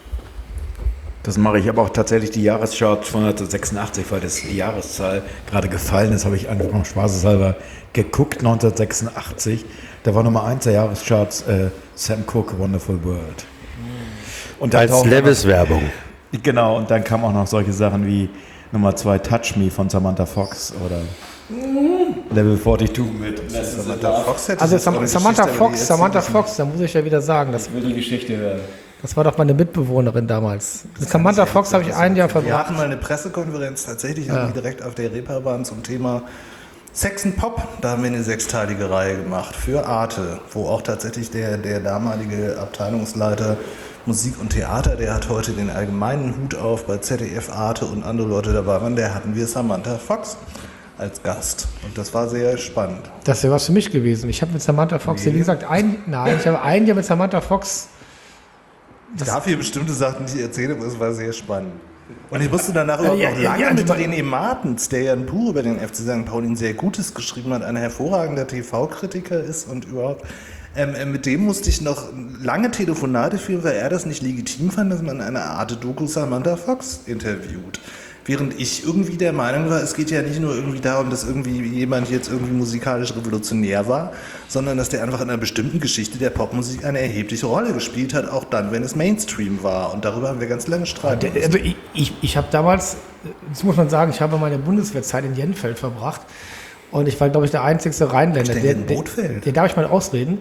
[SPEAKER 5] Das mache ich, aber auch tatsächlich die Jahrescharts von 1986, weil das die Jahreszahl gerade gefallen ist, habe ich einfach mal spaßeshalber geguckt, 1986. Da war Nummer 1 der Jahrescharts Sam Cooke, Wonderful World. Und
[SPEAKER 2] als Levis-Werbung.
[SPEAKER 5] Genau, und dann kamen auch noch solche Sachen wie Nummer 2 Touch Me von Samantha Fox oder Level 42 mit
[SPEAKER 1] Samantha Fox.
[SPEAKER 3] Also Samantha Fox, da muss ich ja wieder sagen, das
[SPEAKER 5] will die Geschichte hören.
[SPEAKER 3] Das war doch meine Mitbewohnerin damals. Mit Samantha Fox habe ich ein Jahr verbracht.
[SPEAKER 1] Wir hatten mal eine Pressekonferenz, tatsächlich haben die direkt auf der Reeperbahn zum Thema Sex and Pop, da haben wir eine 6-teilige Reihe gemacht für Arte, wo auch tatsächlich der damalige Abteilungsleiter Musik und Theater, der hat heute den allgemeinen Hut auf bei ZDF, Arte und andere Leute dabei waren, der hatten wir Samantha Fox als Gast. Und das war sehr spannend.
[SPEAKER 3] Das wäre was für mich gewesen. Ich habe mit Samantha Fox, wie gesagt, ich habe ein Jahr mit Samantha Fox.
[SPEAKER 1] Ich darf hier bestimmte Sachen nicht erzählen, aber es war sehr spannend. Und ich musste danach noch lange mit René Martens, der ja ein Buch über den FC St. Pauli, ein sehr gutes geschrieben hat, ein hervorragender TV-Kritiker ist und überhaupt. Mit dem musste ich noch lange Telefonate führen, weil er das nicht legitim fand, dass man eine Art Doku Samantha Fox interviewt. Während ich irgendwie der Meinung war, es geht ja nicht nur irgendwie darum, dass irgendwie jemand jetzt irgendwie musikalisch revolutionär war, sondern dass der einfach in einer bestimmten Geschichte der Popmusik eine erhebliche Rolle gespielt hat, auch dann, wenn es Mainstream war. Und darüber haben wir ganz lange streiten müssen.
[SPEAKER 3] Also ich habe damals, das muss man sagen, ich habe meine Bundeswehrzeit in Jenfeld verbracht und ich war, glaube ich, der einzigste Rheinländer.
[SPEAKER 1] In Bothfeld?
[SPEAKER 3] Der darf ich mal ausreden.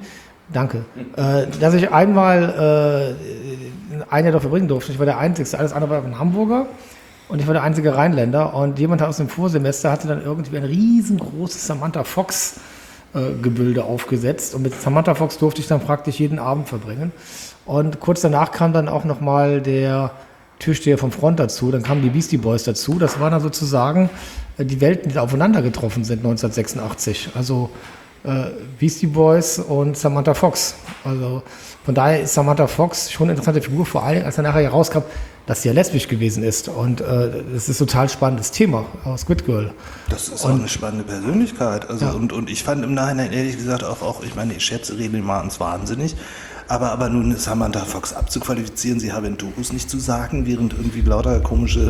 [SPEAKER 3] Danke. Dass ich einmal ein Jahr dort verbringen durfte. Ich war der Einzige, alles andere war ein Hamburger und ich war der einzige Rheinländer. Und jemand aus dem Vorsemester hatte dann irgendwie ein riesengroßes Samantha Fox Gebilde aufgesetzt. Und mit Samantha Fox durfte ich dann praktisch jeden Abend verbringen. Und kurz danach kam dann auch nochmal der Türsteher vom Front dazu. Dann kamen die Beastie Boys dazu. Das waren dann sozusagen die Welten, die aufeinander getroffen sind 1986. Also Beastie Boys und Samantha Fox. Also von daher ist Samantha Fox schon eine interessante Figur, vor allem als dann nachher herauskam, dass sie ja lesbisch gewesen ist. Und das ist ein total spannendes Thema aus Squid Girl.
[SPEAKER 1] Das ist auch eine spannende Persönlichkeit. Also, und ich fand im Nachhinein ehrlich gesagt auch, ich meine, ich schätze René Martens wahnsinnig, aber nun ist Samantha Fox abzuqualifizieren, sie habe Dokus nicht zu sagen, während irgendwie lauter komische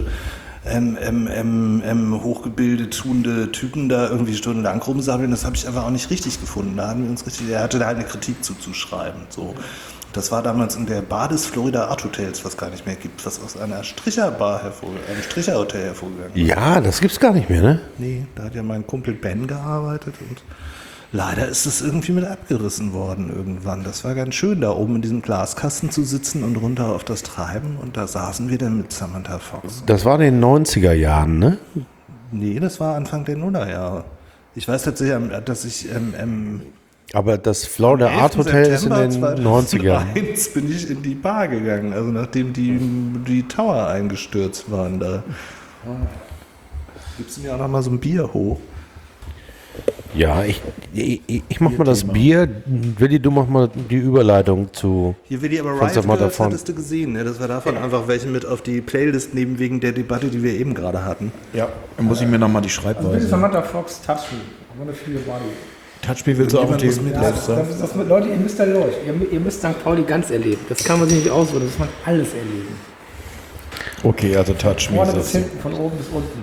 [SPEAKER 1] hochgebildet tuende Typen da irgendwie stundenlang rumsammeln, das habe ich einfach auch nicht richtig gefunden. Da haben wir uns richtig, er hatte da eine Kritik zuzuschreiben. So. Das war damals in der Bar des Florida Art Hotels, was gar nicht mehr gibt, was aus einer Stricherbar einem Stricherhotel hervorgegangen ist.
[SPEAKER 2] Ja, das gibt's gar nicht mehr, ne?
[SPEAKER 1] Nee, da hat ja mein Kumpel Ben gearbeitet und leider ist es irgendwie mit abgerissen worden irgendwann. Das war ganz schön, da oben in diesem Glaskasten zu sitzen und runter auf das Treiben. Und da saßen wir dann mit Samantha Fox.
[SPEAKER 2] Das war in den 90er Jahren, ne?
[SPEAKER 1] Nee, das war Anfang der Nullerjahre. Ich weiß tatsächlich, dass ich
[SPEAKER 2] aber das Florida Art Hotel ist in den 90ern.
[SPEAKER 1] Bin ich in die Bar gegangen, also nachdem die Tower eingestürzt waren da. Gibst du mir auch noch mal so ein Bier hoch?
[SPEAKER 2] Ja, ich mach mal das Bier. Willi, du mach mal die Überleitung zu.
[SPEAKER 1] Hier, Willi, aber Riot Girls hattest du gesehen, ne? Das war davon einfach welche mit auf die Playlist nehmen, wegen der Debatte, die wir eben gerade hatten.
[SPEAKER 5] Ja, dann muss ich mir nochmal die
[SPEAKER 3] Also
[SPEAKER 5] Schreibweise.
[SPEAKER 3] Samantha Fox, Touch Me. I wanna feel your body.
[SPEAKER 5] Touch Me willst du auch auf die Playlist haben?
[SPEAKER 3] Leute, ihr müsst da durch. Ihr müsst St. Pauli ganz erleben. Das kann man sich nicht aussuchen, das muss man alles erleben.
[SPEAKER 5] Okay, also Touch Me.
[SPEAKER 3] Vorne bis hinten, von oben bis unten.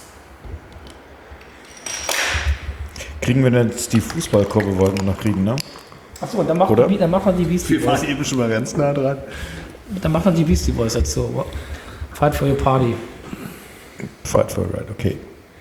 [SPEAKER 5] Kriegen wir denn jetzt die Fußballkurve, wollten wir noch kriegen, ne?
[SPEAKER 3] Achso, und dann machen wir die Beastie
[SPEAKER 1] Wir
[SPEAKER 3] Boys.
[SPEAKER 1] waren eben schon mal ganz nah dran.
[SPEAKER 3] Dann machen die Beastie Boys dazu. Fight for your party.
[SPEAKER 5] Fight for Right, okay.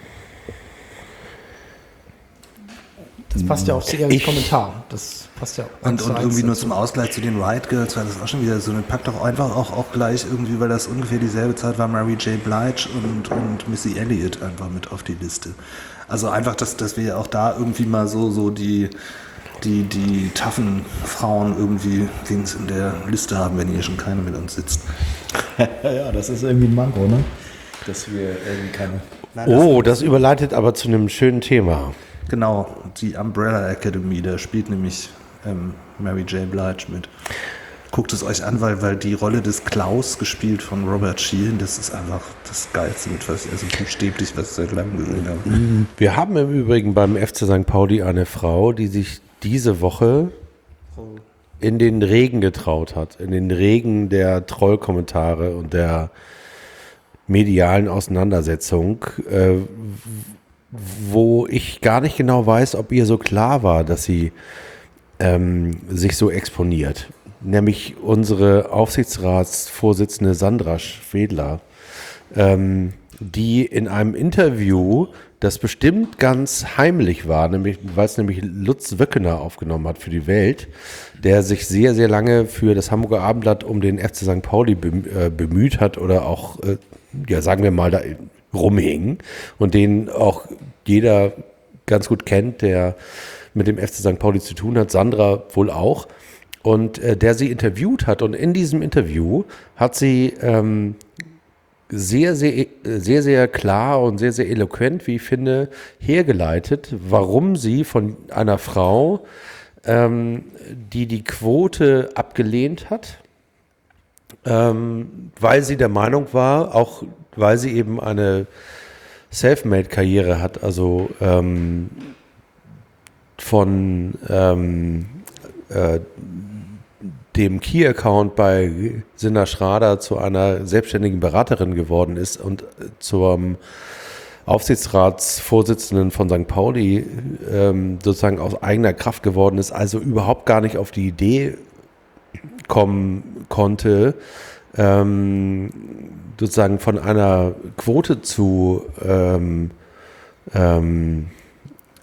[SPEAKER 3] Das passt ja auch zu ihrem Kommentar. Das passt ja auch.
[SPEAKER 1] Und irgendwie nur zum Ausgleich zu den Riot Girls war das auch schon wieder so eine, packt doch einfach auch gleich irgendwie, weil das ungefähr dieselbe Zeit war, Mary J. Blige und Missy Elliott einfach mit auf die Liste. Also einfach, dass wir auch da irgendwie mal so die taffen Frauen irgendwie links in der Liste haben, wenn hier schon keine mit uns sitzt.
[SPEAKER 5] Ja, das ist irgendwie ein Manko, ne? Dass wir irgendwie keine...
[SPEAKER 2] Oh, das überleitet aber zu einem schönen Thema.
[SPEAKER 1] Genau, die Umbrella Academy, da spielt nämlich Mary J. Blige mit. Guckt es euch an, weil die Rolle des Klaus, gespielt von Robert Sheehan, das ist einfach das Geilste, mit was ich also buchstäblich was ich seit langem gesehen habe.
[SPEAKER 2] Wir haben im Übrigen beim FC St. Pauli eine Frau, die sich diese Woche in den Regen getraut hat, in den Regen der Trollkommentare und der medialen Auseinandersetzung, wo ich gar nicht genau weiß, ob ihr so klar war, dass sie sich so exponiert. Nämlich unsere Aufsichtsratsvorsitzende Sandra Schwedler, die in einem Interview, das bestimmt ganz heimlich war, weil es nämlich Lutz Wöckener aufgenommen hat für die Welt, der sich sehr, sehr lange für das Hamburger Abendblatt um den FC St. Pauli bemüht hat oder auch, sagen wir mal, da rumhing und den auch jeder ganz gut kennt, der mit dem FC St. Pauli zu tun hat, Sandra wohl auch, und der sie interviewt hat. Und in diesem Interview hat sie sehr, sehr, sehr, sehr klar und sehr, sehr eloquent, wie ich finde, hergeleitet, warum sie von einer Frau, die Quote abgelehnt hat, weil sie der Meinung war, auch weil sie eben eine Selfmade-Karriere hat, also von dem Key-Account bei Sinna Schrader zu einer selbstständigen Beraterin geworden ist und zum Aufsichtsratsvorsitzenden von St. Pauli sozusagen aus eigener Kraft geworden ist, also überhaupt gar nicht auf die Idee kommen konnte, sozusagen von einer Quote zu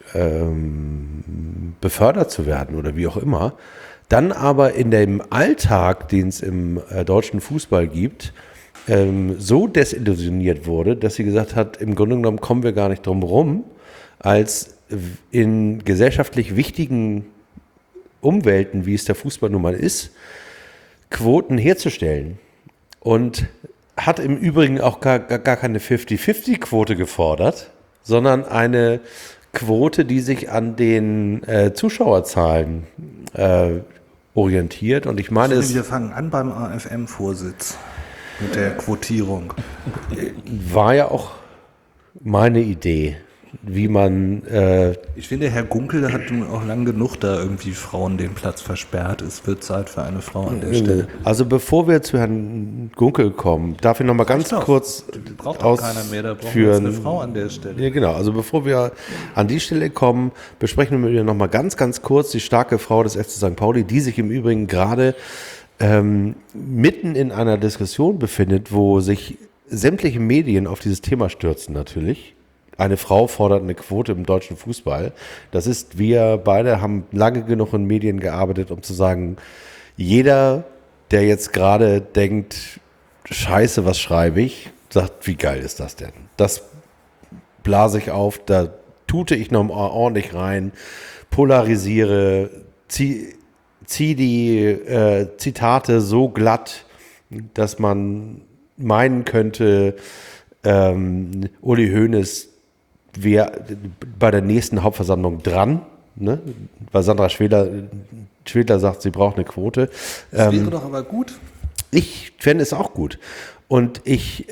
[SPEAKER 2] befördert zu werden oder wie auch immer, dann aber in dem Alltag, den es im deutschen Fußball gibt, so desillusioniert wurde, dass sie gesagt hat, im Grunde genommen kommen wir gar nicht drum rum, als in gesellschaftlich wichtigen Umwelten, wie es der Fußball nun mal ist, Quoten herzustellen. Und hat im Übrigen auch gar keine 50-50-Quote gefordert, sondern eine Quote, die sich an den Zuschauerzahlen orientiert. Und ich meine,
[SPEAKER 1] wir fangen an beim AFM-Vorsitz mit der Quotierung.
[SPEAKER 2] War ja auch meine Idee, wie man...
[SPEAKER 1] Ich finde, Herr Gunkel hat nun auch lang genug da irgendwie Frauen den Platz versperrt. Es wird Zeit für eine Frau an der Stelle.
[SPEAKER 2] Also bevor wir zu Herrn Gunkel kommen, darf ich noch mal ganz kurz
[SPEAKER 1] braucht auch keiner mehr, da brauchen wir jetzt eine Frau an der Stelle.
[SPEAKER 2] Ja, genau. Also bevor wir an die Stelle kommen, besprechen wir noch mal ganz kurz die starke Frau des FC St. Pauli, die sich im Übrigen gerade mitten in einer Diskussion befindet, wo sich sämtliche Medien auf dieses Thema stürzen natürlich. Eine Frau fordert eine Quote im deutschen Fußball. Das ist, wir beide haben lange genug in Medien gearbeitet, um zu sagen, jeder, der jetzt gerade denkt, Scheiße, was schreibe ich, sagt, wie geil ist das denn? Das blase ich auf, da tute ich noch ordentlich rein, polarisiere, zieh die Zitate so glatt, dass man meinen könnte, Uli Hoeneß wäre bei der nächsten Hauptversammlung dran, ne? Weil Sandra Schwedler sagt, sie braucht eine Quote.
[SPEAKER 1] Das wäre doch aber gut.
[SPEAKER 2] Ich fände es auch gut. Und ich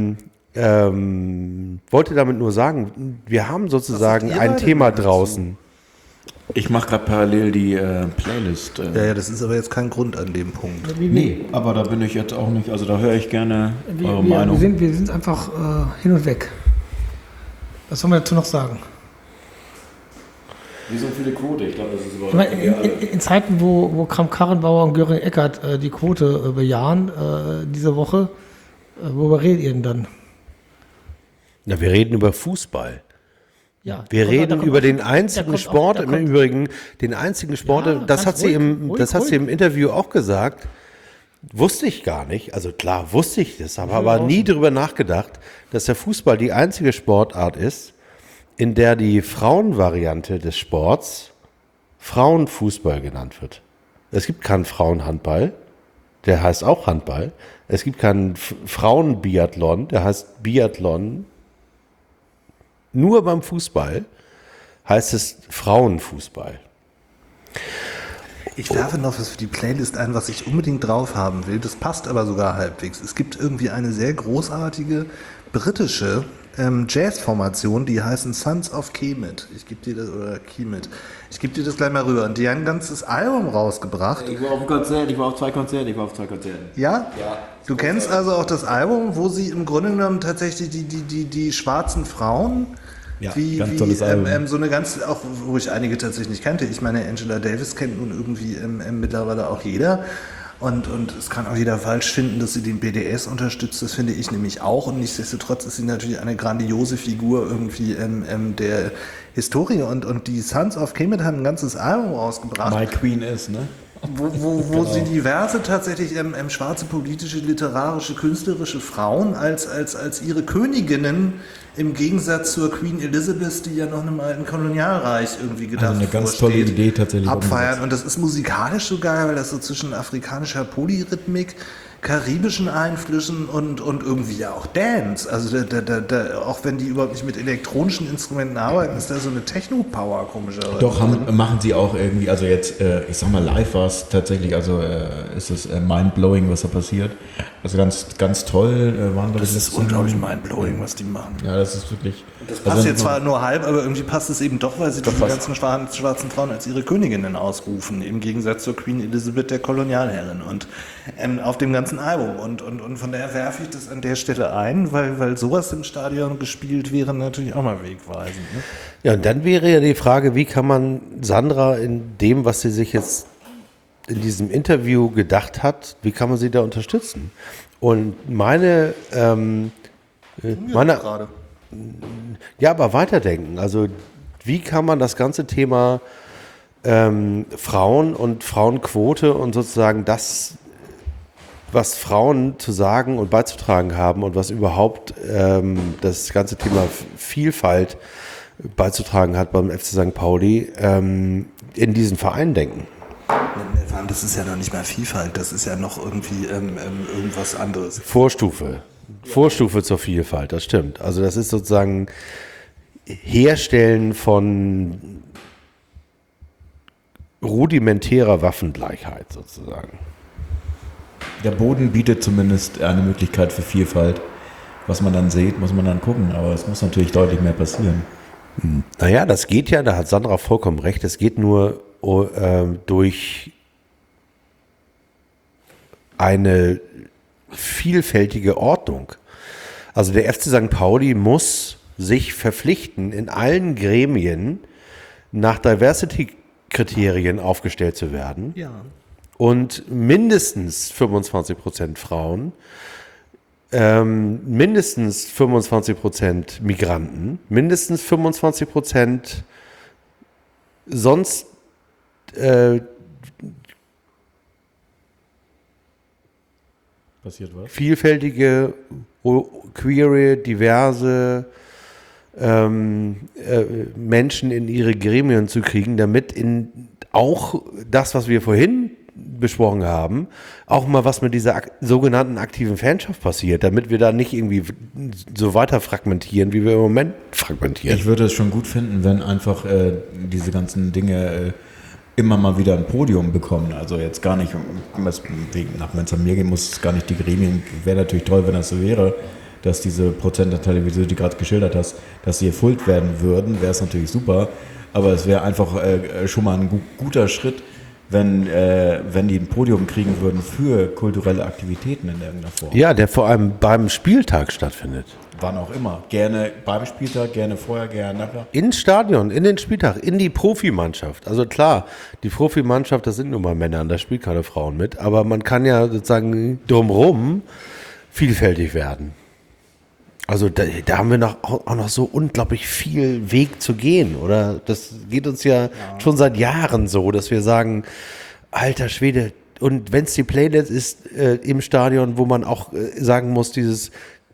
[SPEAKER 2] wollte damit nur sagen, wir haben sozusagen ein Thema draußen.
[SPEAKER 4] Ich mache gerade parallel die Playlist.
[SPEAKER 1] Ja, das ist aber jetzt kein Grund an dem Punkt.
[SPEAKER 4] Nee, aber da bin ich jetzt auch nicht, also da höre ich gerne eure Meinung.
[SPEAKER 3] Wir sind einfach hin und weg. Was soll man dazu noch sagen?
[SPEAKER 4] Wieso für die Quote? Ich glaube, das ist
[SPEAKER 3] Ich meine, in Zeiten, wo Kramp-Karrenbauer und Göring-Eckardt die Quote bejahen, diese Woche, worüber redet ihr denn dann?
[SPEAKER 2] Na, wir reden über Fußball.
[SPEAKER 3] Ja,
[SPEAKER 2] Wir reden über den einzigen Sport, im Übrigen, den einzigen Sport,
[SPEAKER 3] Ja,
[SPEAKER 2] das hat sie
[SPEAKER 3] ruhig.
[SPEAKER 2] im Interview auch gesagt, wusste ich gar nicht, also klar wusste ich das, aber nie darüber nachgedacht, dass der Fußball die einzige Sportart ist, in der die Frauenvariante des Sports Frauenfußball genannt wird. Es gibt keinen Frauenhandball, der heißt auch Handball. Es gibt keinen Frauenbiathlon, der heißt Biathlon. Nur beim Fußball heißt es Frauenfußball.
[SPEAKER 1] Ich werfe noch was für die Playlist ein, was ich unbedingt drauf haben will. Das passt aber sogar halbwegs. Es gibt irgendwie eine sehr großartige britische Jazzformation, die heißen Sons of Kemet. Ich gebe dir das, oder Kemet. Ich gebe dir das gleich mal rüber. Und die haben ein ganzes Album rausgebracht.
[SPEAKER 4] Ich war auf einem Konzert, ich war auf zwei Konzerten.
[SPEAKER 1] Ja? Ja. Du kennst also auch das Album, wo sie im Grunde genommen tatsächlich die schwarzen Frauen,
[SPEAKER 5] Ja, ganz tolles Album.
[SPEAKER 1] so eine ganz, auch wo ich einige tatsächlich nicht kannte. Ich meine, Angela Davis kennt nun irgendwie mittlerweile auch jeder. Und es kann auch jeder falsch finden, dass sie den BDS unterstützt. Das finde ich nämlich auch. Und nichtsdestotrotz ist sie natürlich eine grandiose Figur irgendwie der Historie. Und die Sons of Kemet haben ein ganzes Album rausgebracht.
[SPEAKER 5] My Queen ist, ne?
[SPEAKER 1] Wo sie diverse tatsächlich schwarze politische, literarische, künstlerische Frauen als ihre Königinnen im Gegensatz zur Queen Elizabeth, die ja noch einem alten Kolonialreich irgendwie gedacht
[SPEAKER 5] Also eine ganz tolle Idee tatsächlich.
[SPEAKER 1] abfeiern. Und das ist musikalisch so geil, weil das so zwischen afrikanischer Polyrhythmik, karibischen Einflüssen und irgendwie ja auch Dance. Also auch wenn die überhaupt nicht mit elektronischen Instrumenten arbeiten, ist da so eine Techno-Power komischerweise.
[SPEAKER 5] Doch, machen sie auch irgendwie, also jetzt, ich sag mal, live war es tatsächlich, also ist es mind-blowing, was da passiert. Also ganz toll waren
[SPEAKER 1] das ist unglaublich mind-blowing, was die machen.
[SPEAKER 5] Ja, das ist wirklich...
[SPEAKER 1] Das passt jetzt zwar nur halb, aber irgendwie passt es eben doch, weil sie diese ganzen schwarzen Frauen als ihre Königinnen ausrufen, im Gegensatz zur Queen Elizabeth, der Kolonialherrin. Und auf dem ganzen Album. Und von daher werfe ich das an der Stelle ein, weil sowas im Stadion gespielt wäre natürlich auch mal wegweisend. Ne?
[SPEAKER 2] Ja, und dann wäre ja die Frage, wie kann man Sandra in dem, was sie sich jetzt in diesem Interview gedacht hat, wie kann man sie da unterstützen? Und
[SPEAKER 1] Gerade.
[SPEAKER 2] ja, aber weiterdenken. Also wie kann man das ganze Thema Frauen und Frauenquote und sozusagen das, was Frauen zu sagen und beizutragen haben und was überhaupt das ganze Thema Vielfalt beizutragen hat beim FC St. Pauli, in diesen Verein denken.
[SPEAKER 1] Vor allem, das ist ja noch nicht mal Vielfalt, das ist ja noch irgendwie irgendwas anderes.
[SPEAKER 2] Vorstufe zur Vielfalt, das stimmt. Also das ist sozusagen Herstellen von rudimentärer Waffengleichheit sozusagen.
[SPEAKER 5] Der Boden bietet zumindest eine Möglichkeit für Vielfalt. Was man dann sieht, muss man dann gucken, aber es muss natürlich deutlich mehr passieren.
[SPEAKER 2] Naja, das geht ja, da hat Sandra vollkommen recht, es geht nur durch eine vielfältige Ordnung. Also der FC St. Pauli muss sich verpflichten, in allen Gremien nach Diversity-Kriterien aufgestellt zu werden.
[SPEAKER 1] Ja.
[SPEAKER 2] Und mindestens 25% Frauen, mindestens 25% Migranten, mindestens 25% sonst
[SPEAKER 5] Passiert was?
[SPEAKER 2] vielfältige, queere, diverse Menschen in ihre Gremien zu kriegen, damit in auch das, was wir vorhin besprochen haben, auch mal was mit dieser sogenannten aktiven Fanschaft passiert, damit wir da nicht irgendwie so weiter fragmentieren, wie wir im Moment fragmentieren.
[SPEAKER 5] Ich würde es schon gut finden, wenn einfach diese ganzen Dinge immer mal wieder ein Podium bekommen. Also jetzt gar nicht, wenn es an mir gehen muss, gar nicht die Gremien. Wäre natürlich toll, wenn das so wäre, dass diese Prozentanteile, wie du die gerade geschildert hast, dass sie erfüllt werden würden, wäre es natürlich super. Aber es wäre einfach schon mal ein guter Schritt, wenn die ein Podium kriegen würden für kulturelle Aktivitäten in irgendeiner Form.
[SPEAKER 2] Ja, der vor allem beim Spieltag stattfindet.
[SPEAKER 5] Wann auch immer. Gerne beim Spieltag, gerne vorher, gerne nachher.
[SPEAKER 2] Ins Stadion, in den Spieltag, in die Profimannschaft. Also klar, die Profimannschaft, das sind nun mal Männer, da spielen keine Frauen mit. Aber man kann ja sozusagen drumherum vielfältig werden. Also da haben wir auch noch so unglaublich viel Weg zu gehen, oder? Das geht uns ja schon seit Jahren so, dass wir sagen, alter Schwede, und wenn es die Playlist ist im Stadion, wo man auch sagen muss, dieses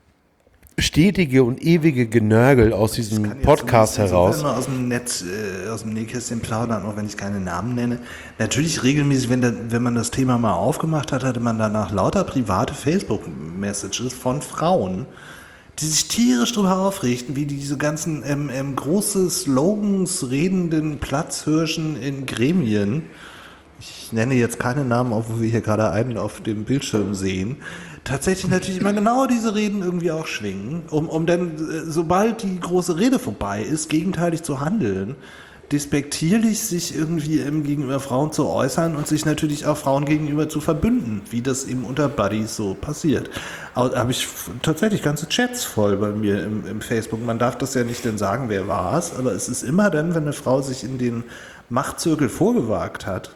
[SPEAKER 2] stetige und ewige Genörgel aus diesem Podcast heraus.
[SPEAKER 1] Ich kann aus dem Netz, aus dem Nähkästchen plaudern, auch wenn ich keine Namen nenne. Natürlich regelmäßig, wenn man das Thema mal aufgemacht hat, hatte man danach lauter private Facebook-Messages von Frauen, die sich tierisch drüber aufregten, wie diese ganzen große Slogans redenden Platzhirschen in Gremien, ich nenne jetzt keine Namen, obwohl wir hier gerade einen auf dem Bildschirm sehen, tatsächlich natürlich immer genau diese Reden irgendwie auch schwingen, um dann, sobald die große Rede vorbei ist, gegenteilig zu handeln, despektierlich sich irgendwie gegenüber Frauen zu äußern und sich natürlich auch Frauen gegenüber zu verbünden, wie das eben unter Buddies so passiert. Habe ich tatsächlich ganze Chats voll bei mir im Facebook. Man darf das ja nicht denn sagen, wer war es, aber es ist immer dann, wenn eine Frau sich in den Machtzirkel vorgewagt hat,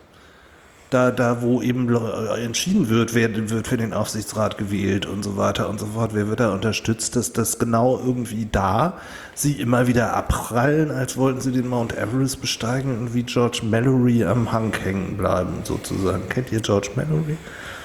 [SPEAKER 1] da wo eben entschieden wird, wer wird für den Aufsichtsrat gewählt und so weiter und so fort, wer wird da unterstützt, dass das genau irgendwie da sie immer wieder abprallen, als wollten sie den Mount Everest besteigen und wie George Mallory am Hang hängen bleiben, sozusagen. Kennt ihr George Mallory?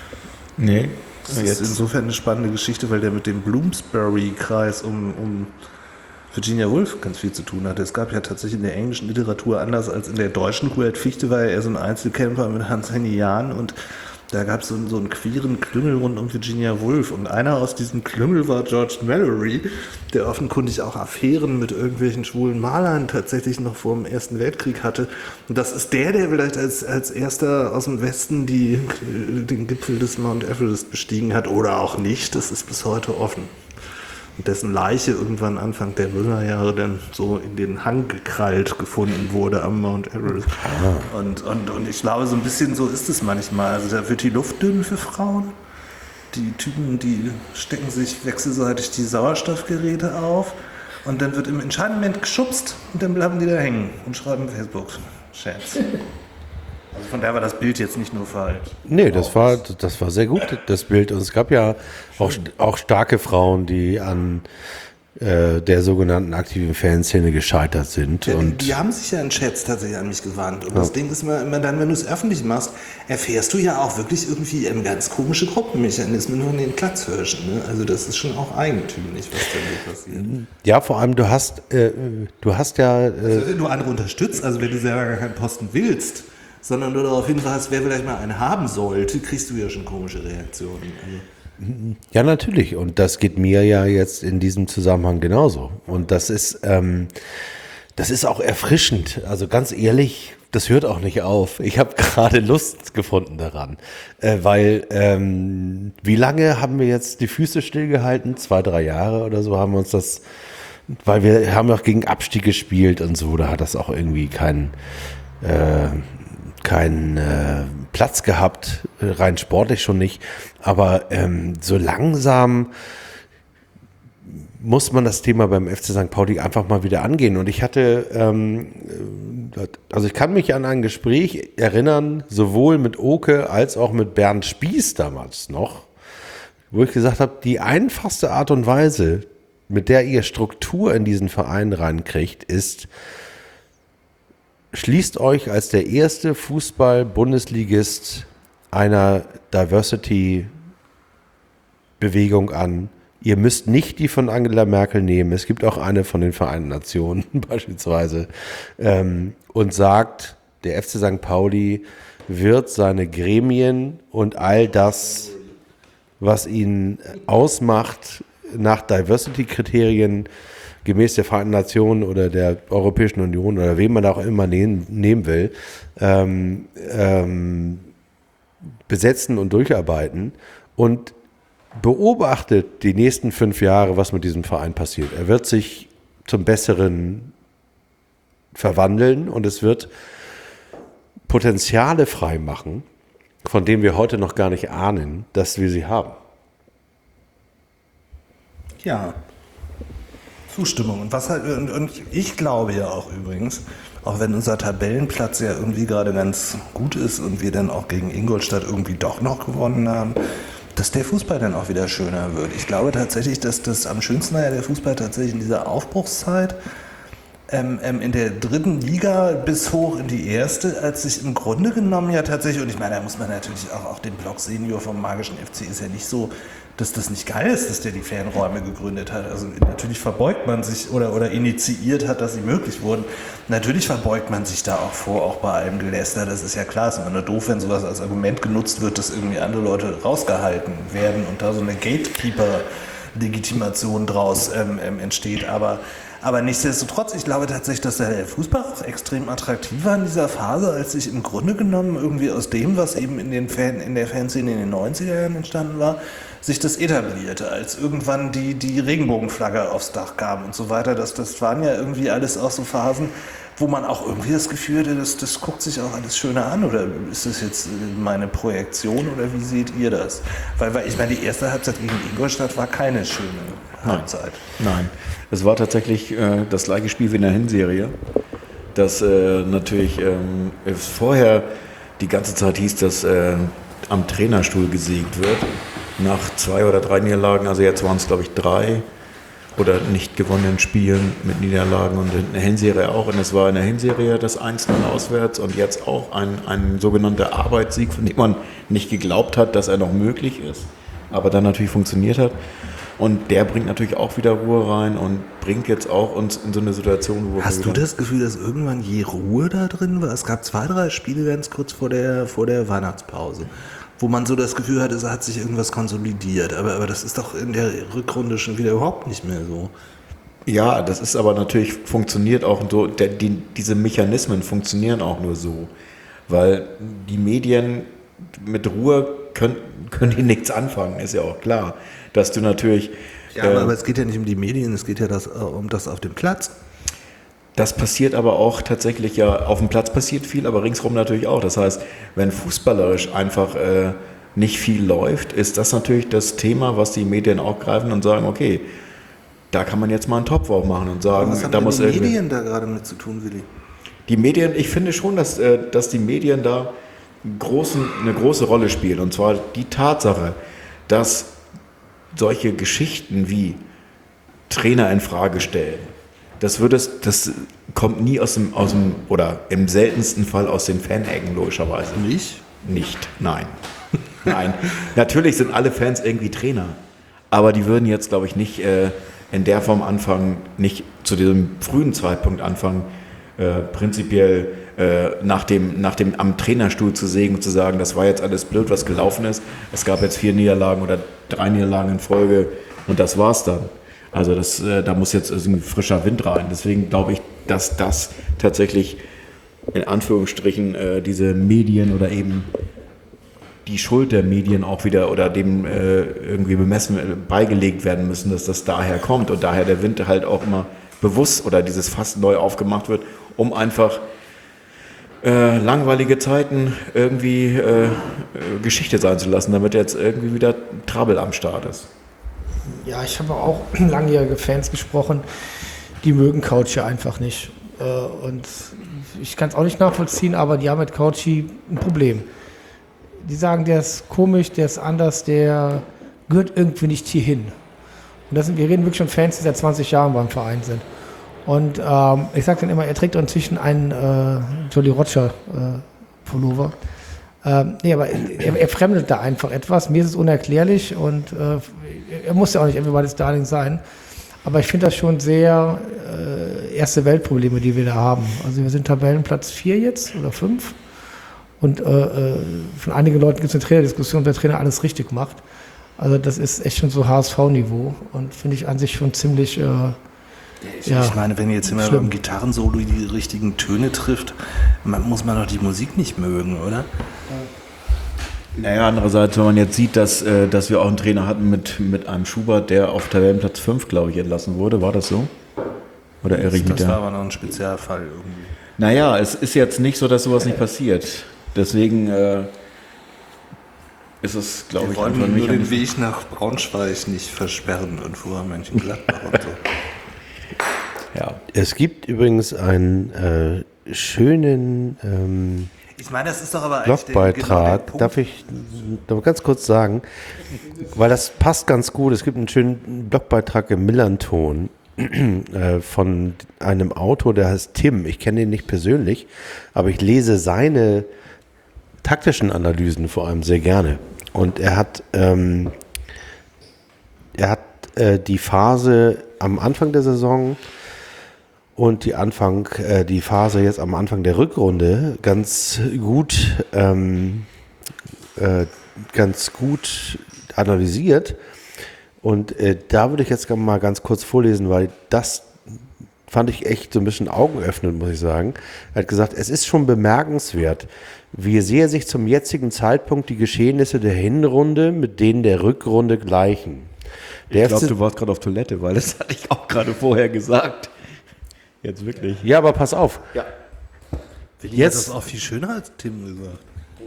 [SPEAKER 5] Nee.
[SPEAKER 1] Das ist insofern eine spannende Geschichte, weil der mit dem Bloomsbury-Kreis um Virginia Woolf ganz viel zu tun hatte. Es gab ja tatsächlich in der englischen Literatur, anders als in der deutschen, Hubert Fichte war ja eher so ein Einzelkämpfer mit Hans-Henny Jahn und da gab es so einen queeren Klüngel rund um Virginia Woolf und einer aus diesem Klüngel war George Mallory, der offenkundig auch Affären mit irgendwelchen schwulen Malern tatsächlich noch vor dem Ersten Weltkrieg hatte. Und das ist der vielleicht als erster aus dem Westen den Gipfel des Mount Everest bestiegen hat oder auch nicht. Das ist bis heute offen. Und dessen Leiche irgendwann Anfang der Nullerjahre dann so in den Hang gekrallt gefunden wurde am Mount Everest. Und ich glaube, so ein bisschen so ist es manchmal. Also da wird die Luft dünn für Frauen. Die Typen, die stecken sich wechselseitig die Sauerstoffgeräte auf und dann wird im entscheidenden Moment geschubst und dann bleiben die da hängen und schreiben Facebook-Chats. Also von daher war das Bild jetzt nicht nur falsch.
[SPEAKER 2] Nee, das war sehr gut, das Bild. Und es gab ja auch starke Frauen, die an der sogenannten aktiven Fanszene gescheitert sind.
[SPEAKER 1] Die haben sich ja in Chats tatsächlich an mich gewandt. Und das Ding ist immer dann, wenn du es öffentlich machst, erfährst du ja auch wirklich irgendwie ganz komische Gruppenmechanismen von den Platzhirschen. Ne? Also das ist schon auch eigentümlich, was da so passiert.
[SPEAKER 2] Ja, vor allem du hast ja...
[SPEAKER 1] Also wenn du andere unterstützt, also wenn du selber gar keinen Posten willst, sondern du darauf hinweist, wer vielleicht mal einen haben sollte, kriegst du ja schon komische Reaktionen. Also
[SPEAKER 2] Ja, natürlich. Und das geht mir ja jetzt in diesem Zusammenhang genauso. Und das ist auch erfrischend. Also ganz ehrlich, das hört auch nicht auf. Ich habe gerade Lust gefunden daran. Weil wie lange haben wir jetzt die Füße stillgehalten? 2-3 Jahre oder so haben wir uns das, weil wir haben auch gegen Abstieg gespielt und so. Da hat das auch irgendwie keinen Platz gehabt, rein sportlich schon nicht, aber so langsam muss man das Thema beim FC St. Pauli einfach mal wieder angehen. Und ich hatte, also ich kann mich an ein Gespräch erinnern, sowohl mit Oke als auch mit Bernd Spieß damals noch, wo ich gesagt habe, die einfachste Art und Weise, mit der ihr Struktur in diesen Verein reinkriegt, ist: Schließt euch als der erste Fußball-Bundesligist einer Diversity-Bewegung an. Ihr müsst nicht die von Angela Merkel nehmen. Es gibt auch eine von den Vereinten Nationen beispielsweise. Und sagt, der FC St. Pauli wird seine Gremien und all das, was ihn ausmacht, nach Diversity-Kriterien gemäß der Vereinten Nationen oder der Europäischen Union oder wem man auch immer nehmen will, besetzen und durcharbeiten und beobachtet die nächsten 5 Jahre, was mit diesem Verein passiert. Er wird sich zum Besseren verwandeln und es wird Potenziale freimachen, von denen wir heute noch gar nicht ahnen, dass wir sie haben.
[SPEAKER 1] ja, Zustimmung. Und ich glaube ja auch übrigens, auch wenn unser Tabellenplatz ja irgendwie gerade ganz gut ist und wir dann auch gegen Ingolstadt irgendwie doch noch gewonnen haben, dass der Fußball dann auch wieder schöner wird. Ich glaube tatsächlich, dass das am schönsten war ja der Fußball tatsächlich in dieser Aufbruchszeit, in der 3. Liga bis hoch in die 1., als sich im Grunde genommen ja tatsächlich, und ich meine, da muss man natürlich auch den Block Senior vom Magischen FC ist ja nicht so, dass das nicht geil ist, dass der die Fanräume gegründet hat. Also natürlich verbeugt man sich oder initiiert hat, dass sie möglich wurden. Natürlich verbeugt man sich da auch vor, auch bei allem Geläster. Das ist ja klar, es ist immer nur doof, wenn sowas als Argument genutzt wird, dass irgendwie andere Leute rausgehalten werden und da so eine Gatekeeper-Legitimation draus entsteht. Aber nichtsdestotrotz, ich glaube tatsächlich, dass der Fußball auch extrem attraktiv war in dieser Phase, als sich im Grunde genommen irgendwie aus dem, was eben in der Fanszene in den 90er Jahren entstanden war, sich das etablierte, als irgendwann die Regenbogenflagge aufs Dach kam und so weiter. Das waren ja irgendwie alles auch so Phasen, wo man auch irgendwie das Gefühl hatte, das guckt sich auch alles schöner an, oder ist das jetzt meine Projektion oder wie seht ihr das? Weil ich meine, die erste Halbzeit gegen Ingolstadt war keine schöne Halbzeit.
[SPEAKER 4] Nein, es war tatsächlich das gleiche Spiel wie in der Hinserie, dass natürlich es vorher die ganze Zeit hieß, dass am Trainerstuhl gesägt wird, nach 2 oder 3 Niederlagen, also jetzt waren es glaube ich 3 oder nicht gewonnenen Spielen mit Niederlagen und in der Hinserie auch. Und es war in der Hinserie das 1-0 auswärts und jetzt auch ein sogenannter Arbeitssieg, von dem man nicht geglaubt hat, dass er noch möglich ist, aber dann natürlich funktioniert hat. Und der bringt natürlich auch wieder Ruhe rein und bringt jetzt auch uns in so eine Situation, wo
[SPEAKER 1] Hast du das Gefühl, dass irgendwann je Ruhe da drin war? Es gab 2, 3 Spiele ganz kurz vor der Weihnachtspause, wo man so das Gefühl hatte, es hat sich irgendwas konsolidiert. Aber das ist doch in der Rückrunde schon wieder überhaupt nicht mehr so.
[SPEAKER 4] Ja, das ist aber natürlich, funktioniert auch so, diese Mechanismen funktionieren auch nur so, weil die Medien mit Ruhe können die nichts anfangen, ist ja auch klar, dass du natürlich...
[SPEAKER 1] Ja, aber es geht ja nicht um die Medien, es geht ja um das auf dem Platz.
[SPEAKER 4] Das passiert aber auch tatsächlich, ja, auf dem Platz passiert viel, aber ringsherum natürlich auch. Das heißt, wenn fußballerisch einfach nicht viel läuft, ist das natürlich das Thema, was die Medien auch greifen und sagen, okay, da kann man jetzt mal einen Topf machen und sagen,
[SPEAKER 1] was haben
[SPEAKER 4] da muss
[SPEAKER 1] die Medien da gerade mit zu tun, Willi?
[SPEAKER 4] Die Medien, ich finde schon, dass die Medien da eine große Rolle spielen. Und zwar die Tatsache, dass solche Geschichten wie Trainer in Frage stellen. Das kommt nie aus dem, oder im seltensten Fall aus den Fan-Ecken, logischerweise. Nicht, nein. Nein. Natürlich sind alle Fans irgendwie Trainer. Aber die würden jetzt, glaube ich, nicht in der Form anfangen, nicht zu diesem frühen Zeitpunkt anfangen, prinzipiell nach dem am Trainerstuhl zu sägen und zu sagen, das war jetzt alles blöd, was gelaufen ist. Es gab jetzt 4 Niederlagen oder 3 Niederlagen in Folge und das war's dann. Also da muss jetzt ein frischer Wind rein. Deswegen glaube ich, dass das tatsächlich in Anführungsstrichen diese Medien oder eben die Schuld der Medien auch wieder oder dem irgendwie beigelegt werden müssen, dass das daher kommt und daher der Wind halt auch immer bewusst oder dieses Fass neu aufgemacht wird, um einfach langweilige Zeiten irgendwie Geschichte sein zu lassen, damit jetzt irgendwie wieder Trouble am Start ist.
[SPEAKER 3] Ja, ich habe auch langjährige Fans gesprochen, die mögen Couchy einfach nicht. Und ich kann es auch nicht nachvollziehen, aber die haben mit Couchy ein Problem. Die sagen, der ist komisch, der ist anders, der gehört irgendwie nicht hierhin. Und wir reden wirklich schon Fans, die seit 20 Jahren beim Verein sind. Und ich sage dann immer, er trägt inzwischen einen Jolly Roger Pullover. Nee, aber er fremdelt da einfach etwas. Mir ist es unerklärlich und er muss ja auch nicht everybody's Darling sein. Aber ich finde das schon sehr erste Weltprobleme, die wir da haben. Also wir sind Tabellenplatz 4 jetzt oder 5. Und von einigen Leuten gibt es eine Trainerdiskussion, ob der Trainer alles richtig macht. Also das ist echt schon so HSV-Niveau und finde ich an sich schon ziemlich
[SPEAKER 1] ich meine, wenn jetzt immer beim Gitarrensolo die richtigen Töne trifft, muss man doch die Musik nicht mögen, oder?
[SPEAKER 4] Naja, andererseits, wenn man jetzt sieht, dass wir auch einen Trainer hatten mit einem Schubert, der auf Tabellenplatz 5, glaube ich, entlassen wurde. War das so? Oder Erich
[SPEAKER 1] Das war aber noch ein Spezialfall irgendwie.
[SPEAKER 4] Naja, es ist jetzt nicht so, dass sowas nicht passiert. Deswegen ist es, glaube ich,
[SPEAKER 1] einfach nur den Weg nach Braunschweig nicht versperren und vorher Mönchengladbach und so.
[SPEAKER 2] Ja. Es gibt übrigens einen schönen
[SPEAKER 1] ich meine, das ist doch aber
[SPEAKER 2] Blogbeitrag,
[SPEAKER 1] genau
[SPEAKER 2] darf ich noch ganz kurz sagen, weil das passt ganz gut. Es gibt einen schönen Blogbeitrag im Millanton von einem Autor, der heißt Tim. Ich kenne ihn nicht persönlich, aber ich lese seine taktischen Analysen vor allem sehr gerne. Und er hat die Phase am Anfang der Saison und die Phase jetzt am Anfang der Rückrunde ganz gut analysiert. Und da würde ich jetzt mal ganz kurz vorlesen, weil das fand ich echt so ein bisschen augenöffnend, muss ich sagen. Er hat gesagt, es ist schon bemerkenswert, wie sehr sich zum jetzigen Zeitpunkt die Geschehnisse der Hinrunde mit denen der Rückrunde gleichen.
[SPEAKER 4] Ich glaube, du warst gerade auf Toilette, weil das hatte ich auch gerade vorher gesagt. Jetzt wirklich.
[SPEAKER 2] Ja, aber pass auf.
[SPEAKER 1] Ja. Jetzt ist das auch viel schöner als Tim gesagt.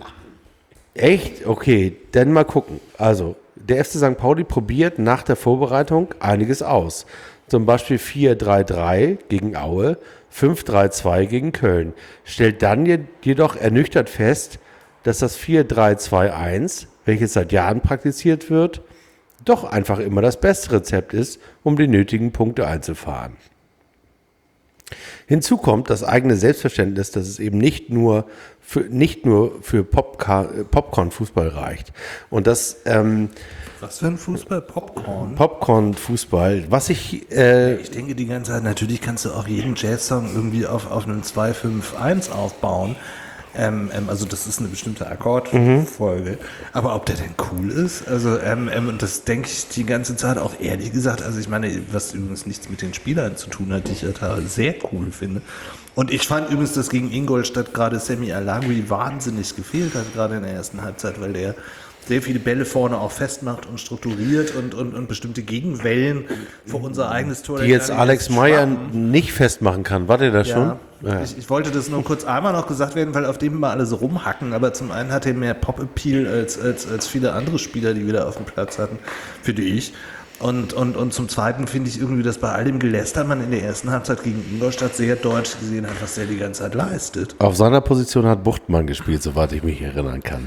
[SPEAKER 2] Echt? Okay, dann mal gucken. Also, der FC St. Pauli probiert nach der Vorbereitung einiges aus. Zum Beispiel 4-3-3 gegen Aue, 5-3-2 gegen Köln. Stellt dann jedoch ernüchtert fest, dass das 4-3-2-1, welches seit Jahren praktiziert wird, doch einfach immer das beste Rezept ist, um die nötigen Punkte einzufahren. Hinzu kommt das eigene Selbstverständnis, dass es eben nicht nur für Popcorn-Fußball reicht. Und das
[SPEAKER 1] was für ein Fußball? Popcorn?
[SPEAKER 2] Popcorn-Fußball. Was ich
[SPEAKER 1] denke die ganze Zeit, natürlich kannst du auch jeden Jazzsong irgendwie auf einem 2-5-1 aufbauen. Also das ist eine bestimmte Akkordfolge. Aber ob der denn cool ist? Also und das denke ich die ganze Zeit auch ehrlich gesagt. Also ich meine, was übrigens nichts mit den Spielern zu tun hat, die ich ja sehr cool finde. Und ich fand übrigens, dass gegen Ingolstadt gerade Semi Alagui wahnsinnig gefehlt hat, gerade in der ersten Halbzeit, weil der sehr viele Bälle vorne auch festmacht und strukturiert und bestimmte Gegenwellen vor unser eigenes Tor.
[SPEAKER 2] Die jetzt Alex Meyer nicht festmachen kann. War der das schon?
[SPEAKER 1] Ja. Ich wollte das nur kurz einmal noch gesagt werden, weil auf dem immer alle so rumhacken, aber zum einen hat er mehr Pop-Appeal als viele andere Spieler, die wir da auf dem Platz hatten, finde ich. Und zum Zweiten finde ich irgendwie, dass bei all dem Geläster man in der ersten Halbzeit gegen Ingolstadt sehr deutlich gesehen hat, was der die ganze Zeit leistet.
[SPEAKER 2] Auf seiner Position hat Buchtmann gespielt, soweit ich mich erinnern kann.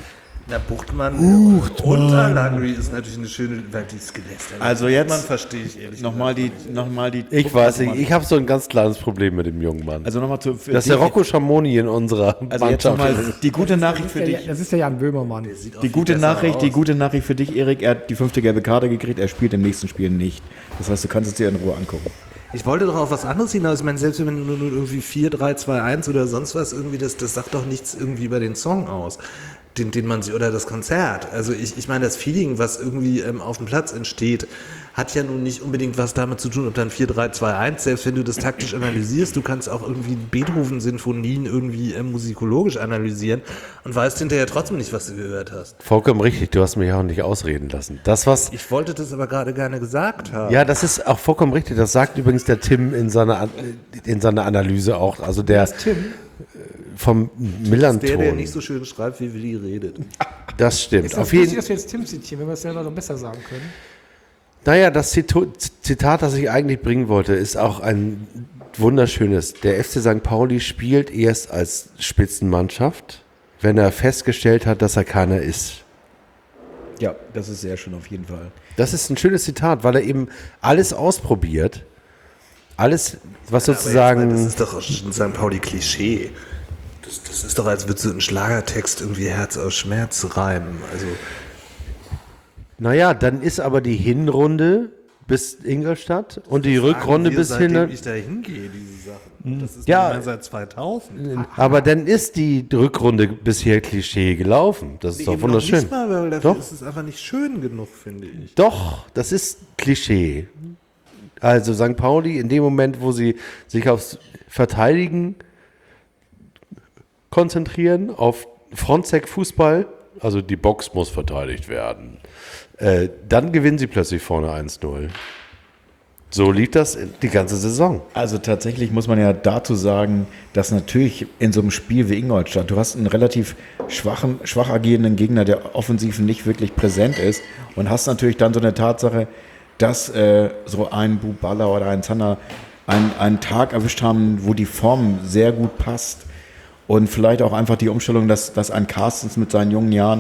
[SPEAKER 1] Na, Buchtmann und Alagri ist natürlich eine schöne, weil die Skelette.
[SPEAKER 4] Also jetzt
[SPEAKER 1] man verstehe ich ehrlich
[SPEAKER 4] nochmal die.
[SPEAKER 2] Ich weiß nicht, ich habe so ein ganz kleines Problem mit dem jungen Mann.
[SPEAKER 4] Also nochmal zu.
[SPEAKER 2] Das ist der Rocco Schamoni in unserer
[SPEAKER 4] Also jetzt nochmal die gute Nachricht für dich.
[SPEAKER 3] Das ist der Jan Böhmermann.
[SPEAKER 4] Die gute Nachricht für dich, Erik, er hat die 5. gelbe Karte gekriegt, er spielt im nächsten Spiel nicht. Das heißt, du kannst es dir in Ruhe angucken.
[SPEAKER 1] Ich wollte doch auf was anderes hinaus. Ich meine, selbst wenn du nur irgendwie 4-3-2-1 oder sonst was irgendwie, das sagt doch nichts irgendwie über den Song aus, den man oder das Konzert. Also ich meine, das Feeling, was irgendwie auf dem Platz entsteht, hat ja nun nicht unbedingt was damit zu tun, ob dann 4-3-2-1, selbst wenn du das taktisch analysierst, du kannst auch irgendwie Beethoven-Sinfonien irgendwie musikologisch analysieren und weißt hinterher trotzdem nicht, was du gehört hast.
[SPEAKER 2] Vollkommen richtig, du hast mich auch nicht ausreden lassen.
[SPEAKER 1] Ich wollte das aber gerade gerne gesagt haben.
[SPEAKER 2] Ja, das ist auch vollkommen richtig, das sagt übrigens der Tim in seiner Analyse auch, also der
[SPEAKER 3] Tim?
[SPEAKER 2] vom Millanton.
[SPEAKER 1] Der nicht so schön schreibt, wie Willi redet.
[SPEAKER 2] Das stimmt.
[SPEAKER 3] Ist das lustig, dass wir jetzt Tim zitieren, wenn wir es selber noch besser sagen können?
[SPEAKER 2] Naja, das Zitat, das ich eigentlich bringen wollte, ist auch ein wunderschönes. Der FC St. Pauli spielt erst als Spitzenmannschaft, wenn er festgestellt hat, dass er keiner ist.
[SPEAKER 4] Ja, das ist sehr schön auf jeden Fall.
[SPEAKER 2] Das ist ein schönes Zitat, weil er eben alles ausprobiert. Alles, was sozusagen...
[SPEAKER 1] Aber das ist doch ein St. Pauli-Klischee. Das ist doch, als würdest du einen Schlagertext irgendwie Herz aus Schmerz reimen. Also...
[SPEAKER 2] Naja, dann ist aber die Hinrunde bis Ingolstadt und die Rückrunde bis hin.
[SPEAKER 1] Seitdem ich da hingehe, diese Sachen. Das ist
[SPEAKER 2] ja,
[SPEAKER 1] nicht mehr seit 2000.
[SPEAKER 2] Aber dann ist die Rückrunde bisher Klischee gelaufen. Das ist doch wunderschön.
[SPEAKER 1] Nicht mal, weil dafür
[SPEAKER 2] Doch.
[SPEAKER 1] ist es einfach nicht schön genug, finde ich.
[SPEAKER 2] Doch, das ist Klischee. Also St. Pauli in dem Moment, wo sie sich aufs Verteidigen konzentrieren, auf Frontsec-Fußball, also die Box muss verteidigt werden. Dann gewinnen sie plötzlich vorne 1-0. So lief das die ganze Saison.
[SPEAKER 4] Also tatsächlich muss man ja dazu sagen, dass natürlich in so einem Spiel wie Ingolstadt, du hast einen relativ schwach agierenden Gegner, der offensiv nicht wirklich präsent ist und hast natürlich dann so eine Tatsache, dass so ein Buballa oder ein Zander einen Tag erwischt haben, wo die Form sehr gut passt und vielleicht auch einfach die Umstellung, dass ein Carstens mit seinen jungen Jahren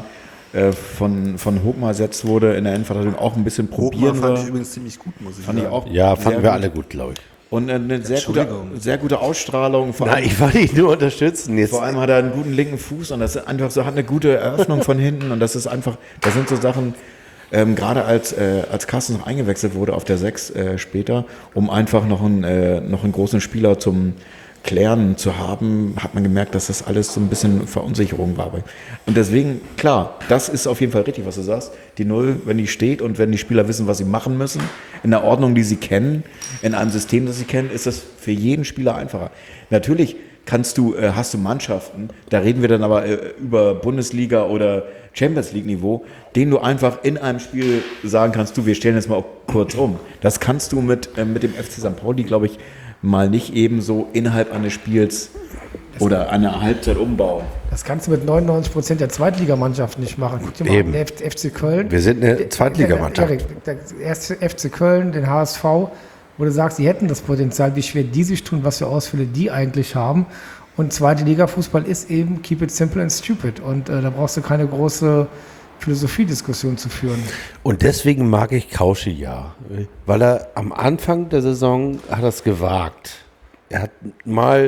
[SPEAKER 4] von Hochmar ersetzt wurde in der Endverteidigung auch ein bisschen probieren
[SPEAKER 1] fand
[SPEAKER 4] wir.
[SPEAKER 1] ich übrigens ziemlich gut, muss ich
[SPEAKER 4] Fand
[SPEAKER 1] sagen.
[SPEAKER 4] ich auch
[SPEAKER 2] Ja, fanden
[SPEAKER 4] sehr
[SPEAKER 2] wir
[SPEAKER 4] gut.
[SPEAKER 2] alle gut, glaube ich.
[SPEAKER 4] Und eine sehr gute Ausstrahlung. Vor
[SPEAKER 2] Nein, ich wollte dich nur unterstützen. Jetzt.
[SPEAKER 4] Vor allem hat er einen guten linken Fuß und das ist einfach so, hat eine gute Eröffnung von hinten und das ist einfach, das sind so Sachen, gerade als Carsten noch eingewechselt wurde auf der 6 später, um einfach noch einen großen Spieler zum Klären zu haben, hat man gemerkt, dass das alles so ein bisschen Verunsicherung war. Und deswegen, klar, das ist auf jeden Fall richtig, was du sagst. Die 0, wenn die steht und wenn die Spieler wissen, was sie machen müssen, in der Ordnung, die sie kennen, in einem System, das sie kennen, ist das für jeden Spieler einfacher. Natürlich hast du Mannschaften, da reden wir dann aber über Bundesliga oder Champions League Niveau, denen du einfach in einem Spiel sagen kannst, wir stellen jetzt mal kurz um. Das kannst du mit dem FC St. Pauli, glaube ich, mal nicht eben so innerhalb eines Spiels oder einer Halbzeit umbauen.
[SPEAKER 3] Das kannst du mit 99% der Zweitligamannschaften nicht machen. Guck dir mal an, der FC Köln.
[SPEAKER 2] Wir sind eine Zweitligamannschaft.
[SPEAKER 3] Der erste FC Köln, den HSV, wo du sagst, sie hätten das Potenzial, wie schwer die sich tun, was für Ausfälle die eigentlich haben. Und zweite Liga-Fußball ist eben keep it simple and stupid. Und da brauchst du keine große Philosophiediskussion zu führen.
[SPEAKER 2] Und deswegen mag ich Kauschi ja, weil er am Anfang der Saison hat er es gewagt. Er hat mal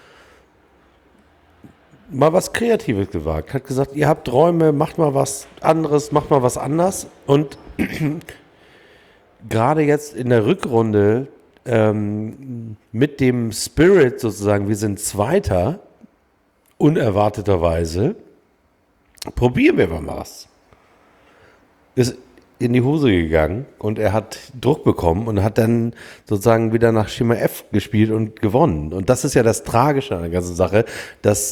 [SPEAKER 2] was Kreatives gewagt, hat gesagt, ihr habt Träume, macht mal was anderes, macht mal was anders. Und gerade jetzt in der Rückrunde mit dem Spirit sozusagen, wir sind Zweiter, unerwarteterweise, probieren wir mal was. Ist in die Hose gegangen und er hat Druck bekommen und hat dann sozusagen wieder nach Schema F gespielt und gewonnen. Und das ist ja das Tragische an der ganzen Sache, dass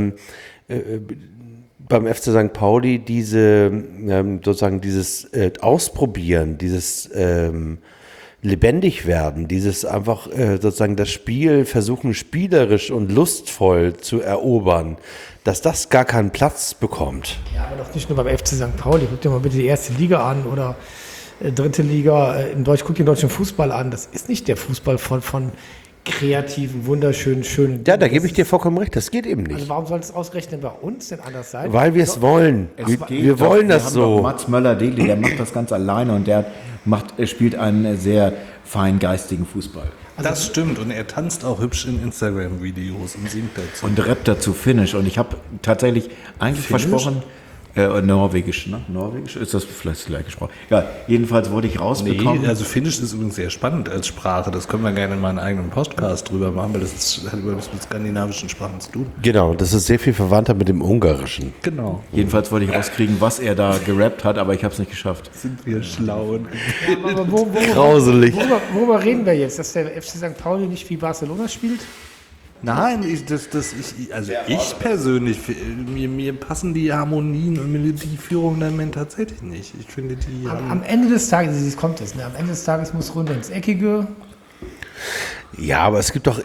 [SPEAKER 2] beim FC St. Pauli sozusagen dieses Ausprobieren, dieses lebendig werden, dieses einfach sozusagen das Spiel versuchen spielerisch und lustvoll zu erobern, dass das gar keinen Platz bekommt.
[SPEAKER 3] Ja, aber doch nicht nur beim FC St. Pauli. Guck dir mal bitte die erste Liga an oder dritte Liga. Guck dir den deutschen Fußball an. Das ist nicht der Fußball von kreativen, wunderschönen, schönen.
[SPEAKER 2] Ja, da gebe ich dir vollkommen recht. Das geht eben nicht.
[SPEAKER 3] Also warum soll es ausgerechnet bei uns denn anders sein?
[SPEAKER 2] Weil wir es wollen. Wir wollen das so.
[SPEAKER 5] Mats Möller-Deli, der macht das ganz alleine und er spielt einen sehr feingeistigen Fußball.
[SPEAKER 1] Das stimmt und er tanzt auch hübsch in Instagram-Videos und singt dazu.
[SPEAKER 5] Und rappt dazu Finnisch. Und ich habe tatsächlich eigentlich versprochen, Norwegisch, ne? Norwegisch? Ist das vielleicht das gleiche Sprache? Ja, jedenfalls wollte ich rausbekommen.
[SPEAKER 1] Nee, also Finnisch ist übrigens sehr spannend als Sprache. Das können wir gerne mal einen eigenen Podcast drüber machen, weil das hat überhaupt mit skandinavischen Sprachen zu tun.
[SPEAKER 2] Genau, das ist sehr viel verwandter mit dem Ungarischen.
[SPEAKER 1] Genau.
[SPEAKER 5] Jedenfalls wollte ich rauskriegen, was er da gerappt hat, aber ich habe es nicht geschafft.
[SPEAKER 1] Sind wir schlau und
[SPEAKER 3] Aber
[SPEAKER 2] Grauselig.
[SPEAKER 3] worüber reden wir jetzt? Dass der FC St. Pauli nicht wie Barcelona spielt?
[SPEAKER 1] Nein, ich persönlich, mir passen die Harmonien und Melodieführung dann tatsächlich nicht. Ich finde, die
[SPEAKER 3] Am Ende des Tages, es kommt es, ne? Am Ende des Tages muss runter ins Eckige.
[SPEAKER 2] Ja, aber es gibt doch...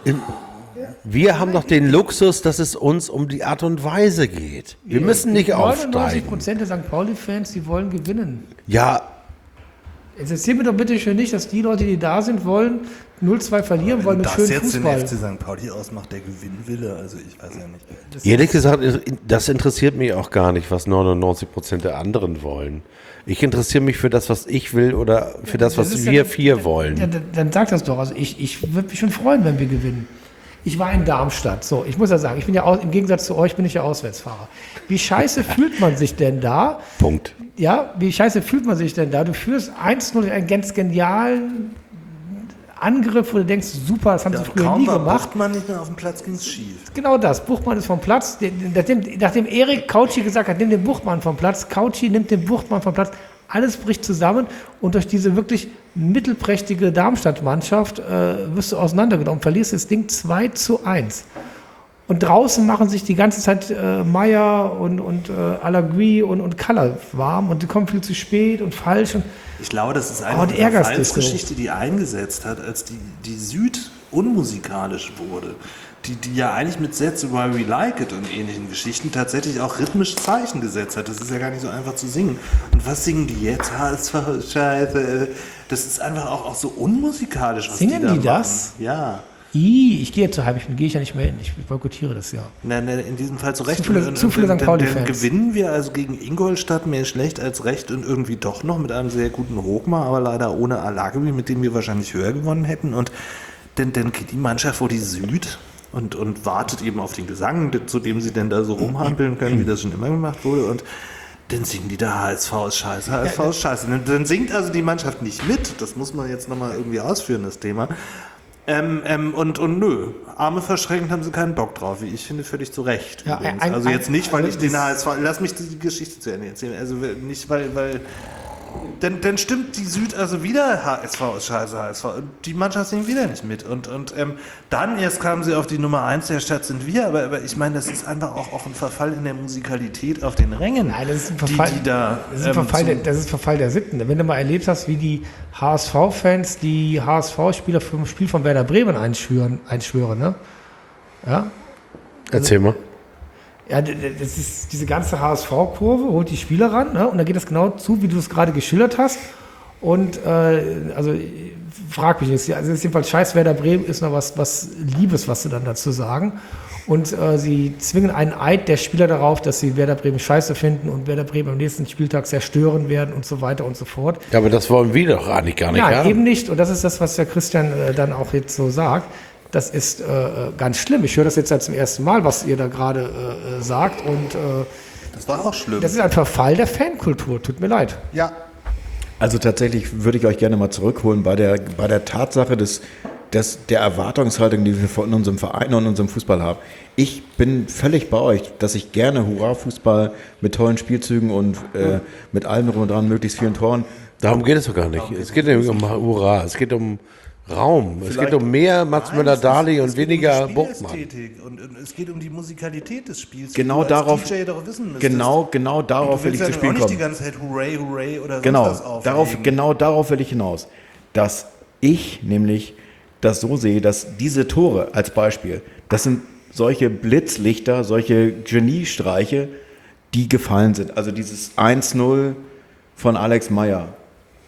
[SPEAKER 2] Wir haben doch den Luxus, dass es uns um die Art und Weise geht. Wir müssen nicht aufsteigen.
[SPEAKER 3] 99% der St. Pauli-Fans, die wollen gewinnen.
[SPEAKER 2] Ja,
[SPEAKER 3] Jetzt erzähl mir doch bitte schön nicht, dass die Leute, die da sind, wollen 0-2 verlieren, wollen mit
[SPEAKER 1] das
[SPEAKER 3] schönen
[SPEAKER 1] jetzt
[SPEAKER 3] Fußball.
[SPEAKER 1] den FC St. Pauli ausmacht, der Gewinnwille, also ich weiß ja nicht.
[SPEAKER 2] ehrlich gesagt, das interessiert mich auch gar nicht, was 99% der anderen wollen. Ich interessiere mich für das, was ich will oder für das, was
[SPEAKER 3] ist
[SPEAKER 2] wir vier wollen.
[SPEAKER 3] Ja, dann sag das doch. Also ich würde mich schon freuen, wenn wir gewinnen. Ich war in Darmstadt. So, ich muss ja sagen, ich bin ja im Gegensatz zu euch bin ich ja Auswärtsfahrer. Wie scheiße fühlt man sich denn da?
[SPEAKER 2] Punkt.
[SPEAKER 3] Ja, wie scheiße fühlt man sich denn da? Du führst 1-0 einen ganz genialen Angriff, wo du denkst, super, das haben sie früher nie gemacht.
[SPEAKER 1] Buchmann nicht mehr auf dem Platz, ging es schief.
[SPEAKER 3] Genau das. Buchmann ist vom Platz. Nachdem Erik Kautschi gesagt hat, nimm den Buchmann vom Platz, Kautschi nimmt den Buchmann vom Platz. Alles bricht zusammen und durch diese wirklich mittelprächtige Darmstadt-Mannschaft wirst du auseinandergenommen. Verlierst das Ding 2-1. Und draußen machen sich die ganze Zeit Meier und Alagui und Kaller warm und die kommen viel zu spät und falsch. Und
[SPEAKER 1] Ich glaube, das ist
[SPEAKER 3] und
[SPEAKER 1] eine
[SPEAKER 3] ärgerst dich so.
[SPEAKER 1] Geschichte, die eingesetzt hat, als die Süd unmusikalisch wurde. Die ja eigentlich mit Sätze Why We Like It und ähnlichen Geschichten tatsächlich auch rhythmisch Zeichen gesetzt hat. Das ist ja gar nicht so einfach zu singen. Und was singen die jetzt? Scheiße. Das ist einfach auch so unmusikalisch, was
[SPEAKER 3] Singen
[SPEAKER 1] die da
[SPEAKER 3] die
[SPEAKER 1] machen.
[SPEAKER 3] das?
[SPEAKER 1] Ja.
[SPEAKER 3] ich gehe zu Heimspielen, gehe ich ja nicht mehr hin. Ich boykottiere das ja.
[SPEAKER 1] In diesem Fall zu Recht.
[SPEAKER 3] Zu viele St. Pauli-Fans.
[SPEAKER 1] Dann gewinnen wir also gegen Ingolstadt mehr schlecht als recht und irgendwie doch noch mit einem sehr guten Hochmar, aber leider ohne Alagui, mit dem wir wahrscheinlich höher gewonnen hätten. Und dann geht die Mannschaft vor die Süd und wartet eben auf den Gesang, zu dem sie denn da so rumhampeln können, wie das schon immer gemacht wurde. Und dann singen die da HSV ist scheiße, HSV ist scheiße. Dann singt also die Mannschaft nicht mit. Das muss man jetzt nochmal irgendwie ausführen, das Thema. Und nö, Arme verschränkt, haben sie keinen Bock drauf, wie ich finde, völlig zu Recht.
[SPEAKER 3] Ja,
[SPEAKER 1] also jetzt nicht, weil ich den HSV, lass mich die Geschichte zu Ende erzählen, also nicht, weil dann stimmt die Süd also wieder, HSV ist scheiße, HSV, und die Mannschaft singt wieder nicht mit und dann erst kamen sie auf die Nummer 1 der Stadt sind wir, aber ich meine, das ist einfach auch ein Verfall in der Musikalität auf den Rängen.
[SPEAKER 3] Nein, das ist ein Verfall, das ist Verfall der Sitten. Wenn du mal erlebt hast, wie die HSV-Fans die HSV-Spieler für ein Spiel von Werder Bremen einschwören, ne? Ja?
[SPEAKER 2] Erzähl mal.
[SPEAKER 3] Ja, das ist diese ganze HSV-Kurve, holt die Spieler ran, ne? Und da geht es genau zu, wie du es gerade geschildert hast. Und also frag mich nicht, also es ist jedenfalls scheiß Werder Bremen ist noch was Liebes, was sie dann dazu sagen. Und sie zwingen einen Eid der Spieler darauf, dass sie Werder Bremen scheiße finden und Werder Bremen am nächsten Spieltag zerstören werden und so weiter und so fort.
[SPEAKER 2] Ja, aber das wollen wir doch eigentlich gar nicht.
[SPEAKER 3] Nein, eben nicht. Und das ist das, was der Christian dann auch jetzt so sagt. Das ist ganz schlimm. Ich höre das jetzt zum ersten Mal, was ihr da gerade sagt. Und
[SPEAKER 1] Das war auch schlimm.
[SPEAKER 3] das ist ein Verfall der Fankultur. Tut mir leid.
[SPEAKER 1] Ja.
[SPEAKER 5] Also tatsächlich würde ich euch gerne mal zurückholen bei der Tatsache der Erwartungshaltung, die wir von unserem Verein und unserem Fußball haben. Ich bin völlig bei euch, dass ich gerne Hurra-Fußball mit tollen Spielzügen und mit allem drum und dran, möglichst vielen Toren.
[SPEAKER 2] Darum geht es doch gar nicht. Es geht nicht um Hurra, es geht um Raum. Es geht um mehr Mats Möller-Dali und weniger Buchmann.
[SPEAKER 1] Und es geht um die Musikalität des Spiels.
[SPEAKER 5] Genau
[SPEAKER 1] die du als
[SPEAKER 5] darauf,
[SPEAKER 1] DJ doch wissen müsstest.
[SPEAKER 5] genau darauf will ich zu spielen
[SPEAKER 1] nicht
[SPEAKER 5] kommen.
[SPEAKER 1] die ganze Zeit Hooray, Hooray oder sonst
[SPEAKER 5] Genau,
[SPEAKER 1] was auflegen.
[SPEAKER 5] genau darauf will ich hinaus. Dass ich nämlich das so sehe, dass diese Tore als Beispiel, das sind solche Blitzlichter, solche Geniestreiche, die gefallen sind. Also dieses 1-0 von Alex Meier.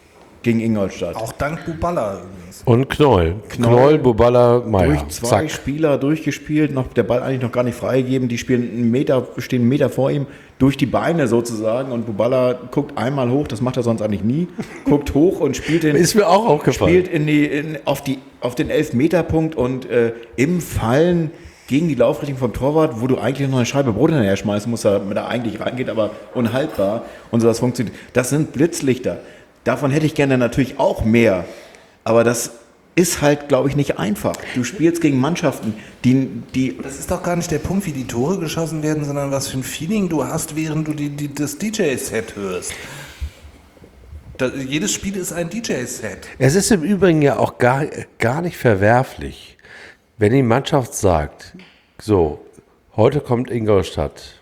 [SPEAKER 5] gegen Ingolstadt.
[SPEAKER 1] Auch dank Buballa übrigens.
[SPEAKER 2] Und Knoll, Buballa, Meier.
[SPEAKER 5] Durch zwei Spieler durchgespielt, noch der Ball eigentlich noch gar nicht freigegeben. Die stehen einen Meter vor ihm, durch die Beine sozusagen. Und Buballa guckt einmal hoch, das macht er sonst eigentlich nie. Guckt hoch und spielt
[SPEAKER 2] Ist mir auch aufgefallen.
[SPEAKER 5] Spielt auf den 11-Meter-Punkt und im Fallen gegen die Laufrichtung vom Torwart, wo du eigentlich noch eine Scheibe Brot hinterher schmeißen musst, damit er eigentlich reingeht, aber unhaltbar. Und so das funktioniert. Das sind Blitzlichter. Davon hätte ich gerne natürlich auch mehr. Aber das ist halt, glaube ich, nicht einfach. Du spielst gegen Mannschaften, die
[SPEAKER 1] Das ist doch gar nicht der Punkt, wie die Tore geschossen werden, sondern was für ein Feeling du hast, während du das DJ-Set hörst. Jedes Spiel ist ein DJ-Set.
[SPEAKER 2] Es ist im Übrigen ja auch gar nicht verwerflich, wenn die Mannschaft sagt, so, heute kommt Ingolstadt,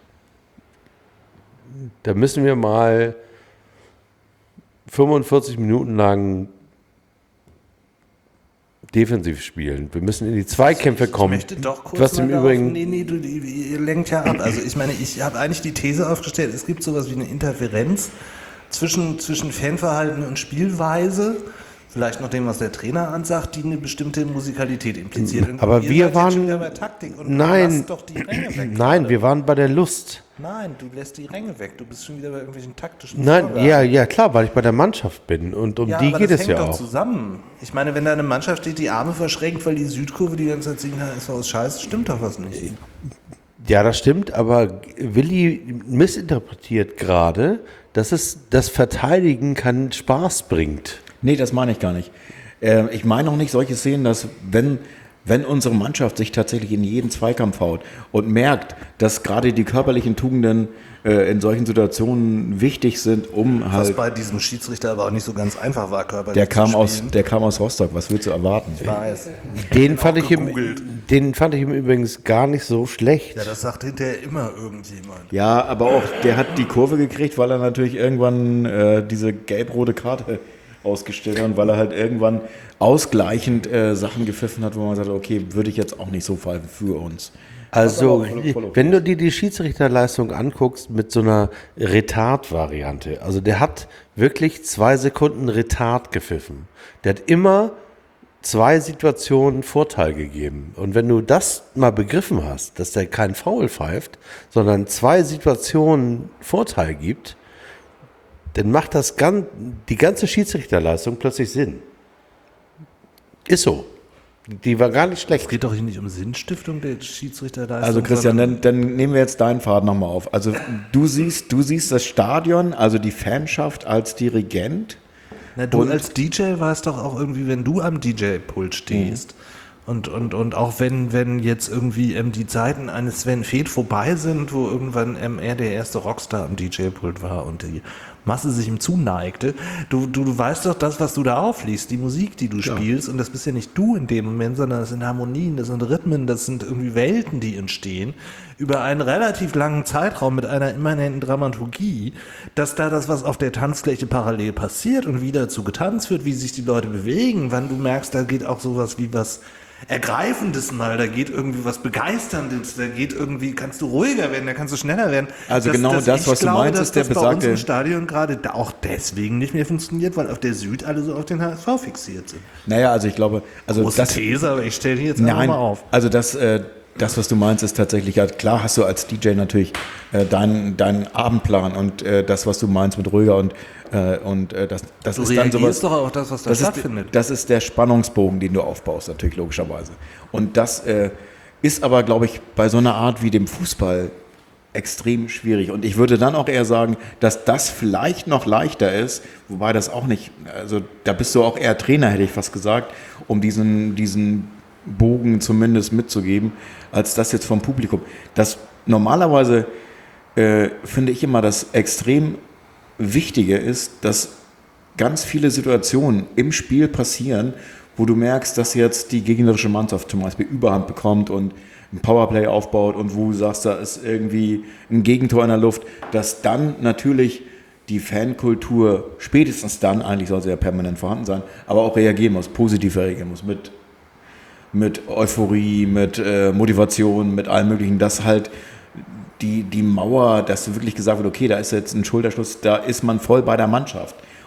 [SPEAKER 2] da müssen wir mal 45 Minuten lang defensiv spielen. Wir müssen in die Zweikämpfe kommen.
[SPEAKER 1] Ich möchte doch kurz
[SPEAKER 2] was im Übrigen
[SPEAKER 1] ihr lenkt ja ab. Also ich meine, ich habe eigentlich die These aufgestellt, es gibt sowas wie eine Interferenz zwischen Fanverhalten und Spielweise, vielleicht noch dem, was der Trainer ansagt, die eine bestimmte Musikalität impliziert. Und
[SPEAKER 2] aber
[SPEAKER 1] ihr
[SPEAKER 2] wir
[SPEAKER 1] seid
[SPEAKER 2] waren
[SPEAKER 1] jetzt schon wieder bei Taktik und
[SPEAKER 2] nein,
[SPEAKER 1] lasst doch die Ränge weg.
[SPEAKER 2] nein, wir waren bei der Lust.
[SPEAKER 1] Nein, du lässt die Ränge weg. Du bist schon wieder bei irgendwelchen taktischen
[SPEAKER 2] Nein,
[SPEAKER 1] Vorgaben.
[SPEAKER 2] ja, klar, weil ich bei der Mannschaft bin und um die
[SPEAKER 1] aber
[SPEAKER 2] geht
[SPEAKER 1] das
[SPEAKER 2] es
[SPEAKER 1] hängt
[SPEAKER 2] ja
[SPEAKER 1] doch
[SPEAKER 2] auch.
[SPEAKER 1] zusammen. Ich meine, wenn da eine Mannschaft steht, die Arme verschränkt, weil die Südkurve die ganze Zeit singt, ist was scheiße, stimmt doch was nicht.
[SPEAKER 2] Ja, das stimmt, aber Willi missinterpretiert gerade, dass das Verteidigen keinen Spaß bringt.
[SPEAKER 5] Nee, das meine ich gar nicht. Ich meine auch nicht solche Szenen, dass wenn unsere Mannschaft sich tatsächlich in jeden Zweikampf haut und merkt, dass gerade die körperlichen Tugenden in solchen Situationen wichtig sind, um
[SPEAKER 1] Was
[SPEAKER 5] halt...
[SPEAKER 1] bei diesem Schiedsrichter aber auch nicht so ganz einfach war, körperlich
[SPEAKER 5] Der kam
[SPEAKER 1] zu spielen.
[SPEAKER 5] aus Rostock, was willst du erwarten?
[SPEAKER 1] Ich weiß.
[SPEAKER 2] Den fand ich im Übrigens gar nicht so schlecht.
[SPEAKER 1] Ja, das sagt hinterher immer irgendjemand.
[SPEAKER 5] Ja, aber auch, der hat die Kurve gekriegt, weil er natürlich irgendwann diese gelb-rote Karte ausgestellt hat und weil er halt irgendwann ausgleichend Sachen gepfiffen hat, wo man sagt, okay, würde ich jetzt auch nicht so pfeifen für uns.
[SPEAKER 2] Also,
[SPEAKER 5] voll okay.
[SPEAKER 2] wenn du dir die Schiedsrichterleistung anguckst mit so einer Retard-Variante, also der hat wirklich 2 Sekunden Retard gepfiffen. Der hat immer 2 Situationen Vorteil gegeben. Und wenn du das mal begriffen hast, dass der kein Foul pfeift, sondern 2 Situationen Vorteil gibt, dann macht die ganze Schiedsrichterleistung plötzlich Sinn. Ist so. Die war gar nicht schlecht.
[SPEAKER 1] Es geht doch hier nicht um Sinnstiftung der Schiedsrichterleistung.
[SPEAKER 5] Also Christian, dann nehmen wir jetzt deinen Faden nochmal auf. Also du siehst das Stadion, also die Fanschaft als Dirigent.
[SPEAKER 1] Na, du als DJ weißt doch auch irgendwie, wenn du am DJ-Pult stehst und auch wenn jetzt irgendwie die Zeiten eines Sven Feth vorbei sind, wo irgendwann er der erste Rockstar am DJ-Pult war und die Masse sich ihm zuneigte, du weißt doch das, was du da aufliest, die Musik, die du spielst, und das bist ja nicht du in dem Moment, sondern das sind Harmonien, das sind Rhythmen, das sind irgendwie Welten, die entstehen, über einen relativ langen Zeitraum mit einer immanenten Dramaturgie, dass da das, was auf der Tanzfläche parallel passiert und wie dazu getanzt wird, wie sich die Leute bewegen, wann du merkst, da geht auch sowas wie was Ergreifendes mal, da geht irgendwie was Begeisterndes, da geht irgendwie, kannst du ruhiger werden, da kannst du schneller werden.
[SPEAKER 5] Also das, was du meinst, ist der
[SPEAKER 1] besagte... bei uns im
[SPEAKER 5] besagte...
[SPEAKER 1] Stadion gerade auch deswegen nicht mehr funktioniert, weil auf der Süd alle so auf den HSV fixiert sind.
[SPEAKER 5] Naja, also ich glaube... Also
[SPEAKER 1] Große These, aber ich stelle die jetzt einfach mal auf.
[SPEAKER 5] Also das, was du meinst, ist tatsächlich, ja, klar hast du als DJ natürlich deinen Abendplan und das, was du meinst mit ruhiger und das
[SPEAKER 1] Du
[SPEAKER 5] ist dann sowas...
[SPEAKER 1] reagierst doch auch das, was da stattfindet.
[SPEAKER 5] Das ist der Spannungsbogen, den du aufbaust, natürlich logischerweise. Und das ist aber, glaube ich, bei so einer Art wie dem Fußball extrem schwierig. Und ich würde dann auch eher sagen, dass das vielleicht noch leichter ist, wobei das auch nicht, also da bist du auch eher Trainer, hätte ich fast gesagt, um diesen Bogen zumindest mitzugeben, als das jetzt vom Publikum. Das normalerweise finde ich immer, das extrem Wichtige ist, dass ganz viele Situationen im Spiel passieren, wo du merkst, dass jetzt die gegnerische Mannschaft zum Beispiel Überhand bekommt und ein Powerplay aufbaut und wo du sagst, da ist irgendwie ein Gegentor in der Luft, dass dann natürlich die Fankultur spätestens dann, eigentlich soll sie ja permanent vorhanden sein, aber auch reagieren muss, positiv reagieren muss, mit Euphorie, mit Motivation, mit allem Möglichen, dass halt die Mauer, dass wirklich gesagt wird, okay, da ist jetzt ein Schulterschluss, da ist man voll bei der Mannschaft.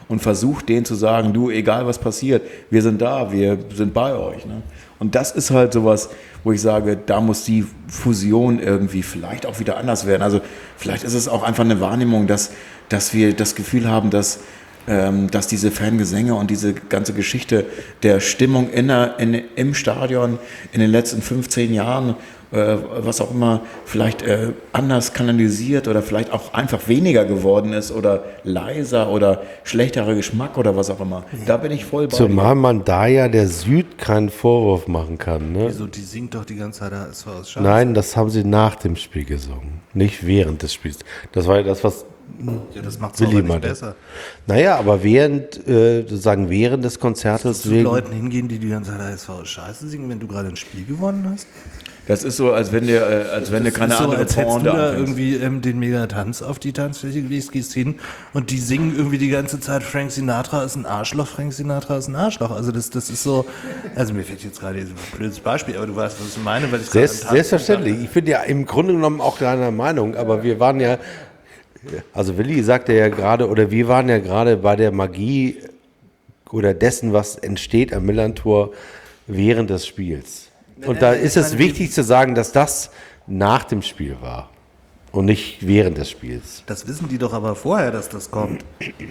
[SPEAKER 4] und versucht denen zu sagen, du, egal was passiert, wir sind da, wir sind bei euch. Ne? Und das ist halt sowas, wo ich sage, da muss die Fusion irgendwie vielleicht auch wieder anders werden. Also vielleicht ist es auch einfach eine Wahrnehmung, dass wir das Gefühl haben, dass diese Fangesänge und diese ganze Geschichte der Stimmung im Stadion in den letzten 15 Jahren, was auch immer, vielleicht anders kanalisiert oder vielleicht auch einfach weniger geworden ist oder leiser oder schlechterer Geschmack oder was auch immer. Da bin ich voll bei
[SPEAKER 2] Zumal man da ja der Süd keinen Vorwurf machen kann. Ne?
[SPEAKER 1] Wieso, die singt doch die ganze Zeit, es war aus Scheiße.
[SPEAKER 2] Nein, das haben sie nach dem Spiel gesungen, nicht während des Spiels. Das war ja das, was
[SPEAKER 1] Ja, das macht es aber nicht besser.
[SPEAKER 2] Naja, aber während des Konzertes
[SPEAKER 1] Zu Leuten hingehen, die ganze Zeit es war aus Scheiße singen, wenn du gerade ein Spiel gewonnen hast?
[SPEAKER 4] Das ist so, als wenn du keine andere
[SPEAKER 1] als hättest du da
[SPEAKER 4] anfängst.
[SPEAKER 1] irgendwie den Megatanz auf die Tanzfläche gelegt, gehst hin und die singen irgendwie die ganze Zeit, Frank Sinatra ist ein Arschloch, Frank Sinatra ist ein Arschloch. Also das ist so, also mir fällt jetzt gerade ein blödes Beispiel, aber du weißt, was ich meine, weil ich gerade am Tanzen
[SPEAKER 2] Selbstverständlich. Ich bin ja im Grunde genommen auch deiner Meinung, aber wir waren ja, also Willi sagte ja gerade, oder wir waren ja gerade bei der Magie oder dessen, was entsteht am Millern-Tor während des Spiels. Und da ist es wichtig zu sagen, dass das nach dem Spiel war und nicht während des Spiels.
[SPEAKER 1] Das wissen die doch aber vorher, dass das kommt.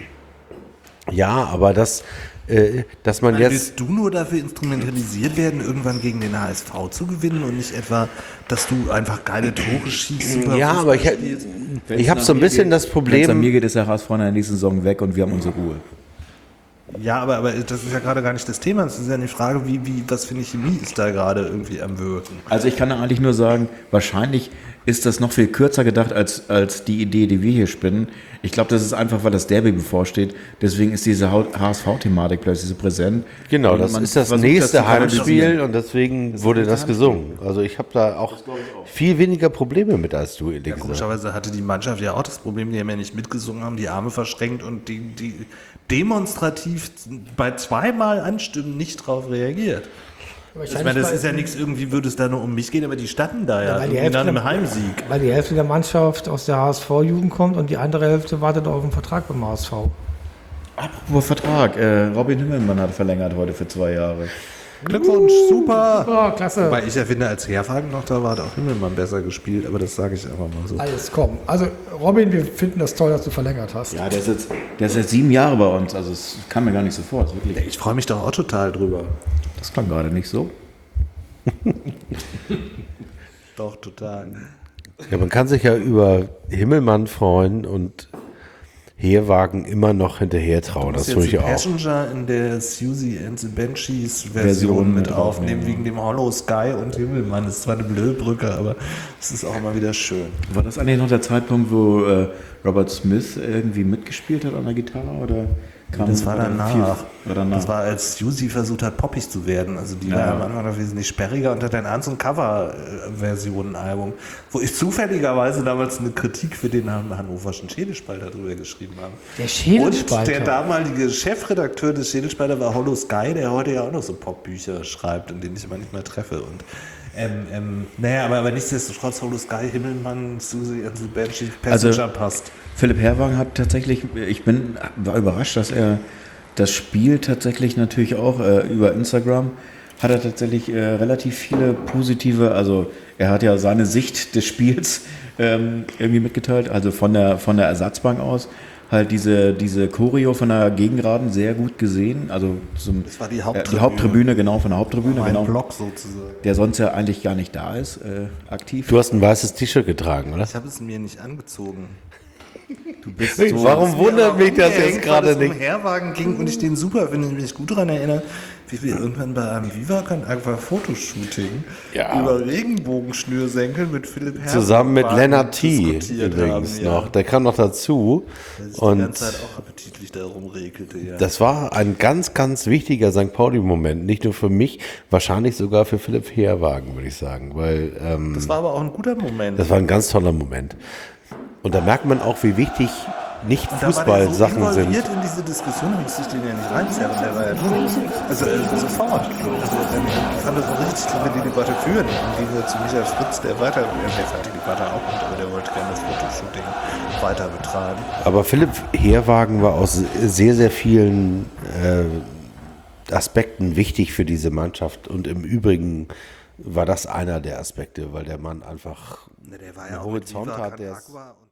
[SPEAKER 2] Ja, aber dass man jetzt...
[SPEAKER 1] Willst du nur dafür instrumentalisiert werden, irgendwann gegen den HSV zu gewinnen und nicht etwa, dass du einfach geile Tore schießt? Super
[SPEAKER 2] Ja, aber ich habe so ein bisschen das
[SPEAKER 4] Wenn es an
[SPEAKER 2] Problem...
[SPEAKER 4] mir geht, ist der HSV in der nächsten Saison weg und wir haben unsere Ruhe.
[SPEAKER 1] Ja, aber das ist ja gerade gar nicht das Thema. Es ist ja eine Frage, was für eine Chemie ist da gerade irgendwie am Wirken.
[SPEAKER 4] Also ich kann da eigentlich nur sagen, wahrscheinlich ist das noch viel kürzer gedacht als die Idee, die wir hier spinnen. Ich glaube, das ist einfach, weil das Derby bevorsteht. Deswegen ist diese HSV-Thematik plötzlich so präsent.
[SPEAKER 2] Genau,
[SPEAKER 4] Und
[SPEAKER 2] das
[SPEAKER 4] man
[SPEAKER 2] ist das
[SPEAKER 4] versucht,
[SPEAKER 2] nächste
[SPEAKER 4] zu
[SPEAKER 2] Heimspiel und deswegen wurde das gesungen. Also ich habe da auch viel weniger Probleme mit als du, ehrlich gesagt.
[SPEAKER 1] Komischerweise hatte die Mannschaft ja auch das Problem, die haben ja nicht mitgesungen, haben die Arme verschränkt und die demonstrativ bei zweimal Anstimmen nicht drauf reagiert. Ich meine, das ist ja nichts, irgendwie würde es da nur um mich gehen, aber die standen da ja,
[SPEAKER 3] weil
[SPEAKER 1] nach einem Heimsieg.
[SPEAKER 3] Weil die Hälfte der Mannschaft aus der HSV-Jugend kommt und die andere Hälfte wartet auf einen Vertrag beim HSV.
[SPEAKER 4] Apropos Vertrag, Robin Himmelmann hat verlängert heute für 2 Jahre.
[SPEAKER 1] Glückwunsch, super!
[SPEAKER 3] Oh, klasse.
[SPEAKER 1] Wobei ich ja finde, als Herwagen noch da war, hat auch Himmelmann besser gespielt, aber das sage ich einfach mal so.
[SPEAKER 3] Alles komm. Also Robin, wir finden das toll, dass du verlängert hast.
[SPEAKER 4] Ja, der ist jetzt 7 Jahre bei uns, also es kam mir gar nicht so vor. Wirklich.
[SPEAKER 1] Ich freue mich doch auch total drüber.
[SPEAKER 4] Das klang gerade nicht so.
[SPEAKER 1] Doch, total.
[SPEAKER 2] Ja, man kann sich ja über Himmelmann freuen und Heerwagen immer noch hinterher trauen. Das tue ich auch.
[SPEAKER 1] Passenger in der Susie and the Banshees Version mit aufnehmen, wegen dem Hollow Sky und Himmelmann. Das ist zwar eine blöde Brücke, aber es ist auch immer wieder schön.
[SPEAKER 4] War das eigentlich noch der Zeitpunkt, wo Robert Smith irgendwie mitgespielt hat an der Gitarre? Oder kam
[SPEAKER 1] Das war danach.
[SPEAKER 4] danach?
[SPEAKER 1] Das war, als Susie versucht hat, poppig zu werden. Also die war am Anfang noch wesentlich sperriger und hat dann ein so ein Cover-Version-Album, wo ich zufälligerweise damals eine Kritik für den hannoverschen Schädelspalter drüber geschrieben habe.
[SPEAKER 3] Der Schädelspalter.
[SPEAKER 1] Und der damalige Chefredakteur des Schädelspalter war Hollow Sky, der heute ja auch noch so Popbücher schreibt, in denen ich manchmal treffe. Und naja, aber nichtsdestotrotz Hollow Sky, Himmelmann, Susie and the Banshee, Passenger passt.
[SPEAKER 4] Philipp Herrwagen hat tatsächlich, war überrascht, dass er das Spiel tatsächlich natürlich auch über Instagram hat er tatsächlich relativ viele positive, also er hat ja seine Sicht des Spiels irgendwie mitgeteilt, also von der Ersatzbank aus. Halt diese Choreo von der Gegengraden sehr gut gesehen. Also
[SPEAKER 1] Das war die Haupttribüne.
[SPEAKER 4] Die Haupttribüne, genau, von der Haupttribüne.
[SPEAKER 1] Ein
[SPEAKER 4] Genau,
[SPEAKER 1] Block sozusagen.
[SPEAKER 4] der sonst ja eigentlich gar nicht da ist, aktiv.
[SPEAKER 2] Du hast ein weißes T-Shirt getragen, oder?
[SPEAKER 1] Ich habe es mir nicht angezogen.
[SPEAKER 4] Du bist
[SPEAKER 2] Warum wundert mich das jetzt gerade
[SPEAKER 1] Weil es
[SPEAKER 2] nicht?
[SPEAKER 1] um Herwagen ging und ich den super finde, ich mich gut daran erinnere, wie wir irgendwann bei einem einfach Fotoshooting über Regenbogenschnürsenkel mit Philipp Herwagen
[SPEAKER 2] Zusammen mit Lennart T.
[SPEAKER 1] diskutiert
[SPEAKER 2] übrigens
[SPEAKER 1] haben,
[SPEAKER 2] noch. Der kam noch dazu.
[SPEAKER 1] Der sich die
[SPEAKER 2] Und
[SPEAKER 1] ganze Zeit auch appetitlich da rumregelte, ja.
[SPEAKER 2] das war ein ganz, ganz wichtiger St. Pauli-Moment. Nicht nur für mich, wahrscheinlich sogar für Philipp Herwagen, würde ich sagen. Weil
[SPEAKER 1] Das war aber auch ein guter Moment.
[SPEAKER 2] das war ein ganz toller Moment. Und da merkt man auch, wie wichtig nicht
[SPEAKER 1] Und da war der so
[SPEAKER 2] Fußballsachen sind.
[SPEAKER 1] involviert in diese Diskussion, da musste ich den ja nicht reinzerren, der war ja drin. Also sofort. Also ich fand das auch richtig, wenn die Debatte führen. Im Gegensatz zu Michael Fritz, der fand die Debatte auch gut, aber der wollte gerne das Fotoshooting weiter betreiben.
[SPEAKER 2] Aber Philipp Herwagen war aus sehr, sehr vielen Aspekten wichtig für diese Mannschaft. Und im Übrigen war das einer der Aspekte, weil der Mann einfach
[SPEAKER 1] Der war ja
[SPEAKER 2] einen
[SPEAKER 1] auch mit
[SPEAKER 2] Horizont
[SPEAKER 1] Viva
[SPEAKER 2] hat,
[SPEAKER 1] Con
[SPEAKER 2] der
[SPEAKER 1] Agua